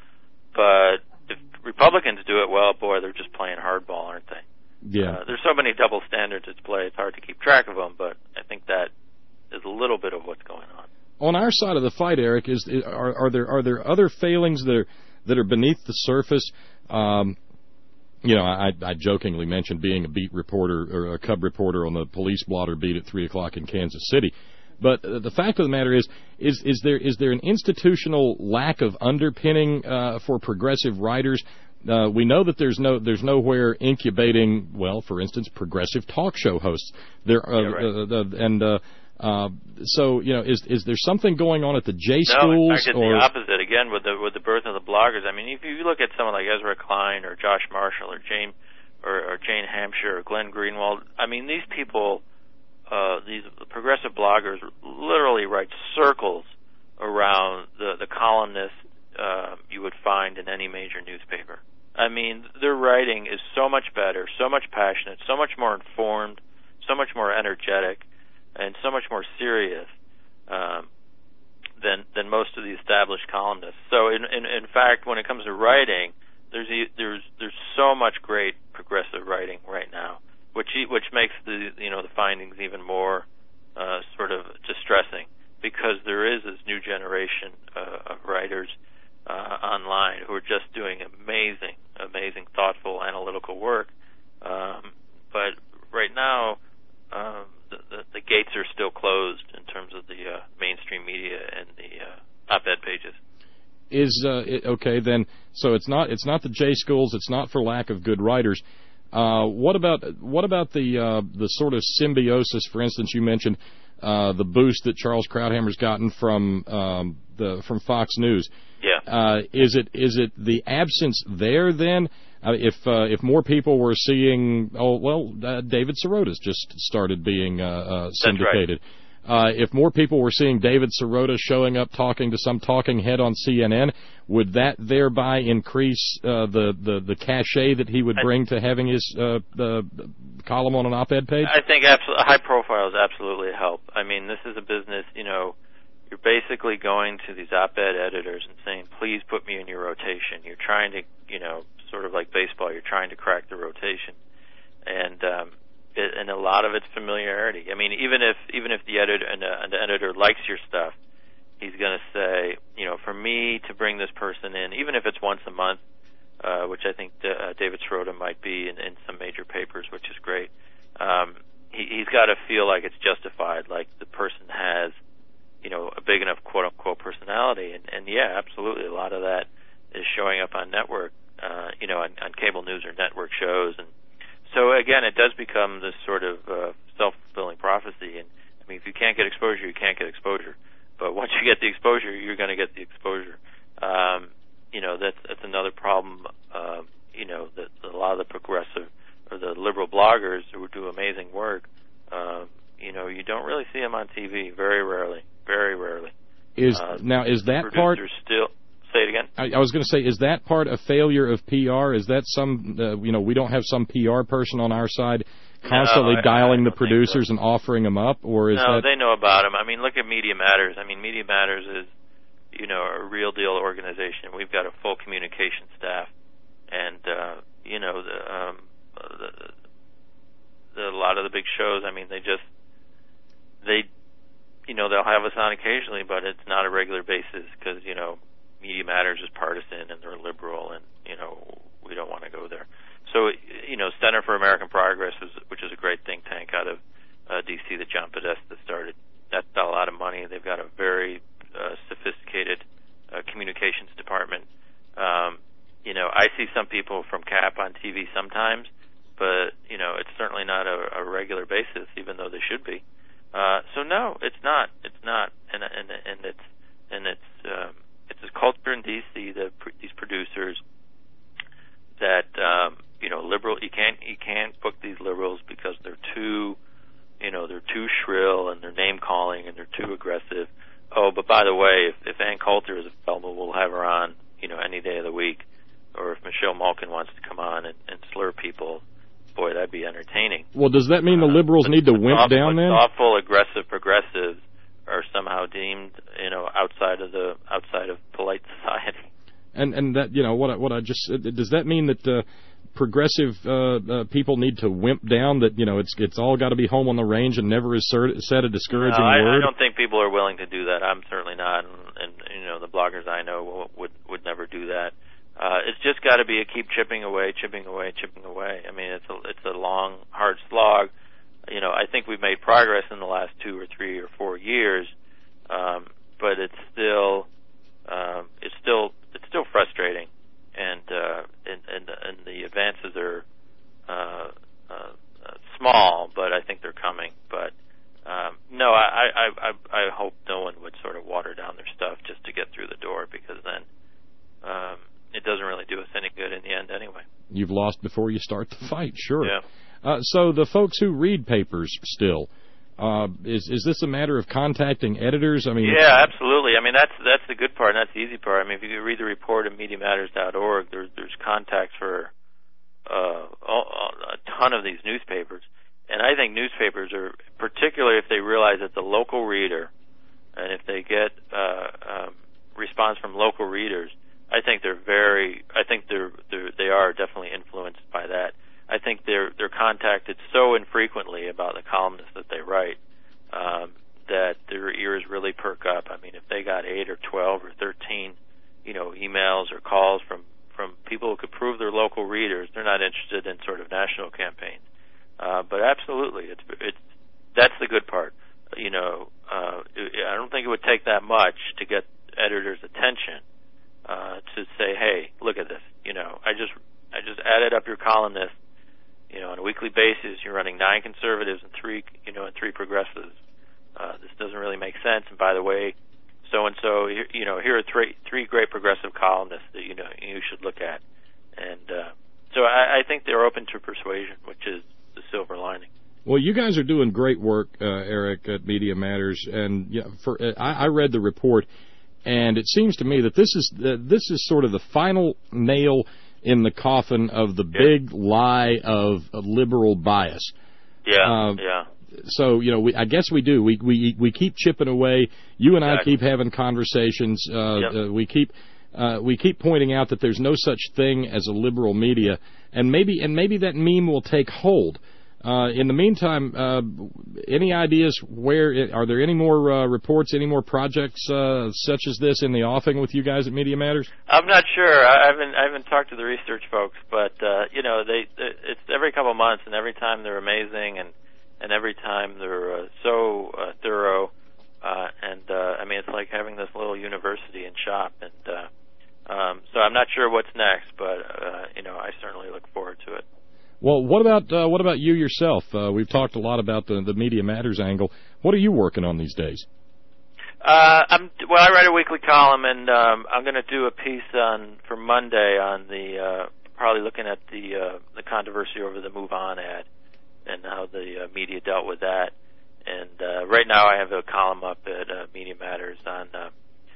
But if Republicans do it, well, boy, they're just playing hardball, aren't they? Yeah. Uh, there's so many double standards at play, it's hard to keep track of them, but I think that is a little bit of what's going on. On our side of the fight, Eric, is are, are there are there other failings that are that are beneath the surface? Um, you know, I, I jokingly mentioned being a beat reporter or a cub reporter on the police blotter beat at three o'clock in Kansas City. But uh, the fact of the matter is, is is there is there an institutional lack of underpinning uh, for progressive writers? Uh, we know that there's no there's nowhere incubating, well, for instance, progressive talk show hosts. There uh, yeah, right. uh, uh, and uh, uh, so you know, is is there something going on at the J no, schools? in fact, it's or the opposite. Again, with the with the birth of the bloggers. I mean, if you look at someone like Ezra Klein or Josh Marshall or Jane or, or Jane Hampshire or Glenn Greenwald, I mean, these people. Uh, these progressive bloggers literally write circles around the, the columnists uh, you would find in any major newspaper. I mean, their writing is so much better, so much passionate, so much more informed, so much more energetic, and so much more serious um, than than most of the established columnists. So in in, in fact, when it comes to writing, there's there's there's so much great progressive writing right now, which which makes the you know the findings even more uh, sort of distressing, because there is this new generation uh, of writers uh, online who are just doing amazing, amazing, thoughtful, analytical work. Um, but right now, um, the, the, the gates are still closed in terms of the uh, mainstream media and the uh, op-ed pages. Is uh, it, okay then? So it's not it's not the J schools. It's not for lack of good writers. Uh, what about what about the uh, the sort of symbiosis? For instance, you mentioned uh, the boost that Charles Krauthammer's gotten from um, the from Fox News. Yeah. Uh, is it is it the absence there then? Uh, if uh, if more people were seeing, oh well, uh, David Sirota's just started being uh, uh, syndicated. That's right. Uh, if more people were seeing David Sirota showing up talking to some talking head on C N N, would that thereby increase uh, the, the the cachet that he would bring to having his uh, the column on an op-ed page? I think absolutely, high profiles absolutely help. I mean, this is a business, you know, you're basically going to these op-ed editors and saying, please put me in your rotation. You're trying to, you know, sort of like baseball, you're trying to crack the rotation. And, um, it, and a lot of it's familiarity. I mean, even if even if the editor and, uh, and the editor likes your stuff, he's going to say, you know, for me to bring this person in, even if it's once a month, uh, which I think uh, David Sirota might be in, in some major papers, which is great. Um, he, he's got to feel like it's justified, like the person has, you know, a big enough quote-unquote personality. And, and yeah, absolutely, a lot of that is showing up on network, uh, you know, on, on cable news or network shows. And so, again, it does become this sort of uh, self-fulfilling prophecy. And, I mean, if you can't get exposure, you can't get exposure. But once you get the exposure, you're going to get the exposure. Um, you know, that's, that's another problem, uh, you know, that a lot of the progressive or the liberal bloggers who do amazing work, uh, you know, you don't really see them on T V, very rarely, very rarely. Is uh, now, is that part... still... Say it again. I, I was going to say, is that part a failure of P R? Is that some, uh, you know, we don't have some P R person on our side constantly no, I, dialing I the producers so. and offering them up, or is no, that... they know about them. I mean, look at Media Matters. I mean, Media Matters is, you know, a real deal organization. We've got a full communication staff, and uh, you know, the, um, the, the a lot of the big shows. I mean, they just they, you know, they'll have us on occasionally, but it's not a regular basis because you know. Media Matters is partisan and they're liberal, and you know we don't want to go there. So you know, Center for American Progress, is, which is a great think tank out of uh, D C that John Podesta started. That's got a lot of money. They've got a very uh, sophisticated uh, communications department. Um, you know, I see some people from C A P on T V sometimes, but you know it's certainly not a, a regular basis, even though they should be. Uh, so no, it's not. It's not, and and and it's and it's. Um, It's a culture in D C that these producers that um, you know liberal you can't you can't book these liberals because they're too you know they're too shrill and they're name calling and they're too aggressive. Oh, but by the way, if, if Ann Coulter is available, we'll have her on you know any day of the week. Or if Michelle Malkin wants to come on and, and slur people, boy, that'd be entertaining. Well, does that mean the liberals uh, need to wimp thoughtful, down then? Thoughtful, aggressive progressives are somehow deemed, you know, outside of the outside of polite society. And and that, you know, what I, what I just does that mean that uh, progressive uh, uh, people need to wimp down? That you know, it's it's all got to be home on the range and never is said a discouraging no, I, word. I don't think people are willing to do that. I'm certainly not, and, and you know, the bloggers I know would would never do that. Uh, it's just got to be a keep chipping away, chipping away, chipping away. I mean, it's a it's a long, hard slog. You know, I think we've made progress in the last two or three or four years, um, but it's still, um, it's still, it's still frustrating, and uh, and, and and the advances are uh, uh, uh, small, but I think they're coming. But um, no, I, I I I hope no one would sort of water down their stuff just to get through the door, because then um, it doesn't really do us any good in the end anyway. You've lost before you start the fight, sure. Yeah. Uh, so the folks who read papers still, uh, is is this a matter of contacting editors? I mean, yeah, absolutely. I mean, that's that's the good part, and that's the easy part. I mean, if you read the report at media matters dot org, there's there's contacts for uh, a ton of these newspapers, and I think newspapers are, particularly if they realize that the local reader, and if they get uh, um, response from local readers, I think they're very. I think they're, they're they are definitely influenced by that. I think they're they're contacted so infrequently about the columnists that they write um, that their ears really perk up. I mean, if they got eight or twelve or thirteen, you know, emails or calls from from people who could prove they're local readers, they're not interested in sort of national campaigns. Uh, but absolutely, it's it's that's the good part. You know, uh, I don't think it would take that much to get editors' attention uh, to say, "Hey, look at this." You know, I just I just added up your columnists. You know, on a weekly basis, you're running nine conservatives and three, you know, and three progressives. Uh, this doesn't really make sense. And by the way, so and so, you know, here are three three great progressive columnists that you know you should look at. And uh, so I, I think they're open to persuasion, which is the silver lining. Well, you guys are doing great work, uh, Eric, at Media Matters, and yeah, for uh, I, I read the report, and it seems to me that this is uh, this is sort of the final nail in the coffin of the big lie of a liberal bias. Yeah, uh, yeah. So, you know, we, I guess we do. We we we keep chipping away. You and exactly. I keep having conversations. Uh, yep. uh, we keep uh, we keep pointing out that there's no such thing as a liberal media, and maybe and maybe that meme will take hold. Uh, in the meantime, uh, any ideas where are there any more uh, reports, any more projects uh, such as this in the offing with you guys at Media Matters? I'm not sure. I haven't I haven't talked to the research folks, but uh, you know, they it's every couple of months, and every time they're amazing, and and every time they're uh, so uh, thorough, uh, and uh, I mean, it's like having this little university in shop, and uh, um, so I'm not sure what's next, but uh, you know, I certainly look forward to it. Well, what about uh, what about you yourself? Uh, we've talked a lot about the the Media Matters angle. What are you working on these days? Uh, I'm well. I write a weekly column, and um, I'm going to do a piece on for Monday on the uh, probably looking at the uh, the controversy over the Move On ad and how the uh, media dealt with that. And uh, right now, I have a column up at uh, Media Matters on uh,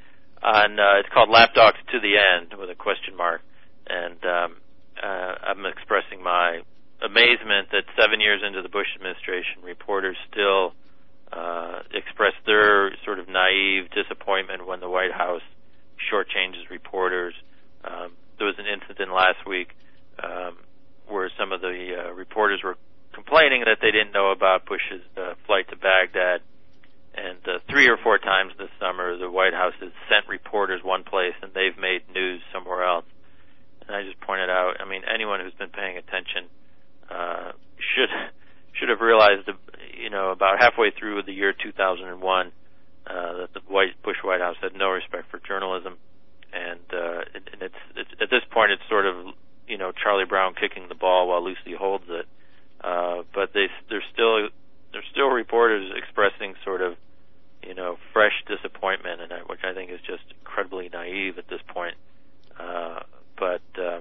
on uh, it's called "Lapdogs to the End" with a question mark, and um, uh, I'm expressing my amazement that seven years into the Bush administration, reporters still uh, express their sort of naive disappointment when the White House shortchanges reporters. Um, there was an incident last week um, where some of the uh, reporters were complaining that they didn't know about Bush's uh, flight to Baghdad, and uh, three or four times this summer the White House has sent reporters one place and they've made news somewhere else. And I just pointed out, I mean, anyone who's been paying attention uh, should should have realized, you know, about halfway through the year two thousand one, uh, that the White, Bush White House had no respect for journalism, and, uh, it, and it's, it's at this point it's sort of, you know, Charlie Brown kicking the ball while Lucy holds it. Uh, but they there's still there's still reporters expressing sort of, you know, fresh disappointment, and I, which I think is just incredibly naive at this point. Uh, but uh,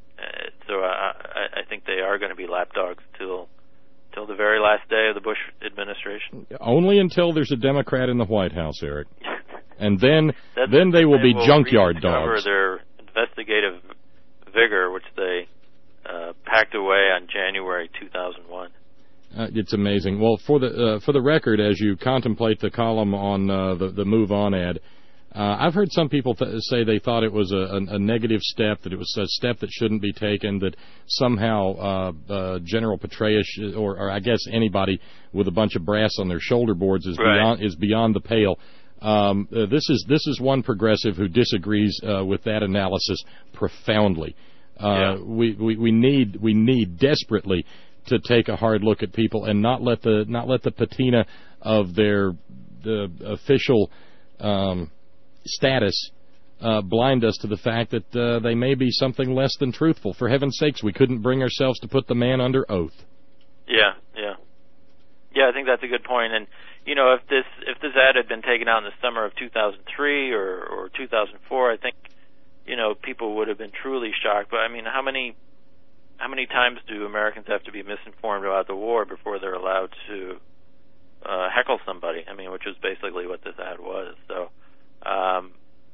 so I, I think they are going to be lapdogs till till the very last day of the Bush administration. Only until there's a Democrat in the White House, Eric, and then That's then they will they be will junkyard dogs. Their investigative vigor, which they uh, packed away on January two thousand one. Uh, it's amazing. Well, for the uh, for the record, as you contemplate the column on uh, the the Move On ad, uh, I've heard some people th- say they thought it was a, a, a negative step, that it was a step that shouldn't be taken, that somehow uh, uh, General Petraeus, or, or I guess anybody with a bunch of brass on their shoulder boards, is right. beyond is beyond the pale. Um, uh, this is this is one progressive who disagrees uh, with that analysis profoundly. Uh, yeah. we, we we need we need desperately to take a hard look at people and not let the not let the patina of their the official um, status uh, blind us to the fact that uh, they may be something less than truthful. For heaven's sakes, we couldn't bring ourselves to put the man under oath. Yeah, yeah, yeah. I think that's a good point. And you know, if this if this ad had been taken out in the summer of two thousand three or or two thousand four, I think you know people would have been truly shocked. But I mean, how many How many times do Americans have to be misinformed about the war before they're allowed to uh, heckle somebody? I mean, which is basically what this ad was. So, um,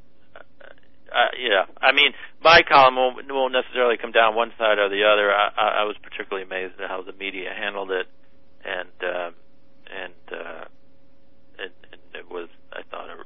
uh, yeah. I mean, my column won't, won't necessarily come down one side or the other. I, I, I was particularly amazed at how the media handled it, and uh, and, uh, and and it was, I thought, a,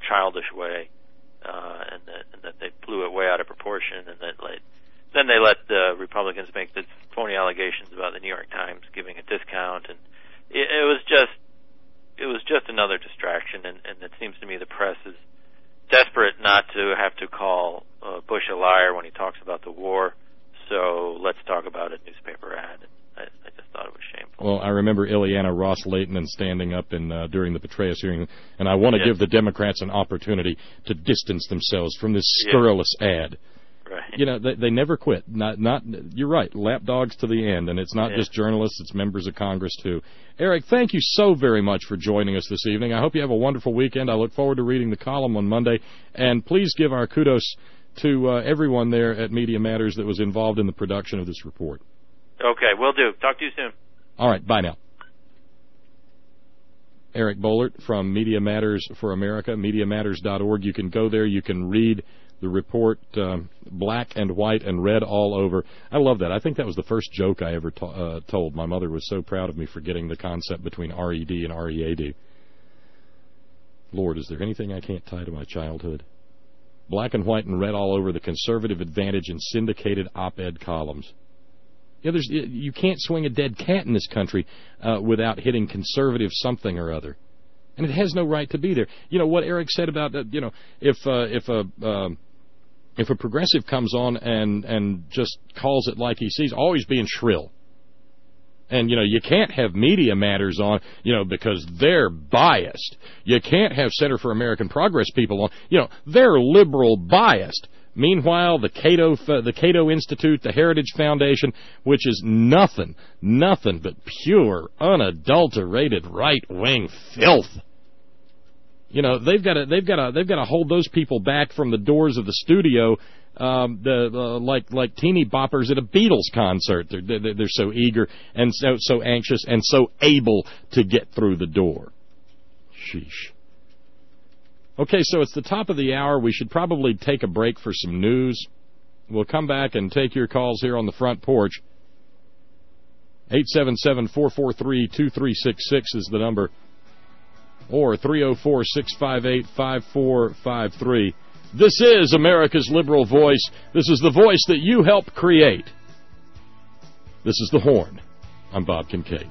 childish way, uh, and that and that they blew it way out of proportion, and that like, then they let the Republicans make the phony allegations about the New York Times giving a discount, and it, it was just it was just another distraction, and, and it seems to me the press is desperate not to have to call uh, Bush a liar when he talks about the war, so let's talk about a newspaper ad. I, I just thought it was shameful. Well, I remember Ileana Ross-Lehtinen standing up in uh, during the Petraeus hearing, and I want to yes. give the Democrats an opportunity to distance themselves from this scurrilous yes. ad. Right. You know, they, they never quit. Not, not. You're right. Lapdogs to the end, and it's not yeah. just journalists; it's members of Congress too. Eric, thank you so very much for joining us this evening. I hope you have a wonderful weekend. I look forward to reading the column on Monday, and please give our kudos to uh, everyone there at Media Matters that was involved in the production of this report. Okay, will do. Talk to you soon. All right, bye now. Eric Boehlert from Media Matters for America, media matters dot org. You can go there. You can read the report, um, black and white and red all over. I love that. I think that was the first joke I ever to- uh, told. My mother was so proud of me for getting the concept between R E D and R E A D. Lord, is there anything I can't tie to my childhood? Black and white and red all over, the conservative advantage in syndicated op-ed columns. You know, there's, you can't swing a dead cat in this country uh, without hitting conservative something or other. And it has no right to be there. You know, what Eric said about, uh, you know, if uh, if a... Uh, If a progressive comes on and, and just calls it like he sees, always being shrill. And, you know, you can't have Media Matters on, you know, because they're biased. You can't have Center for American Progress people on, you know, they're liberal biased. Meanwhile, the Cato, the Cato Institute, the Heritage Foundation, which is nothing, nothing but pure, unadulterated right-wing filth. You know, they've got to they've got to they've got to hold those people back from the doors of the studio, um, the uh, like like teeny boppers at a Beatles concert. They're, they're they're so eager and so so anxious and so able to get through the door. Sheesh. Okay, so it's the top of the hour. We should probably take a break for some news. We'll come back and take your calls here on the front porch. eight seven seven, four four three, two three six six is the number. Or three oh four, six five eight, five four five three. This is America's Liberal Voice. This is the voice that you help create. This is The Horn. I'm Bob Kincaid.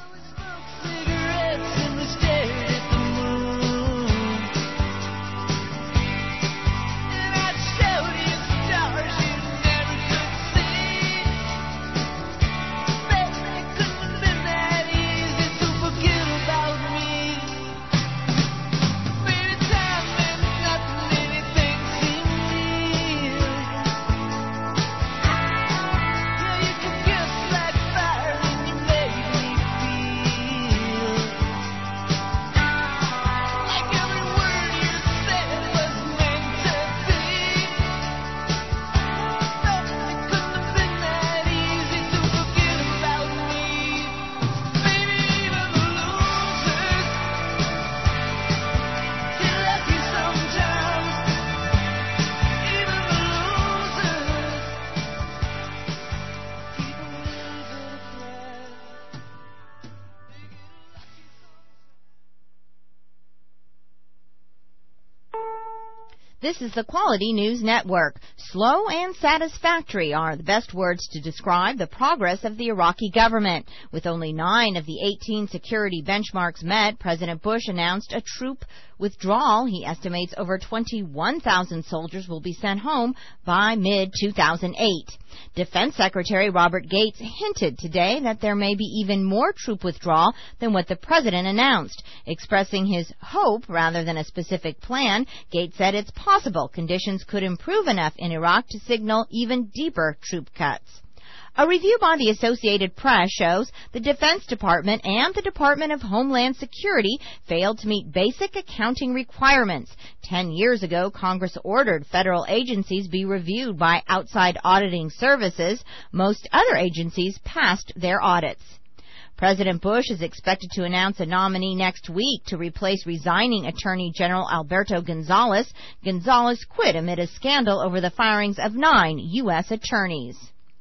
This is the Quality News Network. Slow and satisfactory are the best words to describe the progress of the Iraqi government. With only nine of the eighteen security benchmarks met, President Bush announced a troop withdrawal. He estimates over twenty-one thousand soldiers will be sent home by mid two thousand eight. Defense Secretary Robert Gates hinted today that there may be even more troop withdrawal than what the president announced. Expressing his hope rather than a specific plan, Gates said it's possible conditions could improve enough in Iraq to signal even deeper troop cuts. A review by the Associated Press shows the Defense Department and the Department of Homeland Security failed to meet basic accounting requirements. Ten years ago, Congress ordered federal agencies be reviewed by outside auditing services. Most other agencies passed their audits. President Bush is expected to announce a nominee next week to replace resigning Attorney General Alberto Gonzales. Gonzales quit amid a scandal over the firings of nine U S attorneys.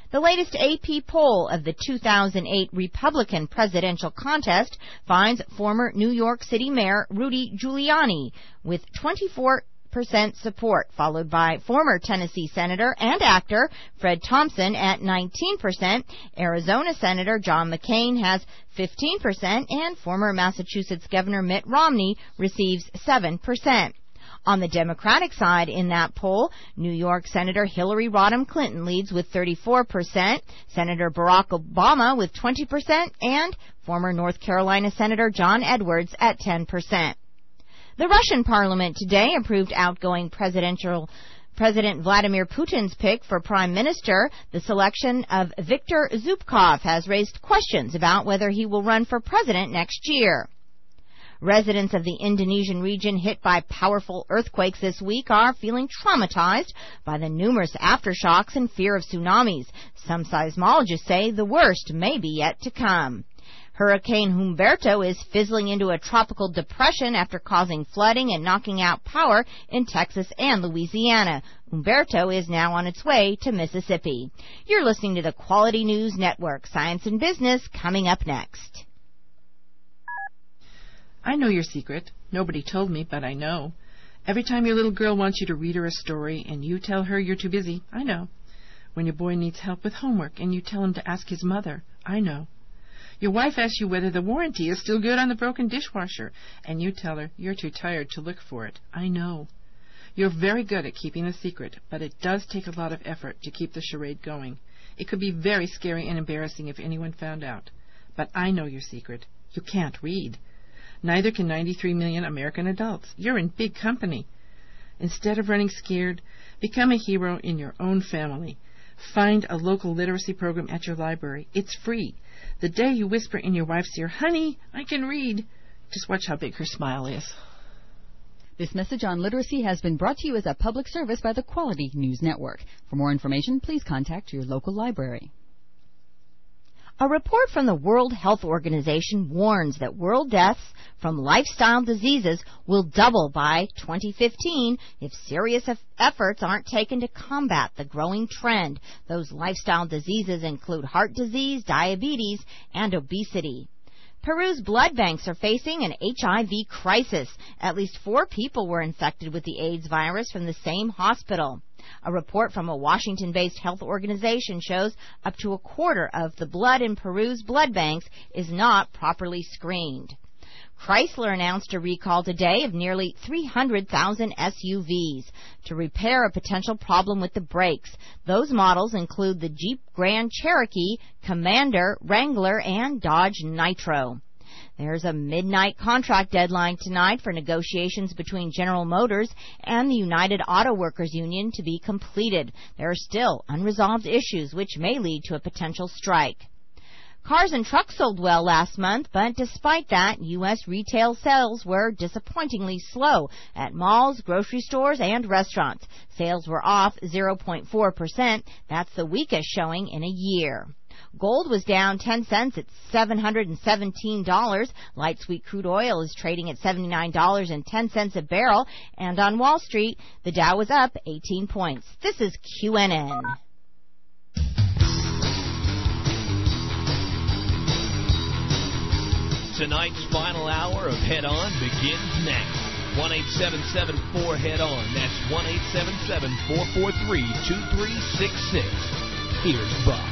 The latest A P poll of the two thousand eight Republican presidential contest finds former New York City Mayor Rudy Giuliani with twenty-four percent support, followed by former Tennessee Senator and actor Fred Thompson at nineteen percent. Arizona Senator John McCain has fifteen percent, and former Massachusetts Governor Mitt Romney receives seven percent. On the Democratic side in that poll, New York Senator Hillary Rodham Clinton leads with thirty-four percent, Senator Barack Obama with twenty percent, and former North Carolina Senator John Edwards at ten percent. The Russian parliament today approved outgoing presidential President Vladimir Putin's pick for prime minister. The selection of Viktor Zubkov has raised questions about whether he will run for president next year. Residents of the Indonesian region hit by powerful earthquakes this week are feeling traumatized by the numerous aftershocks and fear of tsunamis. Some seismologists say the worst may be yet to come. Hurricane Humberto is fizzling into a tropical depression after causing flooding and knocking out power in Texas and Louisiana. Humberto is now on its way to Mississippi. You're listening to the Quality News Network. Science and Business coming up next. I know your secret. Nobody told me, but I know. Every time your little girl wants you to read her a story and you tell her you're too busy, I know. When your boy needs help with homework and you tell him to ask his mother, I know. Your wife asks you whether the warranty is still good on the broken dishwasher, and you tell her you're too tired to look for it. I know. You're very good at keeping a secret, but it does take a lot of effort to keep the charade going. It could be very scary and embarrassing if anyone found out. But I know your secret. You can't read. Neither can ninety-three million American adults. You're in big company. Instead of running scared, become a hero in your own family. Find a local literacy program at your library. It's free. The day you whisper in your wife's ear, "Honey, I can read," just watch how big her smile is. This message on literacy has been brought to you as a public service by the Quality News Network. For more information, please contact your local library. A report from the World Health Organization warns that world deaths from lifestyle diseases will double by twenty fifteen if serious efforts aren't taken to combat the growing trend. Those lifestyle diseases include heart disease, diabetes, and obesity. Peru's blood banks are facing an H I V crisis. At least four people were infected with the AIDS virus from the same hospital. A report from a Washington-based health organization shows up to a quarter of the blood in Peru's blood banks is not properly screened. Chrysler announced a recall today of nearly three hundred thousand S U Vs to repair a potential problem with the brakes. Those models include the Jeep Grand Cherokee, Commander, Wrangler, and Dodge Nitro. There's a midnight contract deadline tonight for negotiations between General Motors and the United Auto Workers Union to be completed. There are still unresolved issues which may lead to a potential strike. Cars and trucks sold well last month, but despite that, U S retail sales were disappointingly slow at malls, grocery stores, and restaurants. Sales were off zero point four percent. That's the weakest showing in a year. Gold was down ten cents at seven hundred seventeen dollars. Light sweet crude oil is trading at seventy-nine dollars and ten cents a barrel. And on Wall Street, the Dow was up eighteen points. This is Q N N. Tonight's final hour of Head On begins now. one eight seven seven four Head On. That's one eight seven seven four four three two three six six. Here's Bob.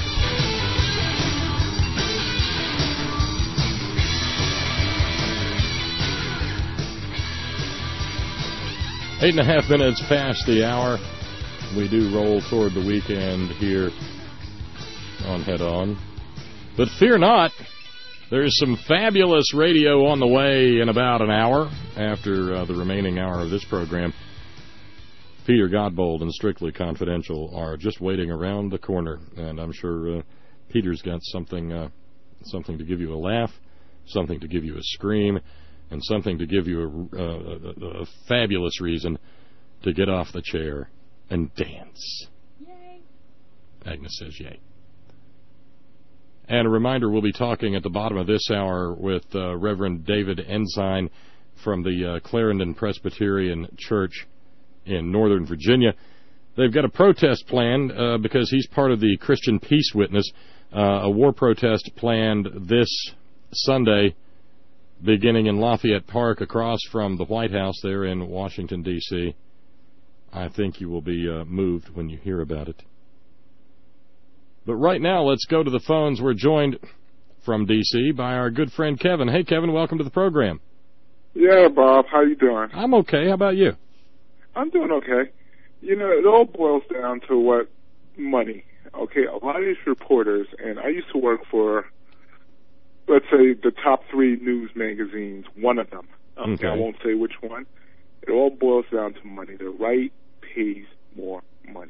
Eight and a half minutes past the hour. We do roll toward the weekend here on Head On. But fear not, there's some fabulous radio on the way in about an hour after uh, the remaining hour of this program. Peter Godbold and Strictly Confidential are just waiting around the corner, and I'm sure uh, Peter's got something, uh, something to give you a laugh, something to give you a scream, and something to give you a, a, a, a fabulous reason to get off the chair and dance. Yay. Agnes says yay. And a reminder, we'll be talking at the bottom of this hour with uh, Reverend David Ensign from the uh, Clarendon Presbyterian Church in Northern Virginia they've got a protest planned uh, because he's part of the Christian Peace Witness, uh, a war protest planned this Sunday, beginning in Lafayette Park across from the White House there in Washington, D C I think you will be uh, moved when you hear about it. But right now, let's go to the phones. We're joined from D C by our good friend Kevin. Hey, Kevin, welcome to the program. Yeah, Bob, how you doing? I'm okay. How about you? I'm doing okay. You know, it all boils down to what money. Okay, a lot of these reporters, and I used to work for, let's say, the top three news magazines, one of them. Okay, okay. I won't say which one. It all boils down to money. The right pays more money.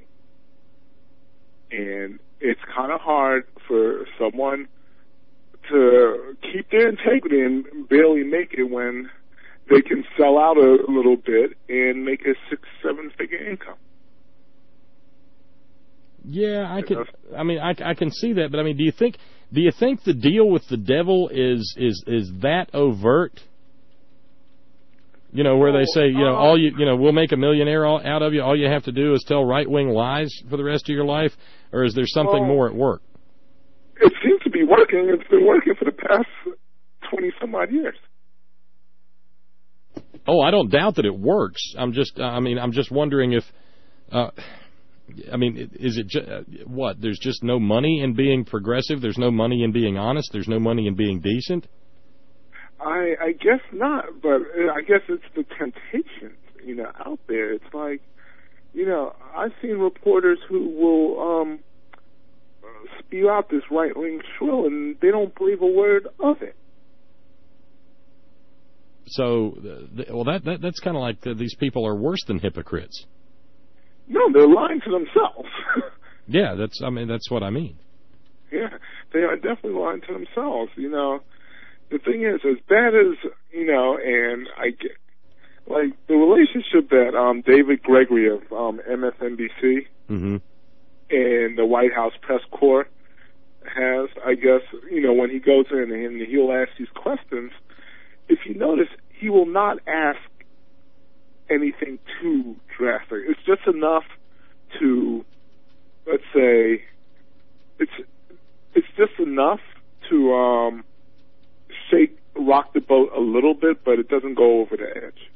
And it's kind of hard for someone to keep their integrity and barely make it when they can sell out a little bit and make a six, seven-figure income. Yeah, I can. I mean, I, I can see that, but I mean, do you think do you think the deal with the devil is is is that overt? You know, where they say, you know, all you you know, we'll make a millionaire all, out of you. All you have to do is tell right-wing lies for the rest of your life, or is there something well, more at work? It seems to be working. It's been working for the past twenty some odd years. Oh, I don't doubt that it works. I'm just, I mean, I'm just wondering if, uh, I mean, is it just, uh, what? There's just no money in being progressive. There's no money in being honest. There's no money in being decent. I I guess not, but I guess it's the temptation, you know, out there. It's like, you know, I've seen reporters who will um, spew out this right-wing shrill, and they don't believe a word of it. So, well, that, that that's kind of like uh, these people are worse than hypocrites. No, they're lying to themselves. Yeah, that's. I mean, that's what I mean. Yeah, they are definitely lying to themselves. You know, the thing is, as bad as you know, and I get like the relationship that um, David Gregory of um, M S N B C mm-hmm. and the White House press corps has. I guess you know when he goes in and he'll ask these questions. If you notice, he will not ask anything too drastic. It's just enough to, let's say, it's it's just enough to um, shake, rock the boat a little bit, but it doesn't go over the edge.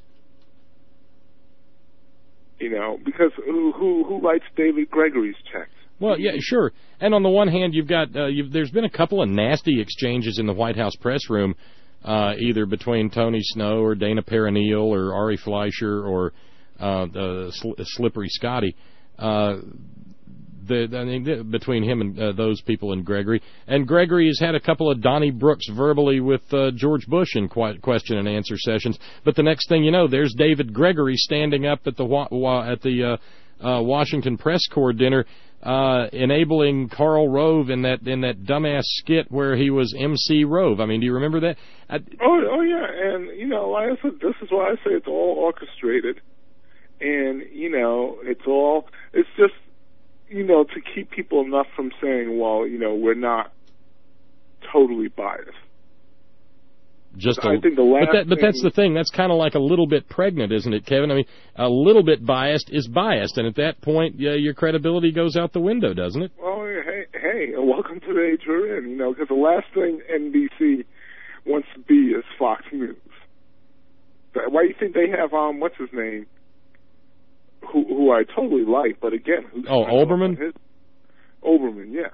You know, because who who, who writes David Gregory's checks? Well, yeah, sure. And on the one hand, you've got uh, you've, there's been a couple of nasty exchanges in the White House press room. Uh, either between Tony Snow or Dana Perrineal or Ari Fleischer or uh, the Sl- Slippery Scotty, uh, the, I mean, between him and uh, those people and Gregory. And Gregory has had a couple of Donnie Brooks verbally with uh, George Bush in qu- question and answer sessions. But the next thing you know, there's David Gregory standing up at the wa- wa- at the uh, uh, Washington Press Corps dinner. Uh, enabling Karl Rove in that in that dumbass skit where he was M C Rove. I mean, do you remember that? I, oh, oh yeah, and you know, like I said, this is why I say it's all orchestrated, and you know, it's all it's just you know to keep people enough from saying, well, you know, we're not totally biased. Just a, I think the last but, that, but thing, that's the thing. That's kind of like a little bit pregnant, isn't it, Kevin? I mean, a little bit biased is biased, and at that point, yeah, your credibility goes out the window, doesn't it? Well, hey, hey, welcome to the age we're in. You know, because the last thing N B C wants to be is Fox News. Why do you think they have um, what's his name? Who who I totally like, but again, who's oh, Olbermann. His, Olbermann, yeah.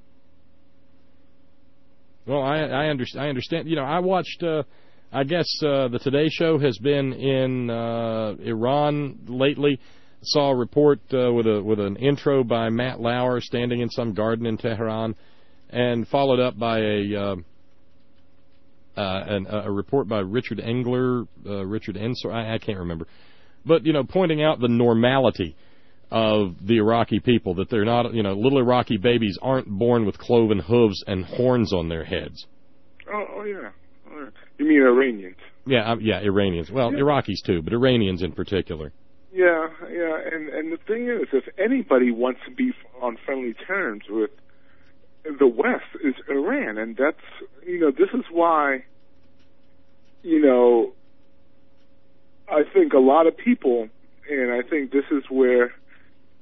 Well, I I, under, I understand. You know, I watched. Uh, I guess uh, the Today Show has been in uh, Iran lately. Saw a report uh, with a with an intro by Matt Lauer standing in some garden in Tehran, and followed up by a uh, uh, an, a report by Richard Engler, uh, Richard Ensor. I, I can't remember, but you know, pointing out the normality of the Iraqi people, that they're not, you know, little Iraqi babies aren't born with cloven hooves and horns on their heads. Oh, oh yeah. Oh, yeah. You mean Iranians? Yeah, um, yeah, Iranians. Well, yeah. Iraqis too, but Iranians in particular. Yeah, yeah, and and the thing is, if anybody wants to be on friendly terms with the West, is Iran, and that's, you know, this is why, you know, I think a lot of people, and I think this is where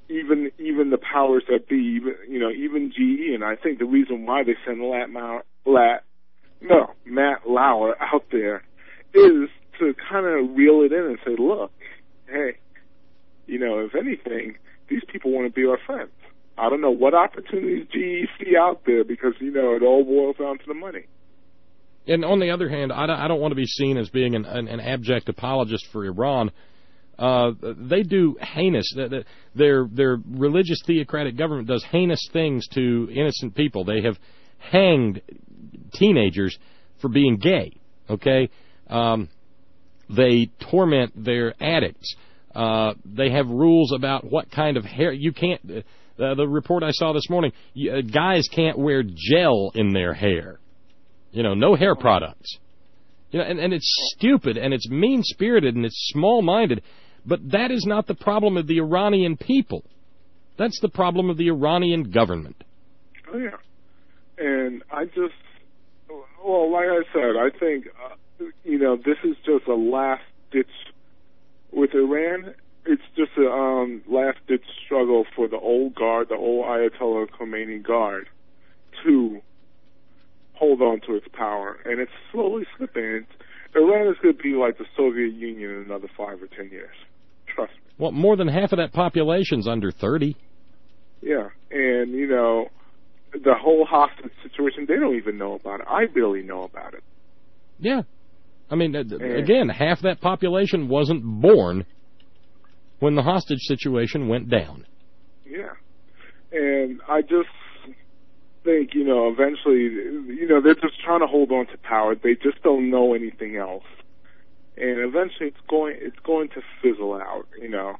even even the powers that be, even, you know, even G E, and I think the reason why they send Lat, Mauer, Lat no, Matt Lauer out there is to kind of reel it in and say, look, hey, you know, if anything, these people want to be our friends. I don't know what opportunities G E see out there because, you know, it all boils down to the money. And on the other hand, I don't want to be seen as being an, an, an abject apologist for Iran. Uh, they do heinous, their, their religious theocratic government does heinous things to innocent people. They have hanged teenagers for being gay, okay? Um, they torment their addicts. Uh, they have rules about what kind of hair you can't. Uh, the report I saw this morning, you, uh, guys can't wear gel in their hair. You know, no hair products. You know, and, and it's stupid and it's mean-spirited and it's small-minded. But that is not the problem of the Iranian people. That's the problem of the Iranian government. Oh yeah, and I just, well, like I said, I think uh, you know this is just a last-ditch. With Iran, it's just a um, last-ditch struggle for the old guard, the old Ayatollah Khomeini guard, to hold on to its power. And it's slowly slipping. It's, Iran is going to be like the Soviet Union in another five or ten years. Trust me. Well, more than half of that population's under thirty. Yeah, and, you know, the whole hostage situation, they don't even know about it. I barely know about it. Yeah. I mean, again, half that population wasn't born when the hostage situation went down. Yeah. And I just think, you know, eventually, you know, they're just trying to hold on to power. They just don't know anything else. And eventually it's going it's going to fizzle out, you know.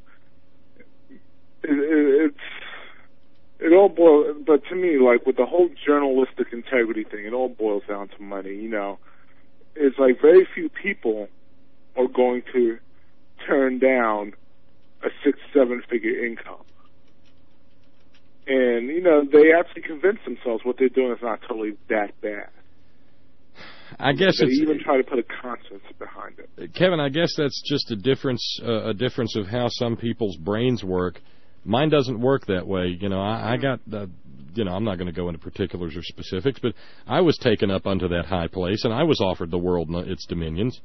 It, it, it's, it all boils, but to me, like, with the whole journalistic integrity thing, it all boils down to money, you know. It's like very few people are going to turn down a six, seven figure income. And, you know, they actually convince themselves what they're doing is not totally that bad. I guess they it's, even try to put a conscience behind it. Kevin, I guess that's just a difference, uh, a difference of how some people's brains work. Mine doesn't work that way. You know, I, I got, uh, you know, I'm not going to go into particulars or specifics, but I was taken up unto that high place, and I was offered the world and its dominions.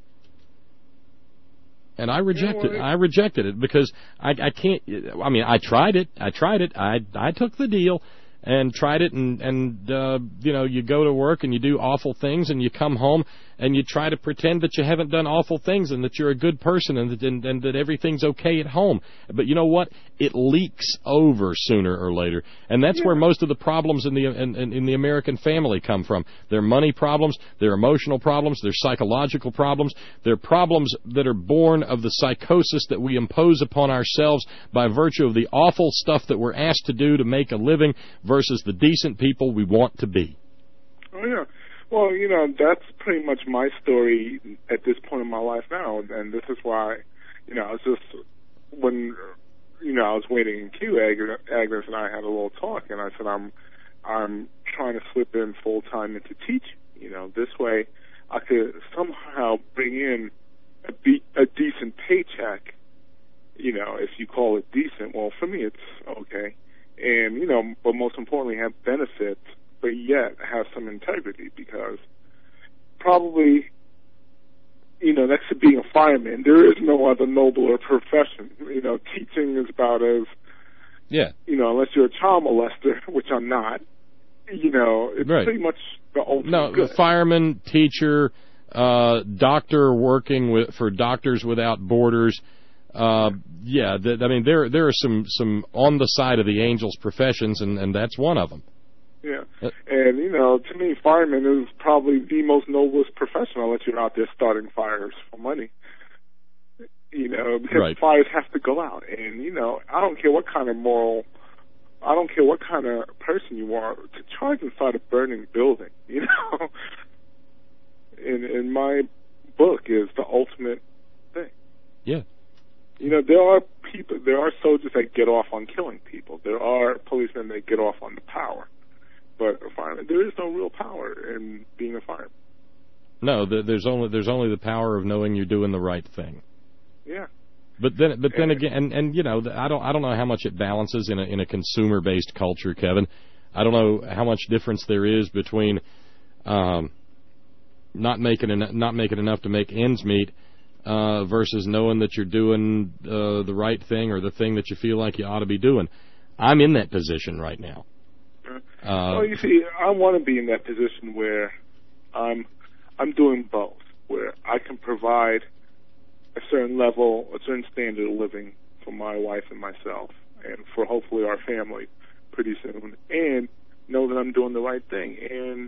And I rejected it. I rejected it because I, I can't, I mean, I tried it. I tried it. I, I took the deal and tried it, and, and uh, you know, you go to work and you do awful things, and you come home and you try to pretend that you haven't done awful things and that you're a good person and that, and, and that everything's okay at home. But you know what? It leaks over sooner or later. And that's yeah. where most of the problems in the in, in the American family come from. Their money problems, their emotional problems, their psychological problems. They're problems that are born of the psychosis that we impose upon ourselves by virtue of the awful stuff that we're asked to do to make a living versus the decent people we want to be. Oh, yeah. Well, you know, that's pretty much my story at this point in my life now, and this is why, you know, I was just, when, you know, I was waiting in queue, Agnes and I had a little talk, and I said, I'm, I'm trying to slip in full-time into teaching. You know, this way I could somehow bring in a, be- a decent paycheck, you know, if you call it decent. Well, for me, it's okay. And, you know, but most importantly, have benefits, but yet have some integrity, because probably, you know, next to being a fireman, there is no other nobler profession. You know, teaching is about as, yeah, you know, unless you're a child molester, which I'm not, you know, it's right. pretty much the ultimate No, good. fireman, teacher, uh, doctor working with for Doctors Without Borders. Uh, yeah, th- I mean, there there are some, some on the side of the angels professions, and, and that's one of them. Yeah, and, you know, to me, fireman is probably the most noblest profession unless you're out there starting fires for money. You know, because right. fires have to go out. And, you know, I don't care what kind of moral, I don't care what kind of person you are, to charge inside a burning building, you know, in, in my book is the ultimate thing. Yeah. You know, there are people, there are soldiers that get off on killing people. There are policemen that get off on the power. But a fireman, there is no real power in being a fireman. No, the, there's only there's only the power of knowing you're doing the right thing. Yeah, But then, but then again, and, and you know, I don't, I don't know how much it balances in a in a consumer-based culture, Kevin. I don't know how much difference there is between um, not making en- not making enough to make ends meet uh, versus knowing that you're doing uh, the right thing or the thing that you feel like you ought to be doing. I'm in that position right now. Uh, Uh, well, you see, I want to be in that position where I'm I'm doing both, where I can provide a certain level, a certain standard of living for my wife and myself, and for hopefully our family pretty soon, and know that I'm doing the right thing. And,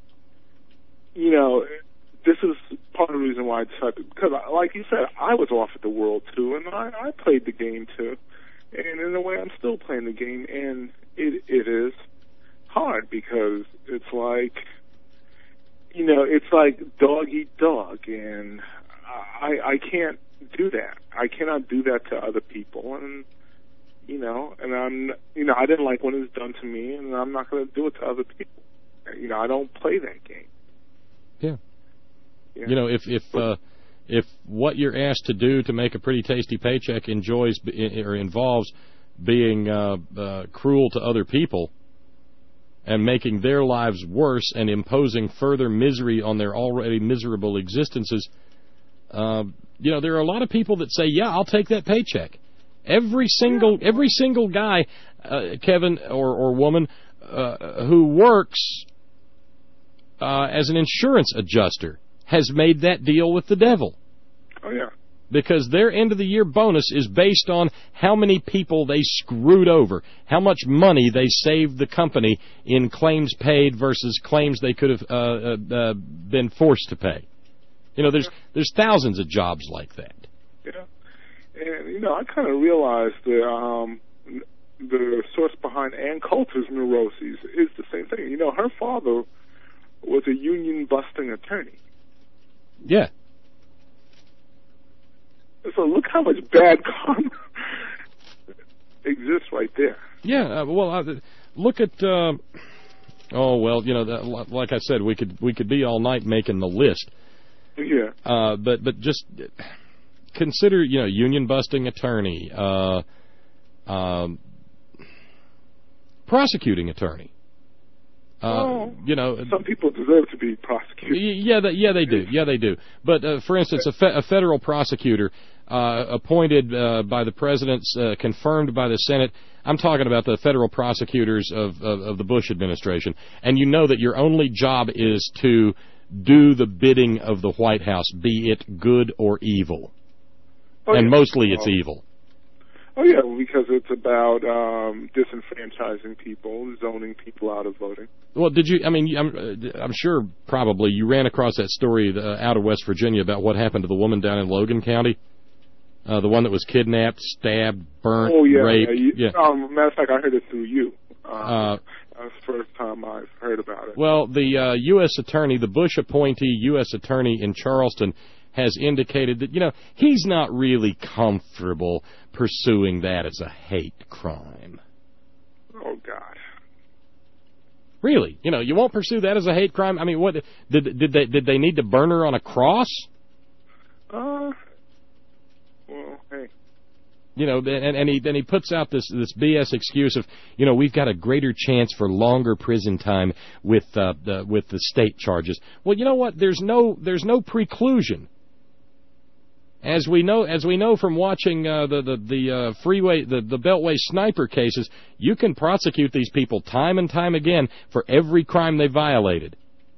you know, this is part of the reason why I decided, because, like you said, I was offered the world, too, and I, I played the game, too. And in a way, I'm still playing the game, and it it is hard, because it's like, you know, it's like dog eat dog, and I, I can't do that. I cannot do that to other people, and you know, and I'm, you know, I didn't like when it was done to me, and I'm not going to do it to other people. You know, I don't play that game. Yeah. Yeah. You know, if if uh, if what you're asked to do to make a pretty tasty paycheck enjoys or involves being uh, uh, cruel to other people and making their lives worse and imposing further misery on their already miserable existences. Uh, you know, there are a lot of people that say, yeah, I'll take that paycheck. Every single every single guy, uh, Kevin, or, or woman, uh, who works uh, as an insurance adjuster has made that deal with the devil. Oh, yeah. Because their end-of-the-year bonus is based on how many people they screwed over, how much money they saved the company in claims paid versus claims they could have uh, uh, uh, been forced to pay. You know, there's there's thousands of jobs like that. Yeah, and you know, I kind of realized that um, the source behind Ann Coulter's neuroses is the same thing. You know, her father was a union-busting attorney. Yeah. So look how much bad karma exists right there. Yeah. Uh, well, uh, look at. Uh, oh well, you know, that, like I said, we could we could be all night making the list. Yeah. Uh, but but just consider, you know, union busting attorney, uh, um, prosecuting attorney. Uh, oh, you know, some people deserve to be prosecuted. Yeah, they, yeah, they do. Yeah, they do. But uh, for instance, a, fe- a federal prosecutor uh, appointed uh, by the president, uh, confirmed by the Senate. I'm talking about the federal prosecutors of, of of the Bush administration, and you know that your only job is to do the bidding of the White House, be it good or evil. Oh, and yeah. mostly it's oh. evil. Oh, yeah, because it's about um, disenfranchising people, zoning people out of voting. Well, did you, I mean, I'm, I'm sure probably you ran across that story uh, out of West Virginia about what happened to the woman down in Logan County, uh, the one that was kidnapped, stabbed, burnt, oh, yeah, raped. Yeah, you, yeah. Um, matter of fact, I heard it through you. Uh, uh, That's the first time I've heard about it. Well, the uh, U S attorney, the Bush appointee U S attorney in Charleston, has indicated that, you know, he's not really comfortable pursuing that as a hate crime. Oh, God. Really? You know, you won't pursue that as a hate crime? I mean, what did did they did they need to burn her on a cross? Uh, well, hey. You know, and, and he then he puts out this this B S excuse of, you know, we've got a greater chance for longer prison time with uh, the with the state charges. Well, you know what? There's no there's no preclusion. As we know, as we know from watching uh, the the the uh, freeway, the the Beltway sniper cases, you can prosecute these people time and time again for every crime they violated.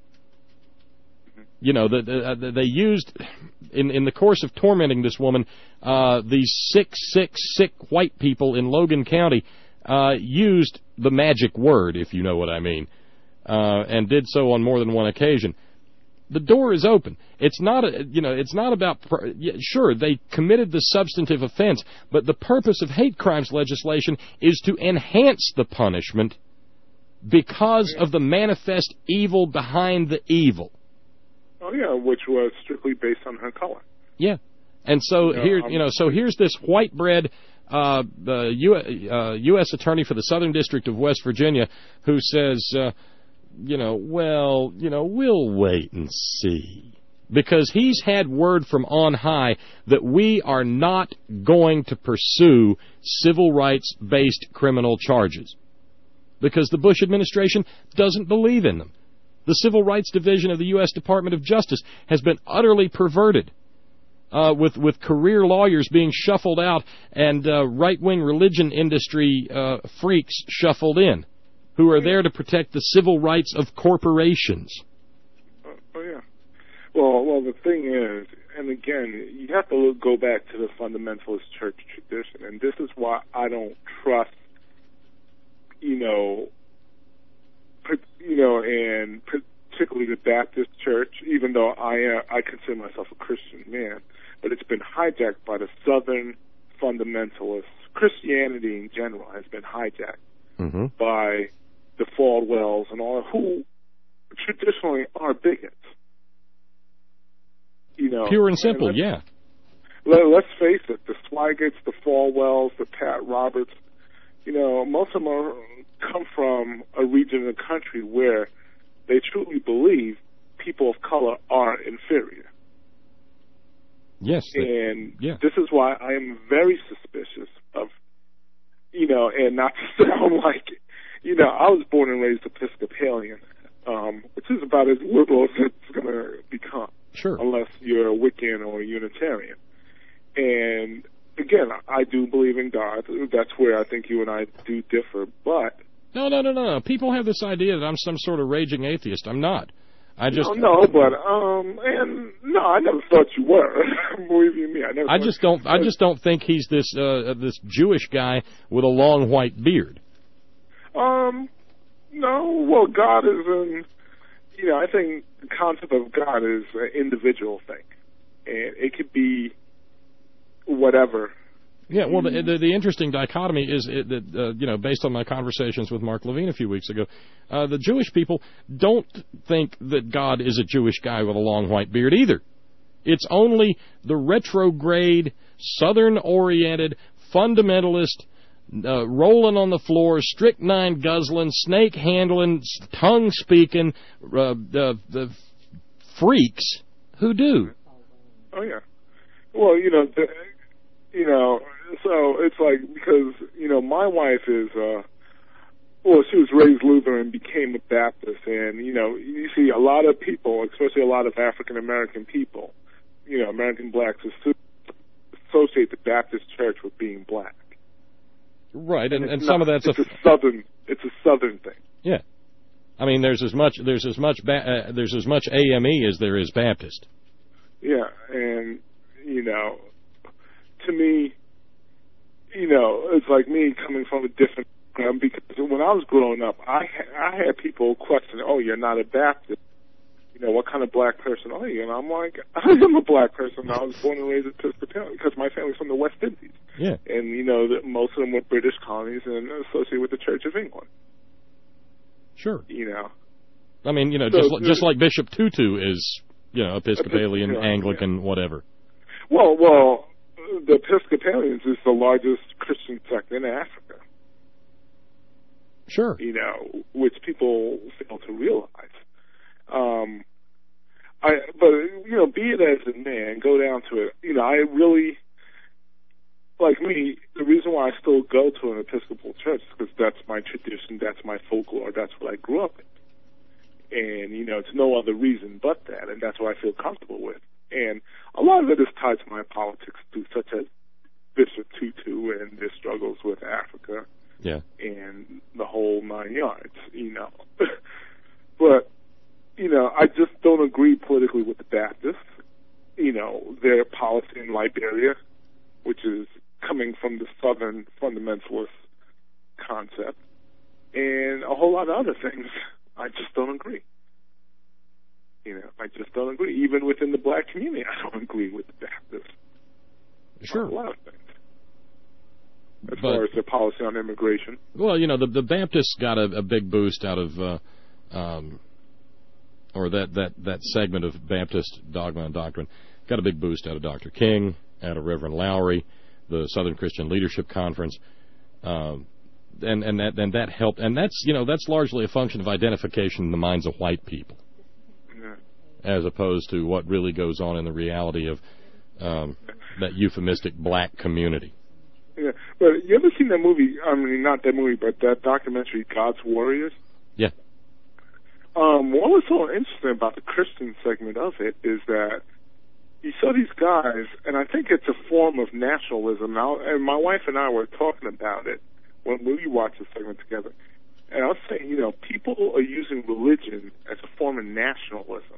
You know, the, the, they used in in the course of tormenting this woman, uh, these sick, sick, sick white people in Logan County uh, used the magic word, if you know what I mean, uh, and did so on more than one occasion. The door is open. It's not, a, you know, it's not about. Sure, they committed the substantive offense, but the purpose of hate crimes legislation is to enhance the punishment because of the manifest evil behind the evil. Oh yeah, which was strictly based on her color. Yeah, and so yeah, here, um, you know, so here's this white bread uh, uh, U, uh, U S attorney for the Southern District of West Virginia who says. Uh, You know, well, you know, we'll wait and see. because he's had word from on high that we are not going to pursue civil rights-based criminal charges because the Bush administration doesn't believe in them. The Civil Rights Division of the U S Department of Justice has been utterly perverted, uh, with, with career lawyers being shuffled out and uh, right-wing religion industry uh, freaks shuffled in, who are there to protect the civil rights of corporations. Oh, yeah. Well, well, the thing is, and again, you have to look, go back to the fundamentalist church tradition, and this is why I don't trust, you know, you know, and particularly the Baptist Church, even though I uh, I consider myself a Christian man, but it's been hijacked by the Southern fundamentalists. Christianity in general has been hijacked mm-hmm. by the Falwells and all, who traditionally are bigots. You know, pure and simple, and yeah. Let, let's face it, the Swigert, the Falwells, the Pat Roberts, you know, most of them are, come from a region of the country where they truly believe people of color are inferior. Yes. They, and yeah. this is why I am very suspicious of, you know, and not to sound like, you know, I was born and raised Episcopalian, um, which is about as liberal as it's going to become. Sure. Unless you're a Wiccan or a Unitarian. And again, I do believe in God. That's where I think you and I do differ. But no, no, no, no. People have this idea that I'm some sort of raging atheist. I'm not. I just no, no but um, and no, I never thought you were. Believe you me, I never. I just don't. I just don't think he's this uh, this Jewish guy with a long white beard. Um, no. Well, God is in. You know, I think the concept of God is an individual thing, and it could be whatever. Yeah, well, the, the, the interesting dichotomy is that, uh, you know, based on my conversations with Mark Levine a few weeks ago, uh, the Jewish people don't think that God is a Jewish guy with a long white beard either. It's only the retrograde, southern-oriented, fundamentalist, Uh, rolling on the floor, strychnine guzzling, snake handling, tongue speaking, uh, the the freaks who do. Oh yeah. Well, you know, the, you know, so it's like because you know my wife is, uh, well, she was raised Lutheran, became a Baptist, and you know, you see a lot of people, especially a lot of African American people, you know, American blacks, associate the Baptist Church with being black. Right, and, and, and not, some of that's it's a, a southern. It's a southern thing. Yeah, I mean, there's as much there's as much ba- uh, there's as much A M E as there is Baptist. Yeah, and you know, to me, you know, it's like me coming from a different background because when I was growing up, I I had people question, "Oh, you're not a Baptist. You know, what kind of black person are you?" And I'm like, I am a black person. I was born and raised Episcopalian because my family's from the West Indies. Yeah. And, you know, that most of them were British colonies and associated with the Church of England. Sure. You know. I mean, you know, so, just like, just like Bishop Tutu is, you know, Episcopalian, Episcopalian Anglican, yeah. whatever. Well, well, the Episcopalians is the largest Christian sect in Africa. Sure. You know, which people fail to realize. Um, I, but, you know, be it as a man, go down to it, you know, I really, like me, the reason why I still go to an Episcopal church is because that's my tradition, that's my folklore, that's what I grew up in. And, you know, it's no other reason but that, and that's what I feel comfortable with. And a lot of it is tied to my politics, too, such as Bishop Tutu and their struggles with Africa. Yeah. And the whole nine yards, you know. But, you know, I just don't agree politically with the Baptists. You know, their policy in Liberia, which is coming from the Southern fundamentalist concept, and a whole lot of other things. I just don't agree. You know, I just don't agree. Even within the black community, I don't agree with the Baptists. Sure. A lot of things. As but, far as their policy on immigration. Well, you know, the the Baptists got a, a big boost out of, uh, um, or that, that, that segment of Baptist dogma and doctrine got a big boost out of Doctor King, out of Reverend Lowry, the Southern Christian Leadership Conference, um, and and that and that helped. And that's you know that's largely a function of identification in the minds of white people. Yeah. as opposed to what really goes on in the reality of um, that euphemistic black community. Yeah, but you ever seen that movie? I mean, not that movie, but that documentary, God's Warriors? Yeah. Um, what was so interesting about the Christian segment of it is that you saw these guys, and I think it's a form of nationalism. Now, and my wife and I were talking about it when we watched the segment together. And I was saying, you know, people are using religion as a form of nationalism.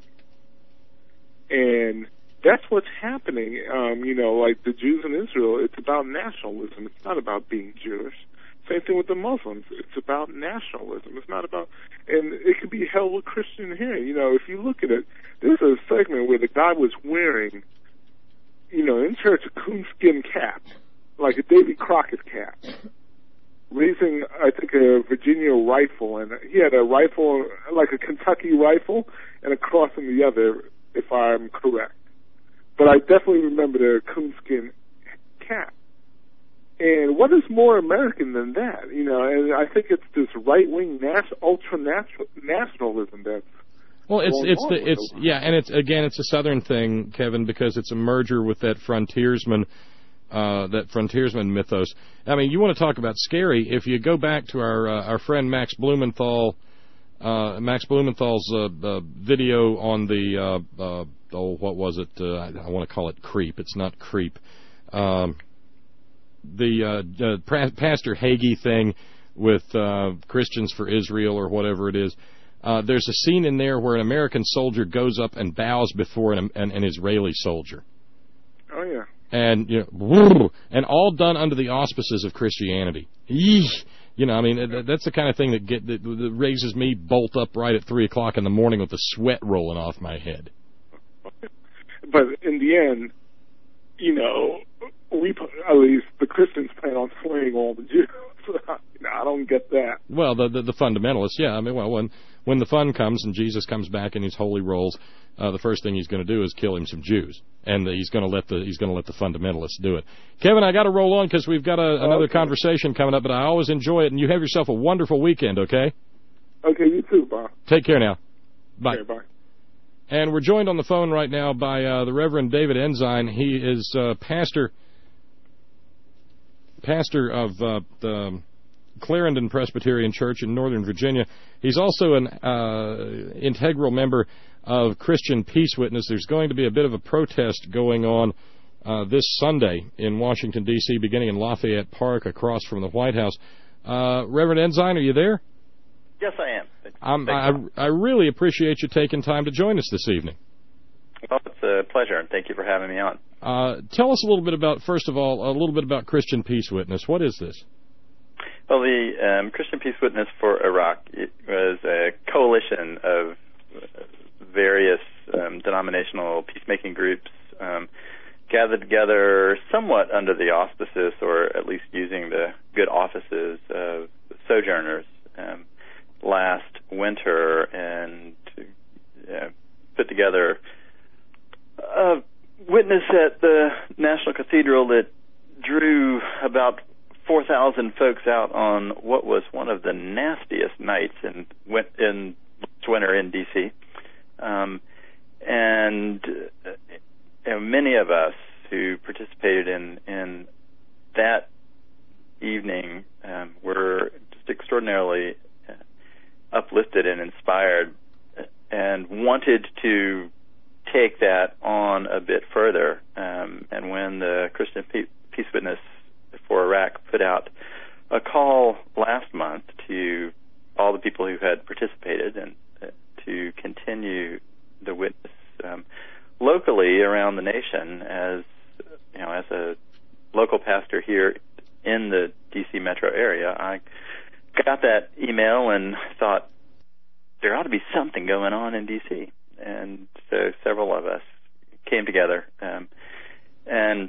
And that's what's happening, um, you know, like the Jews in Israel, it's about nationalism. It's not about being Jewish. Same thing with the Muslims. It's about nationalism. It's not about, and it could be hella Christian here. You know, if you look at it, there's a segment where the guy was wearing, you know, in church, a coonskin cap, like a Davy Crockett cap, raising, I think, a Virginia rifle, and he had a rifle, like a Kentucky rifle, and a cross in the other, if I'm correct. But I definitely remember the coonskin cap. And what is more American than that? You know, and I think it's this right-wing nas- ultra-nationalism that's well, it's going it's on the with it's those. yeah, and it's again it's a Southern thing, Kevin, because it's a merger with that frontiersman, uh, that frontiersman mythos. I mean, you want to talk about scary? If you go back to our uh, our friend Max Blumenthal, uh, Max Blumenthal's uh, uh, video on the uh, uh, oh, what was it? Uh, I, I want to call it creep. It's not creep. Um, the uh, uh, Pastor Hagee thing with uh, Christians for Israel or whatever it is. Uh, there's a scene in there where an American soldier goes up and bows before an, an, an Israeli soldier. Oh, yeah. And, you know, and all done under the auspices of Christianity. Eesh. You know, I mean, that's the kind of thing that, get, that, that raises me bolt upright at three o'clock in the morning with the sweat rolling off my head. But in the end, you know, we, at least the Christians plan on slaying all the Jews. No, I don't get that. Well, the, the the fundamentalists, yeah. I mean, well, when when the fun comes and Jesus comes back in his holy rolls, uh, the first thing he's going to do is kill him some Jews, and he's going to let the he's going to let the fundamentalists do it. Kevin, I got to roll on because we've got a, another okay. conversation coming up, but I always enjoy it. And you have yourself a wonderful weekend, okay? Okay, you too, Bob. Take care now. Bye. Okay, bye. And we're joined on the phone right now by uh, the Reverend David Ensign. He is uh, pastor pastor of uh, the Clarendon Presbyterian Church in Northern Virginia. He's also an uh, integral member of Christian Peace Witness. There's going to be a bit of a protest going on uh, this Sunday in Washington, D C, beginning in Lafayette Park across from the White House. Uh, Reverend Ensign, are you there? Yes, I am. Um, I, I really appreciate you taking time to join us this evening. Well, it's a pleasure, and thank you for having me on. Uh, tell us a little bit about, first of all, a little bit about Christian Peace Witness. What is this? Well, the um, Christian Peace Witness for Iraq it was a coalition of various um, denominational peacemaking groups um, gathered together somewhat under the auspices, or at least using the good offices of Sojourners, um, last winter, and uh, put together a witness at the National Cathedral that drew about four thousand folks out on what was one of the nastiest nights in in winter in D C Um, and uh, you know, many of us who participated in, in that evening um, were just extraordinarily uplifted and inspired, and wanted to take that on a bit further. Um, and when the Christian Peace Witness for Iraq put out a call last month to all the people who had participated and uh, to continue the witness um, locally around the nation, as you know, as a local pastor here in the D C metro area, I got that email and thought there ought to be something going on in D C And so several of us came together, um, and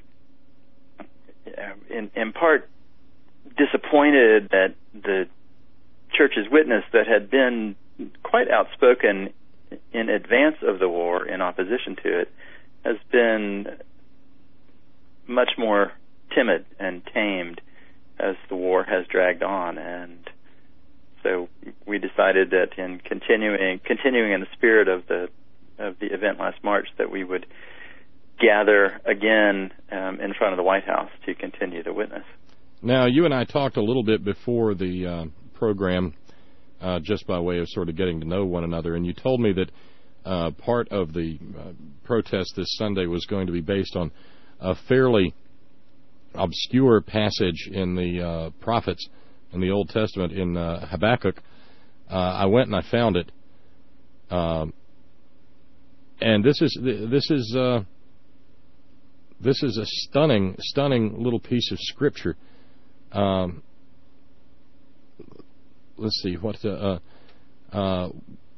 in, in part disappointed that the church's witness that had been quite outspoken in advance of the war in opposition to it has been much more timid and tamed as the war has dragged on. And so we decided that in continuing continuing in the spirit of the of the event last March that we would gather again um, in front of the White House to continue the witness. Now, you and I talked a little bit before the uh, program, uh, just by way of sort of getting to know one another, and you told me that uh, part of the uh, protest this Sunday was going to be based on a fairly obscure passage in the uh, prophets in the Old Testament in uh, Habakkuk. Uh, I went and I found it, um, and this is this is uh, this is a stunning, stunning little piece of scripture. Um, let's see what. Uh, uh,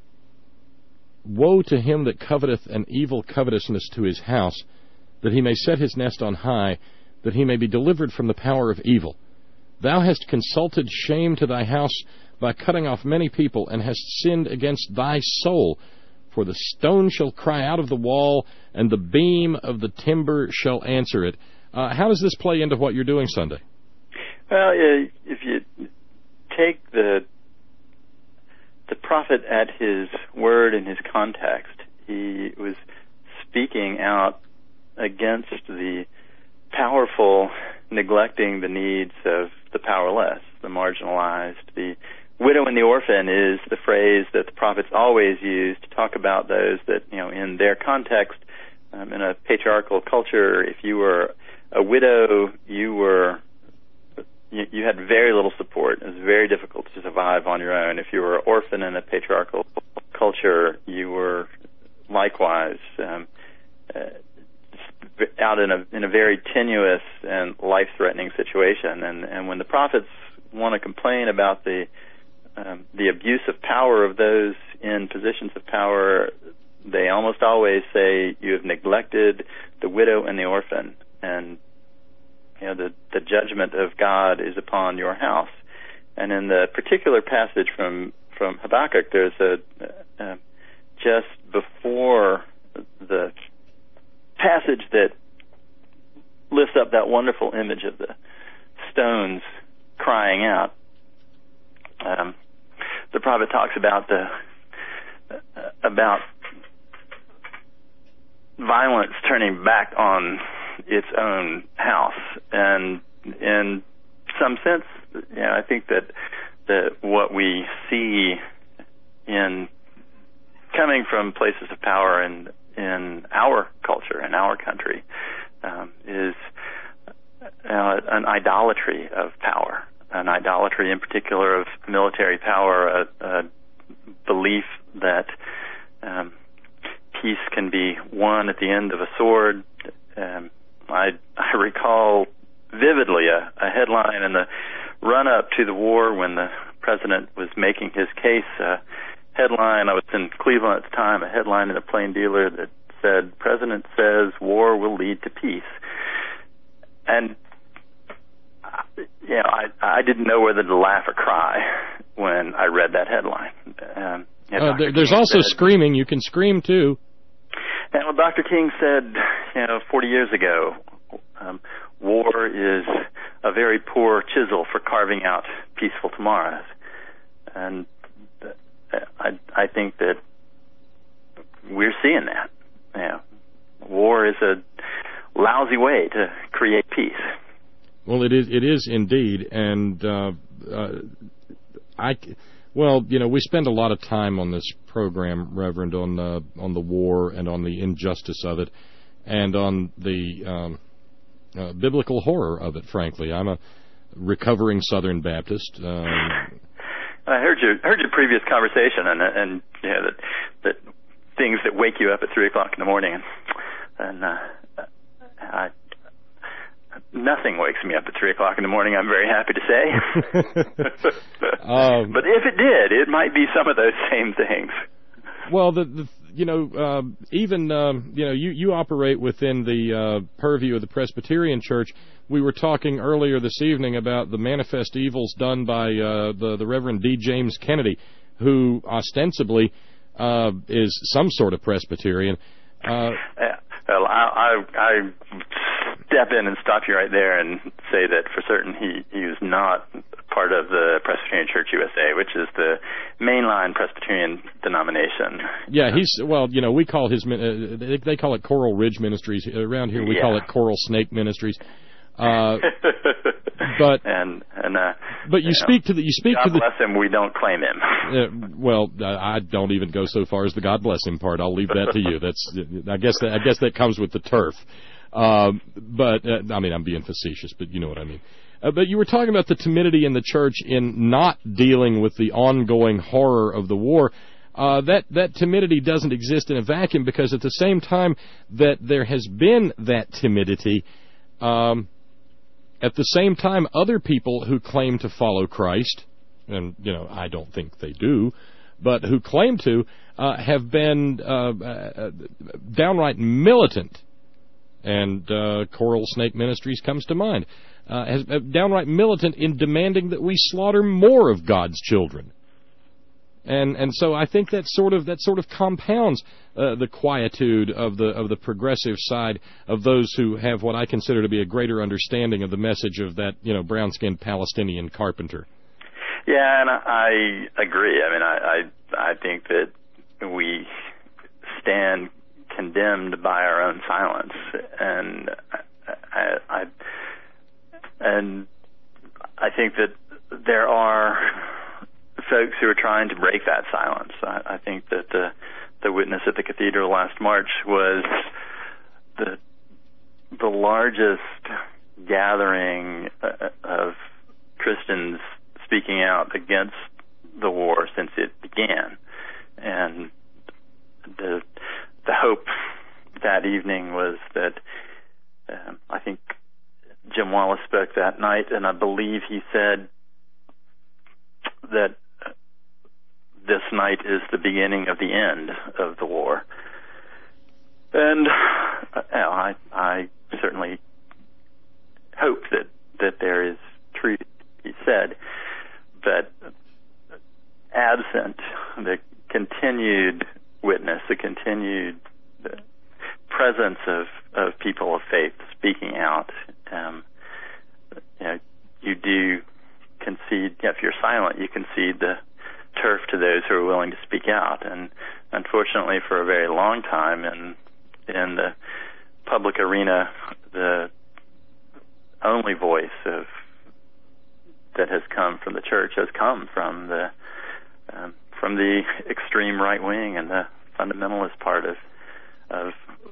Woe to him that coveteth an evil covetousness to his house, that he may set his nest on high, that he may be delivered from the power of evil. Thou hast consulted shame to thy house by cutting off many people, and hast sinned against thy soul. For the stone shall cry out of the wall, and the beam of the timber shall answer it. Uh, how does this play into what you're doing Sunday? Well, if you take the the prophet at his word and his context, he was speaking out against the powerful neglecting the needs of the powerless, the marginalized. The widow and the orphan is the phrase that the prophets always use to talk about those that, you know, in their context, um, in a patriarchal culture, if you were a widow, you were You, you had very little support. It was very difficult to survive on your own. If you were an orphan in a patriarchal culture, you were likewise um, uh, out in a in a very tenuous and life-threatening situation. And and when the prophets want to complain about the um, the abuse of power of those in positions of power, they almost always say, "You have neglected the widow and the orphan," and you know, the, the judgment of God is upon your house. And in the particular passage from, from Habakkuk, there's a, uh, just before the passage that lifts up that wonderful image of the stones crying out, um, the prophet talks about the, uh, about violence turning back on its own house, and in some sense, you know, I think that that what we see in coming from places of power in in our culture, in our country, um, is uh, an idolatry of power, an idolatry in particular of military power, a, a belief that um, peace can be won at the end of a sword. Um, I, I recall vividly a, a headline in the run-up to the war when the president was making his case. A headline, I was in Cleveland at the time, a headline in a Plain Dealer that said, "President says war will lead to peace." And, you know, I, I didn't know whether to laugh or cry when I read that headline. Um, uh, there, there's also said, screaming. You can scream, too. And what Doctor King said, you know, forty years ago, um, war is a very poor chisel for carving out peaceful tomorrows. And uh, I, I think that we're seeing that. You know, war is a lousy way to create peace. Well, it is. It is indeed, and uh, uh, I. Well, you know, we spend a lot of time on this program, Reverend, on the on the war and on the injustice of it, and on the um, uh, biblical horror of it. Frankly, I'm a recovering Southern Baptist. Um, I heard your heard your previous conversation, and and you know, that that things that wake you up at three o'clock in the morning, and, and uh, I. Nothing wakes me up at three o'clock in the morning, I'm very happy to say. um, but if it did, it might be some of those same things. Well, the, the you know, uh, even, um, you know, you, you operate within the uh, purview of the Presbyterian Church. We were talking earlier this evening about the manifest evils done by uh, the, the Reverend D. James Kennedy, who ostensibly uh, is some sort of Presbyterian. Uh, uh, Well, I, I, I step in and stop you right there and say that for certain he, he was not part of the Presbyterian Church U S A, which is the mainline Presbyterian denomination. Yeah, he's, well, you know, we call his, uh, they, they call it Coral Ridge Ministries. Around here we yeah. call it Coral Snake Ministries. Uh, but and and uh, but you, you speak know, to the you speak God to the. God bless him. We don't claim him. Uh, well, I don't even go so far as the God bless him part. I'll leave that to you. That's I guess that, I guess that comes with the turf. Um, but uh, I mean, I'm being facetious, but you know what I mean. Uh, but you were talking about the timidity in the church in not dealing with the ongoing horror of the war. Uh, that that timidity doesn't exist in a vacuum, because at the same time that there has been that timidity. Um, At the same time, other people who claim to follow Christ, and, you know, I don't think they do, but who claim to, uh, have been uh, uh, downright militant, and uh, Coral Snake Ministries comes to mind, uh, has uh, downright militant in demanding that we slaughter more of God's children. And and so I think that sort of that sort of compounds uh, the quietude of the of the progressive side of those who have what I consider to be a greater understanding of the message of that, you know, brown-skinned Palestinian carpenter. Yeah, and I agree. I mean, I I, I think that we stand condemned by our own silence, and I, I and I think that there are folks who are trying to break that silence. I, I think that the the witness at the cathedral last March was the the largest gathering uh, of Christians speaking out against the war since it began, and the the hope that evening was that uh, I think Jim Wallace spoke that night, and I believe he said that this night is the beginning of the end of the war. And uh, you know, I, I certainly hope that, that there is truth, he said, but absent the continued witness, the continued presence of, of people of faith speaking out, um, you know, you do concede, if you're silent, you concede the turf to those who are willing to speak out. And unfortunately, for a very long time in in the public arena, the only voice of that has come from the church has come from the um, from the extreme right wing and the fundamentalist part of of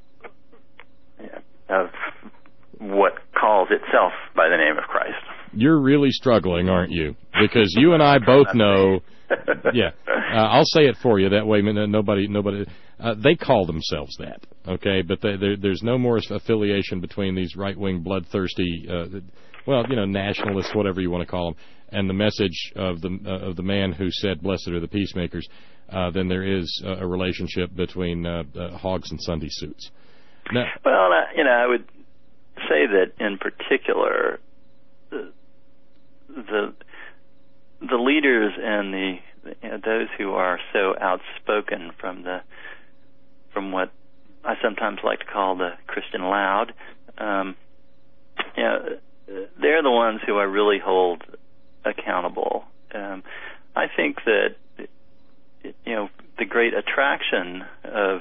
yeah, of what calls itself by the name of Christ. You're really struggling, aren't you? Because you and I both know. Yeah, uh, I'll say it for you. That way, nobody, nobody. Uh, they call themselves that, okay? But they, there's no more affiliation between these right-wing, bloodthirsty, uh, well, you know, nationalists, whatever you want to call them, and the message of the uh, of the man who said, "Blessed are the peacemakers," uh, than there is uh, a relationship between uh, uh, hogs and Sunday suits. Now, well, uh, you know, I would say that in particular, the the, the leaders and the you know, those who are so outspoken from the from what I sometimes like to call the Christian loud, um, you know, they're the ones who I really hold accountable. Um, I think that you know the great attraction of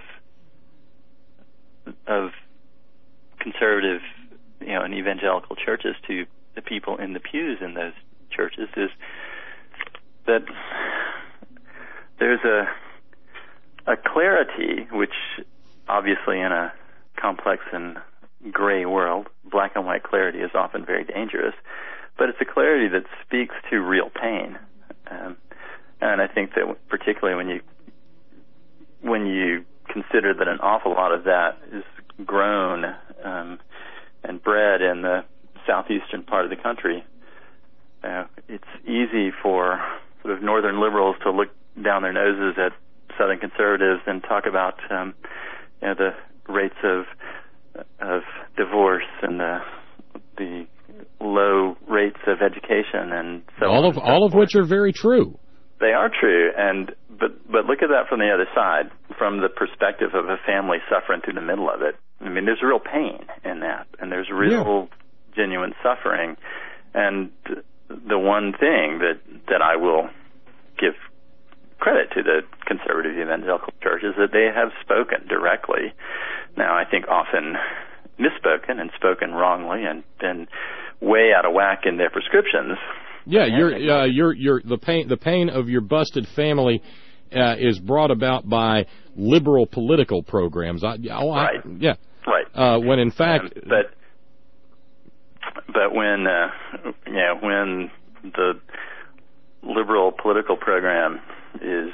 of conservative, you know, and evangelical churches to the people in the pews in those churches is that there's a a clarity, which obviously in a complex and gray world, black and white clarity is often very dangerous, but it's a clarity that speaks to real pain. Um, and I think that particularly when you when you consider that an awful lot of that is grown um, and bred in the southeastern part of the country, uh, it's easy for sort of northern liberals to look down their noses at southern conservatives and talk about um, you know, the rates of of divorce and the the low rates of education and so all on of and so all of forth. which are very true. They are true, and but but look at that from the other side, from the perspective of a family suffering through the middle of it. I mean, there's real pain in that, and there's real yeah. genuine suffering. And the one thing that, that I will give credit to the conservative evangelical church is that they have spoken directly. Now, I think often misspoken and spoken wrongly and been way out of whack in their prescriptions. Yeah, you're, uh, you're, you're, the pain, the pain of your busted family uh, is brought about by liberal political programs. I, oh, right. I, yeah. Right. Uh, when in fact, um, but but when uh, you know when the liberal political program is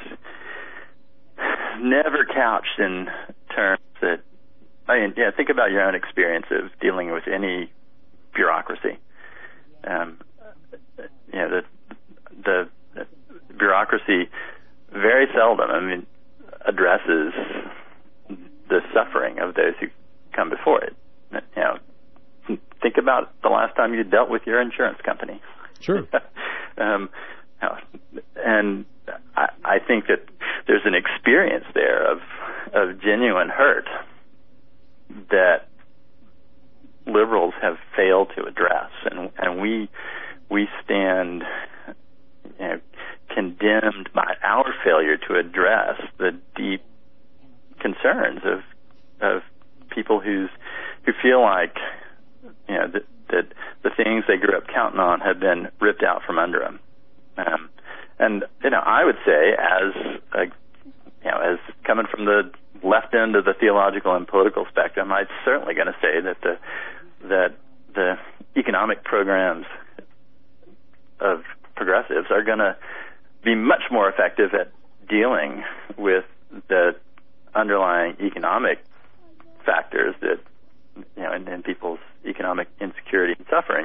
never couched in terms that, I mean, yeah, think about your own experience of dealing with any bureaucracy. Um, you know, the the bureaucracy very seldom, I mean, addresses the suffering of those who come before it. You know, think about the last time you dealt with your insurance company. Sure. um, and I, I think that there's an experience there of of genuine hurt that liberals have failed to address, and and we we stand, you know, condemned by our failure to address the deep concerns of of people who's who feel like, you know, that, that the things they grew up counting on have been ripped out from under them. Um, and you know, I would say, as a, you know, as coming from the left end of the theological and political spectrum, I'm certainly going to say that the that the economic programs of progressives are going to be much more effective at dealing with the underlying economic factors that, you know, in, in people's economic insecurity and suffering.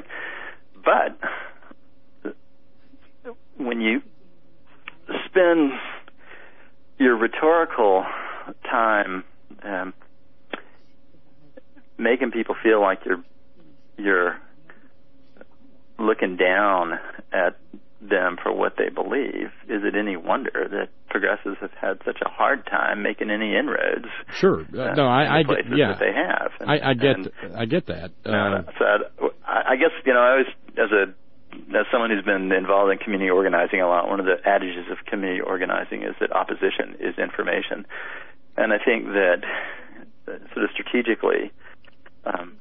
But when you spend your rhetorical time um, making people feel like you're you're looking down at them for what they believe, is it any wonder that progressives have had such a hard time making any inroads? Sure. Uh, no, I, I get, yeah, that they have. And, I, I get, and, I get that. Uh, uh, so I, I guess, you know, I always, as a as someone who's been involved in community organizing a lot, one of the adages of community organizing is that opposition is information, and I think that uh, sort of strategically, um,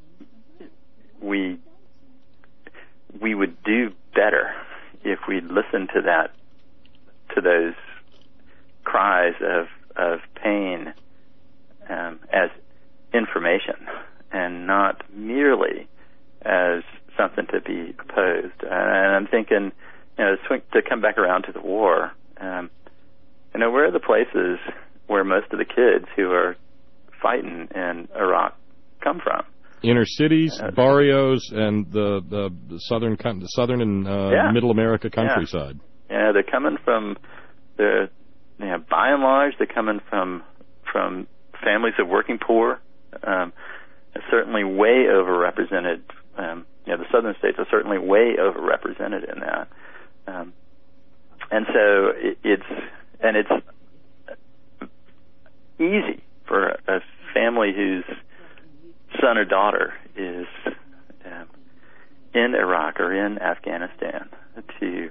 we we would do better if we listened to that, to those cries of of pain um, as information, and not merely as something to be opposed. Uh, and I'm thinking, you know, swing, to come back around to the war. Um, you know, where are the places where most of the kids who are fighting in Iraq come from? Inner cities, uh, barrios, and the, the, the southern the southern and uh, yeah. middle America countryside. Yeah. yeah, they're coming from the, you know, by and large, they're coming from from families of working poor. Um, certainly way overrepresented. Um, you know, the southern states are certainly way overrepresented in that. Um, and so it, it's and it's easy for a, a family whose son or daughter is um, in Iraq or in Afghanistan to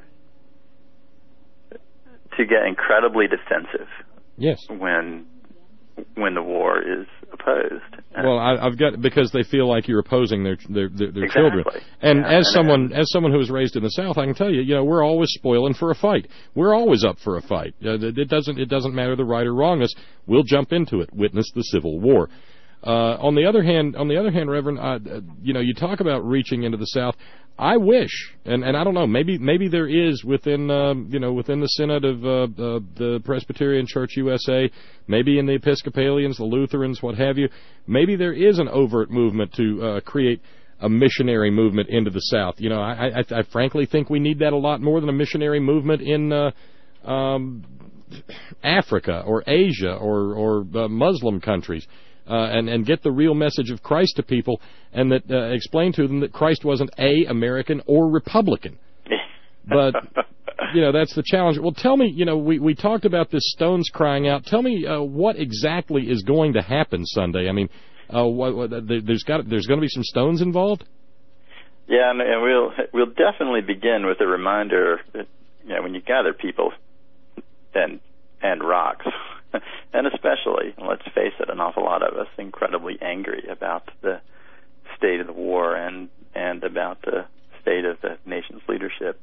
to get incredibly defensive. Yes. When when the war is opposed. Well, I, I've got because they feel like you're opposing their their, their, their exactly. children. And yeah, as someone as someone who was raised in the South, I can tell you, you know, we're always spoiling for a fight. We're always up for a fight. Uh, it doesn't it doesn't matter the right or wrongness. We'll jump into it. Witness the Civil War. Uh, on the other hand, on the other hand, Reverend, uh, you know, you talk about reaching into the South. I wish, and, and I don't know, maybe maybe there is within um, you know within the Synod of uh, uh, the Presbyterian Church U S A, maybe in the Episcopalians, the Lutherans, what have you. Maybe there is an overt movement to uh, create a missionary movement into the South. You know, I, I, I frankly think we need that a lot more than a missionary movement in uh, um, Africa or Asia or or uh, Muslim countries. Uh, and, and get the real message of Christ to people, and that uh, explain to them that Christ wasn't A, American, or Republican. But, you know, that's the challenge. Well, tell me, you know, we, we talked about this Stones crying out. Tell me uh, what exactly is going to happen Sunday. I mean, Uh, what, what, there's got there's going to be some stones involved. Yeah, and, and we'll we'll definitely begin with a reminder that, you know, when you gather people and and rocks, and especially, let's face it, an awful lot of us incredibly angry about the state of the war and and about the state of the nation's leadership.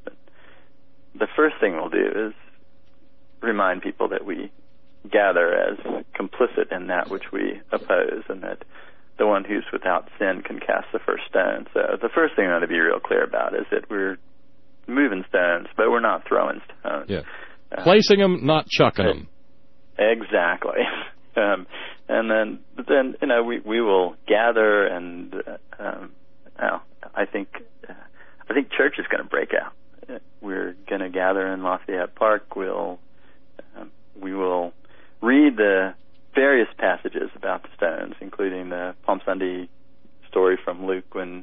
The first thing we'll do is remind people that we gather as complicit in that which we oppose, and that the one who's without sin can cast the first stone. So the first thing I want to be real clear about is that we're moving stones, but we're not throwing stones. Yeah, uh, placing them, not chucking them. Exactly. um, and then, then you know, we we will gather, and uh, um, well, I think uh, I think church is going to break out. We're going to gather in Lafayette Park. We'll um, we will read the various passages about the stones, including the Palm Sunday story from Luke when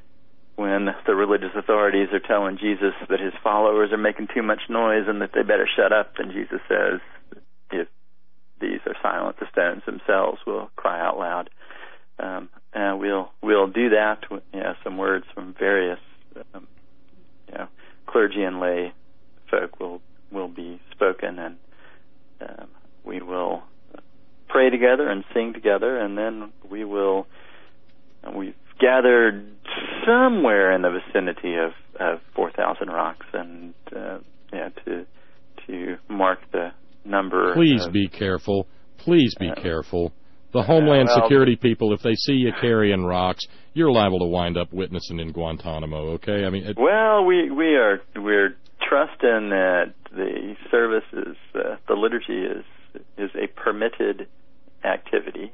when the religious authorities are telling Jesus that his followers are making too much noise and that they better shut up, and Jesus says, if these are silent, the stones themselves will cry out loud. Um, and we'll we'll do that with, you know, some words from various um, you know, clergy and lay folk will will be spoken, and um, we will pray together and sing together, and then we will, we've gathered somewhere in the vicinity of, of four thousand rocks, and uh, yeah, to to mark the number. Please of, be careful. Please be uh, careful. The Homeland uh, well, Security people, if they see you carrying rocks, you're liable to wind up witnessing in Guantanamo, okay? I mean, it, well, we we are we're trusting that the service is uh, the liturgy is is a permitted activity.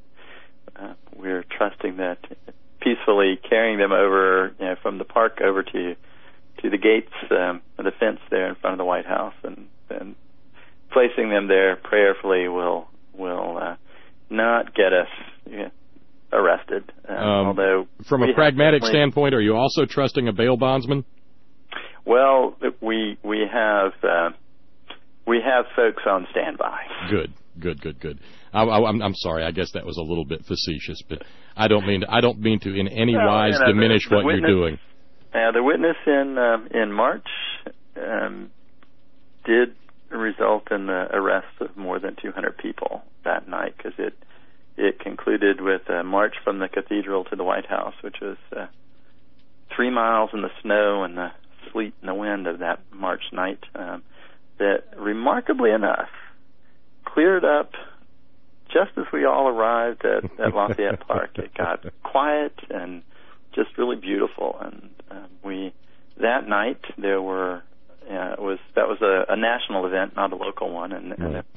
Uh, we're trusting that peacefully carrying them over, you know, from the park over to to the gates, um, the fence there in front of the White House, and, and placing them there prayerfully will will uh, not get us you know, arrested. Uh, um, although from a pragmatic standpoint, are you also trusting a bail bondsman? Well, we we have uh, we have folks on standby. Good, good, good, good. I, I, I'm, I'm sorry. I guess that was a little bit facetious, but I don't mean to, I don't mean to in any well, wise you know, diminish the, the what witness, you're doing. Uh, the witness in um, in March um, did result in the arrest of more than two hundred people that night, because it it concluded with a march from the cathedral to the White House, which was uh, three miles in the snow and the sleet and the wind of that March night. Um, that remarkably enough cleared up just as we all arrived at, at Lafayette Park. It got quiet and just really beautiful, and uh, we that night there were uh, it was that was a, a national event, not a local one, and, and it,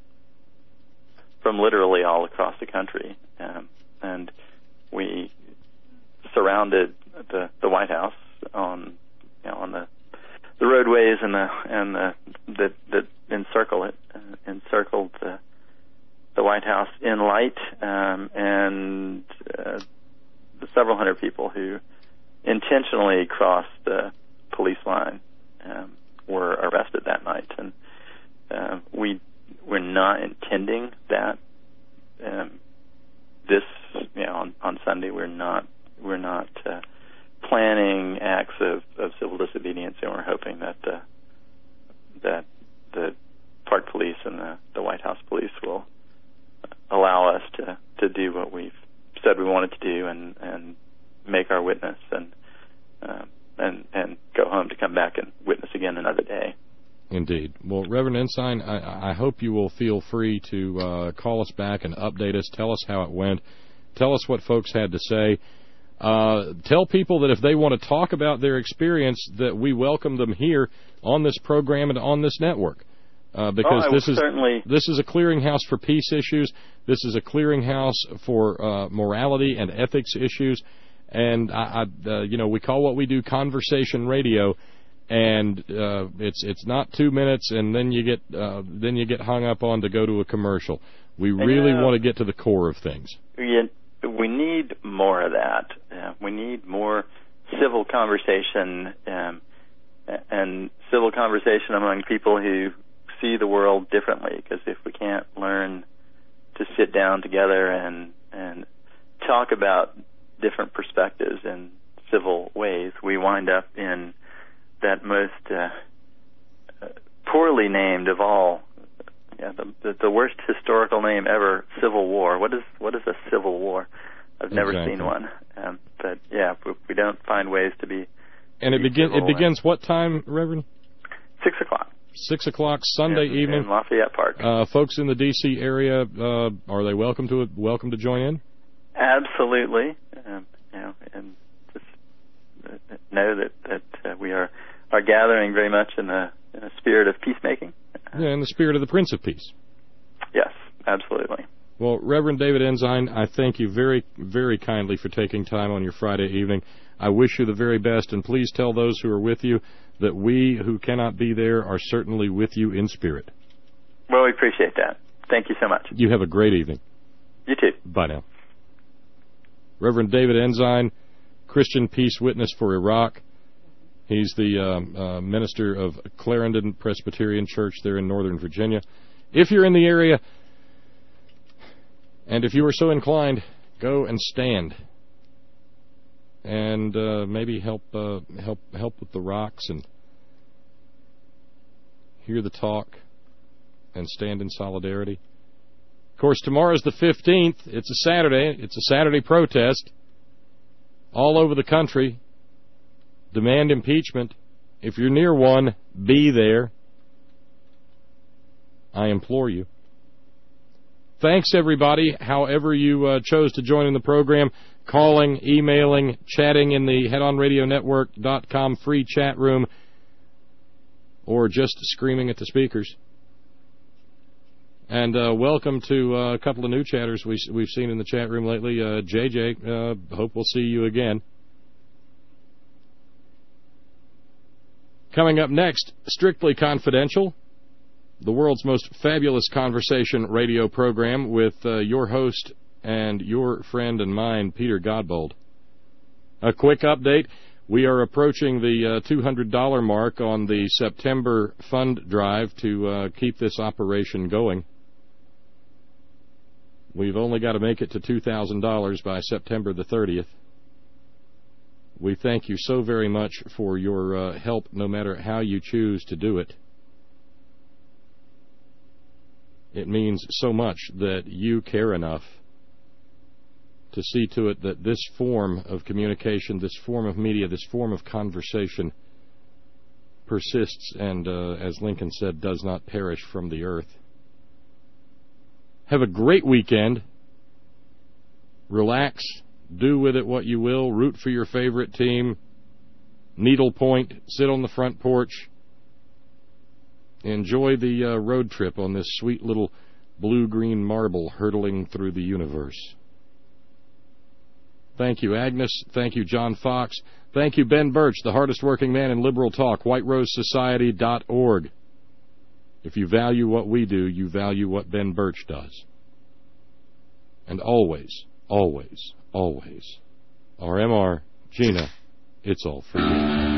from literally all across the country, um, and we surrounded the the White House on you know on the the roadways and the and the that that encircle it, uh, encircled the the White House in light, um, and uh, the several hundred people who intentionally crossed the police line um, were arrested that night, and uh, we we're not intending that um, this you know on, on Sunday we're not we're not uh, planning acts of, of civil disobedience, and we're hoping that uh, that the Park Police and the, the White House Police will allow us to, to do what we've said we wanted to do, and, and make our witness, and uh, and and go home to come back and witness again another day. Indeed. Well, Reverend Ensign, I, I hope you will feel free to uh, call us back and update us. Tell us how it went. Tell us what folks had to say. Uh, tell people that if they want to talk about their experience, that we welcome them here on this program and on this network. Uh, because oh, this is certainly. this is a clearinghouse for peace issues. This is a clearinghouse for uh, morality and ethics issues. And I, I uh, you know, we call what we do conversation radio, and uh, it's it's not two minutes, and then you get uh, then you get hung up on to go to a commercial. We really uh, want to get to the core of things. We, we need more of that. Uh, we need more civil conversation um, and civil conversation among people who see the world differently, because if we can't learn to sit down together and and talk about different perspectives in civil ways, we wind up in that most uh, poorly named of all, yeah, the, the the worst historical name ever, Civil War. What is what is a civil war? I've never exactly. seen one, um, but yeah, we, we don't find ways to be. And it begin it begins what time, Reverend? Six o'clock. Six o'clock Sunday in, evening in Lafayette Park. Uh, folks in the D C area, uh, are they welcome to it? Welcome to join in? Absolutely. Um, you know, and just uh, know that that uh, we are are gathering very much in the in a spirit of peacemaking. Yeah, in the spirit of the Prince of Peace. Yes, absolutely. Well, Reverend David Ensign, I thank you very, very kindly for taking time on your Friday evening. I wish you the very best, and please tell those who are with you that we who cannot be there are certainly with you in spirit. Well, we appreciate that. Thank you so much. You have a great evening. You too. Bye now. Reverend David Ensign, Christian Peace Witness for Iraq. He's the uh, uh, minister of Clarendon Presbyterian Church there in Northern Virginia. If you're in the area, and if you are so inclined, go and stand, and uh, maybe help uh, help help with the rocks and hear the talk, and stand in solidarity. Of course, tomorrow's the fifteenth. It's a Saturday. It's a Saturday protest all over the country. Demand impeachment. If you're near one, be there. I implore you. Thanks, everybody, however you uh, chose to join in the program, calling, emailing, chatting in the head on radio network dot com free chat room, or just screaming at the speakers. And uh, welcome to uh, a couple of new chatters we, we've seen in the chat room lately. Uh, J J, uh, hope we'll see you again. Coming up next, Strictly Confidential, the world's most fabulous conversation radio program with uh, your host and your friend and mine, Peter Godbold. A quick update. We are approaching the uh, two hundred dollars mark on the September fund drive to uh, keep this operation going. We've only got to make it to two thousand dollars by September the thirtieth. We thank you so very much for your uh, help, no matter how you choose to do it. It means so much that you care enough to see to it that this form of communication, this form of media, this form of conversation persists and, uh, as Lincoln said, does not perish from the earth. Have a great weekend. Relax. Do with it what you will. Root for your favorite team. Needlepoint. Sit on the front porch. Enjoy the uh, road trip on this sweet little blue-green marble hurtling through the universe. Thank you, Agnes. Thank you, John Fox. Thank you, Ben Birch, the hardest working man in liberal talk, white rose society dot org. If you value what we do, you value what Ben Birch does. And always, always, always, R M R, Gina, it's all for you.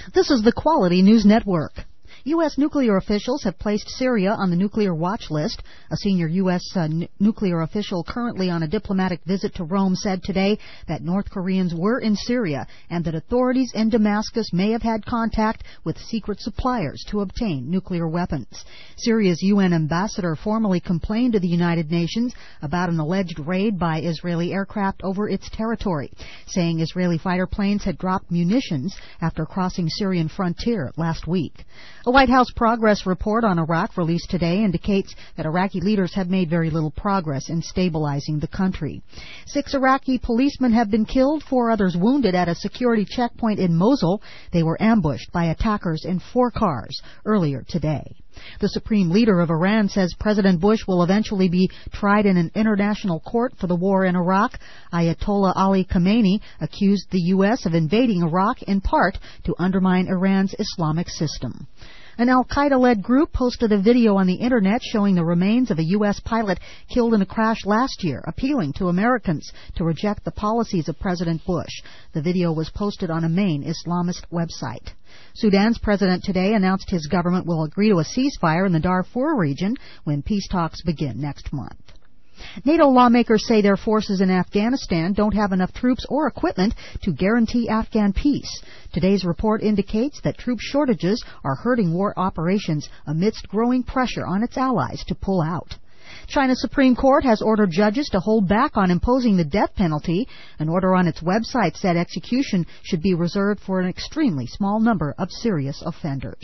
This is the Quality News Network. U S nuclear officials have placed Syria on the nuclear watch list. A senior U S Uh, n- nuclear official currently on a diplomatic visit to Rome said today that North Koreans were in Syria and that authorities in Damascus may have had contact with secret suppliers to obtain nuclear weapons. Syria's U N ambassador formally complained to the United Nations about an alleged raid by Israeli aircraft over its territory, saying Israeli fighter planes had dropped munitions after crossing Syrian frontier last week. A White House progress report on Iraq released today indicates that Iraqi leaders have made very little progress in stabilizing the country. Six Iraqi policemen have been killed, four others wounded at a security checkpoint in Mosul. They were ambushed by attackers in four cars earlier today. The supreme leader of Iran says President Bush will eventually be tried in an international court for the war in Iraq. Ayatollah Ali Khamenei accused the U S of invading Iraq in part to undermine Iran's Islamic system. An al-Qaeda-led group posted a video on the Internet showing the remains of a U S pilot killed in a crash last year, appealing to Americans to reject the policies of President Bush. The video was posted on a main Islamist website. Sudan's president today announced his government will agree to a ceasefire in the Darfur region when peace talks begin next month. NATO lawmakers say their forces in Afghanistan don't have enough troops or equipment to guarantee Afghan peace. Today's report indicates that troop shortages are hurting war operations amidst growing pressure on its allies to pull out. China's Supreme Court has ordered judges to hold back on imposing the death penalty. An order on its website said execution should be reserved for an extremely small number of serious offenders.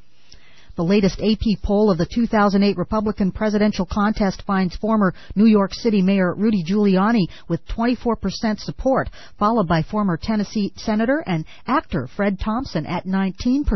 The latest A P poll of the two thousand eight Republican presidential contest finds former New York City Mayor Rudy Giuliani with twenty-four percent support, followed by former Tennessee Senator and actor Fred Thompson at nineteen percent.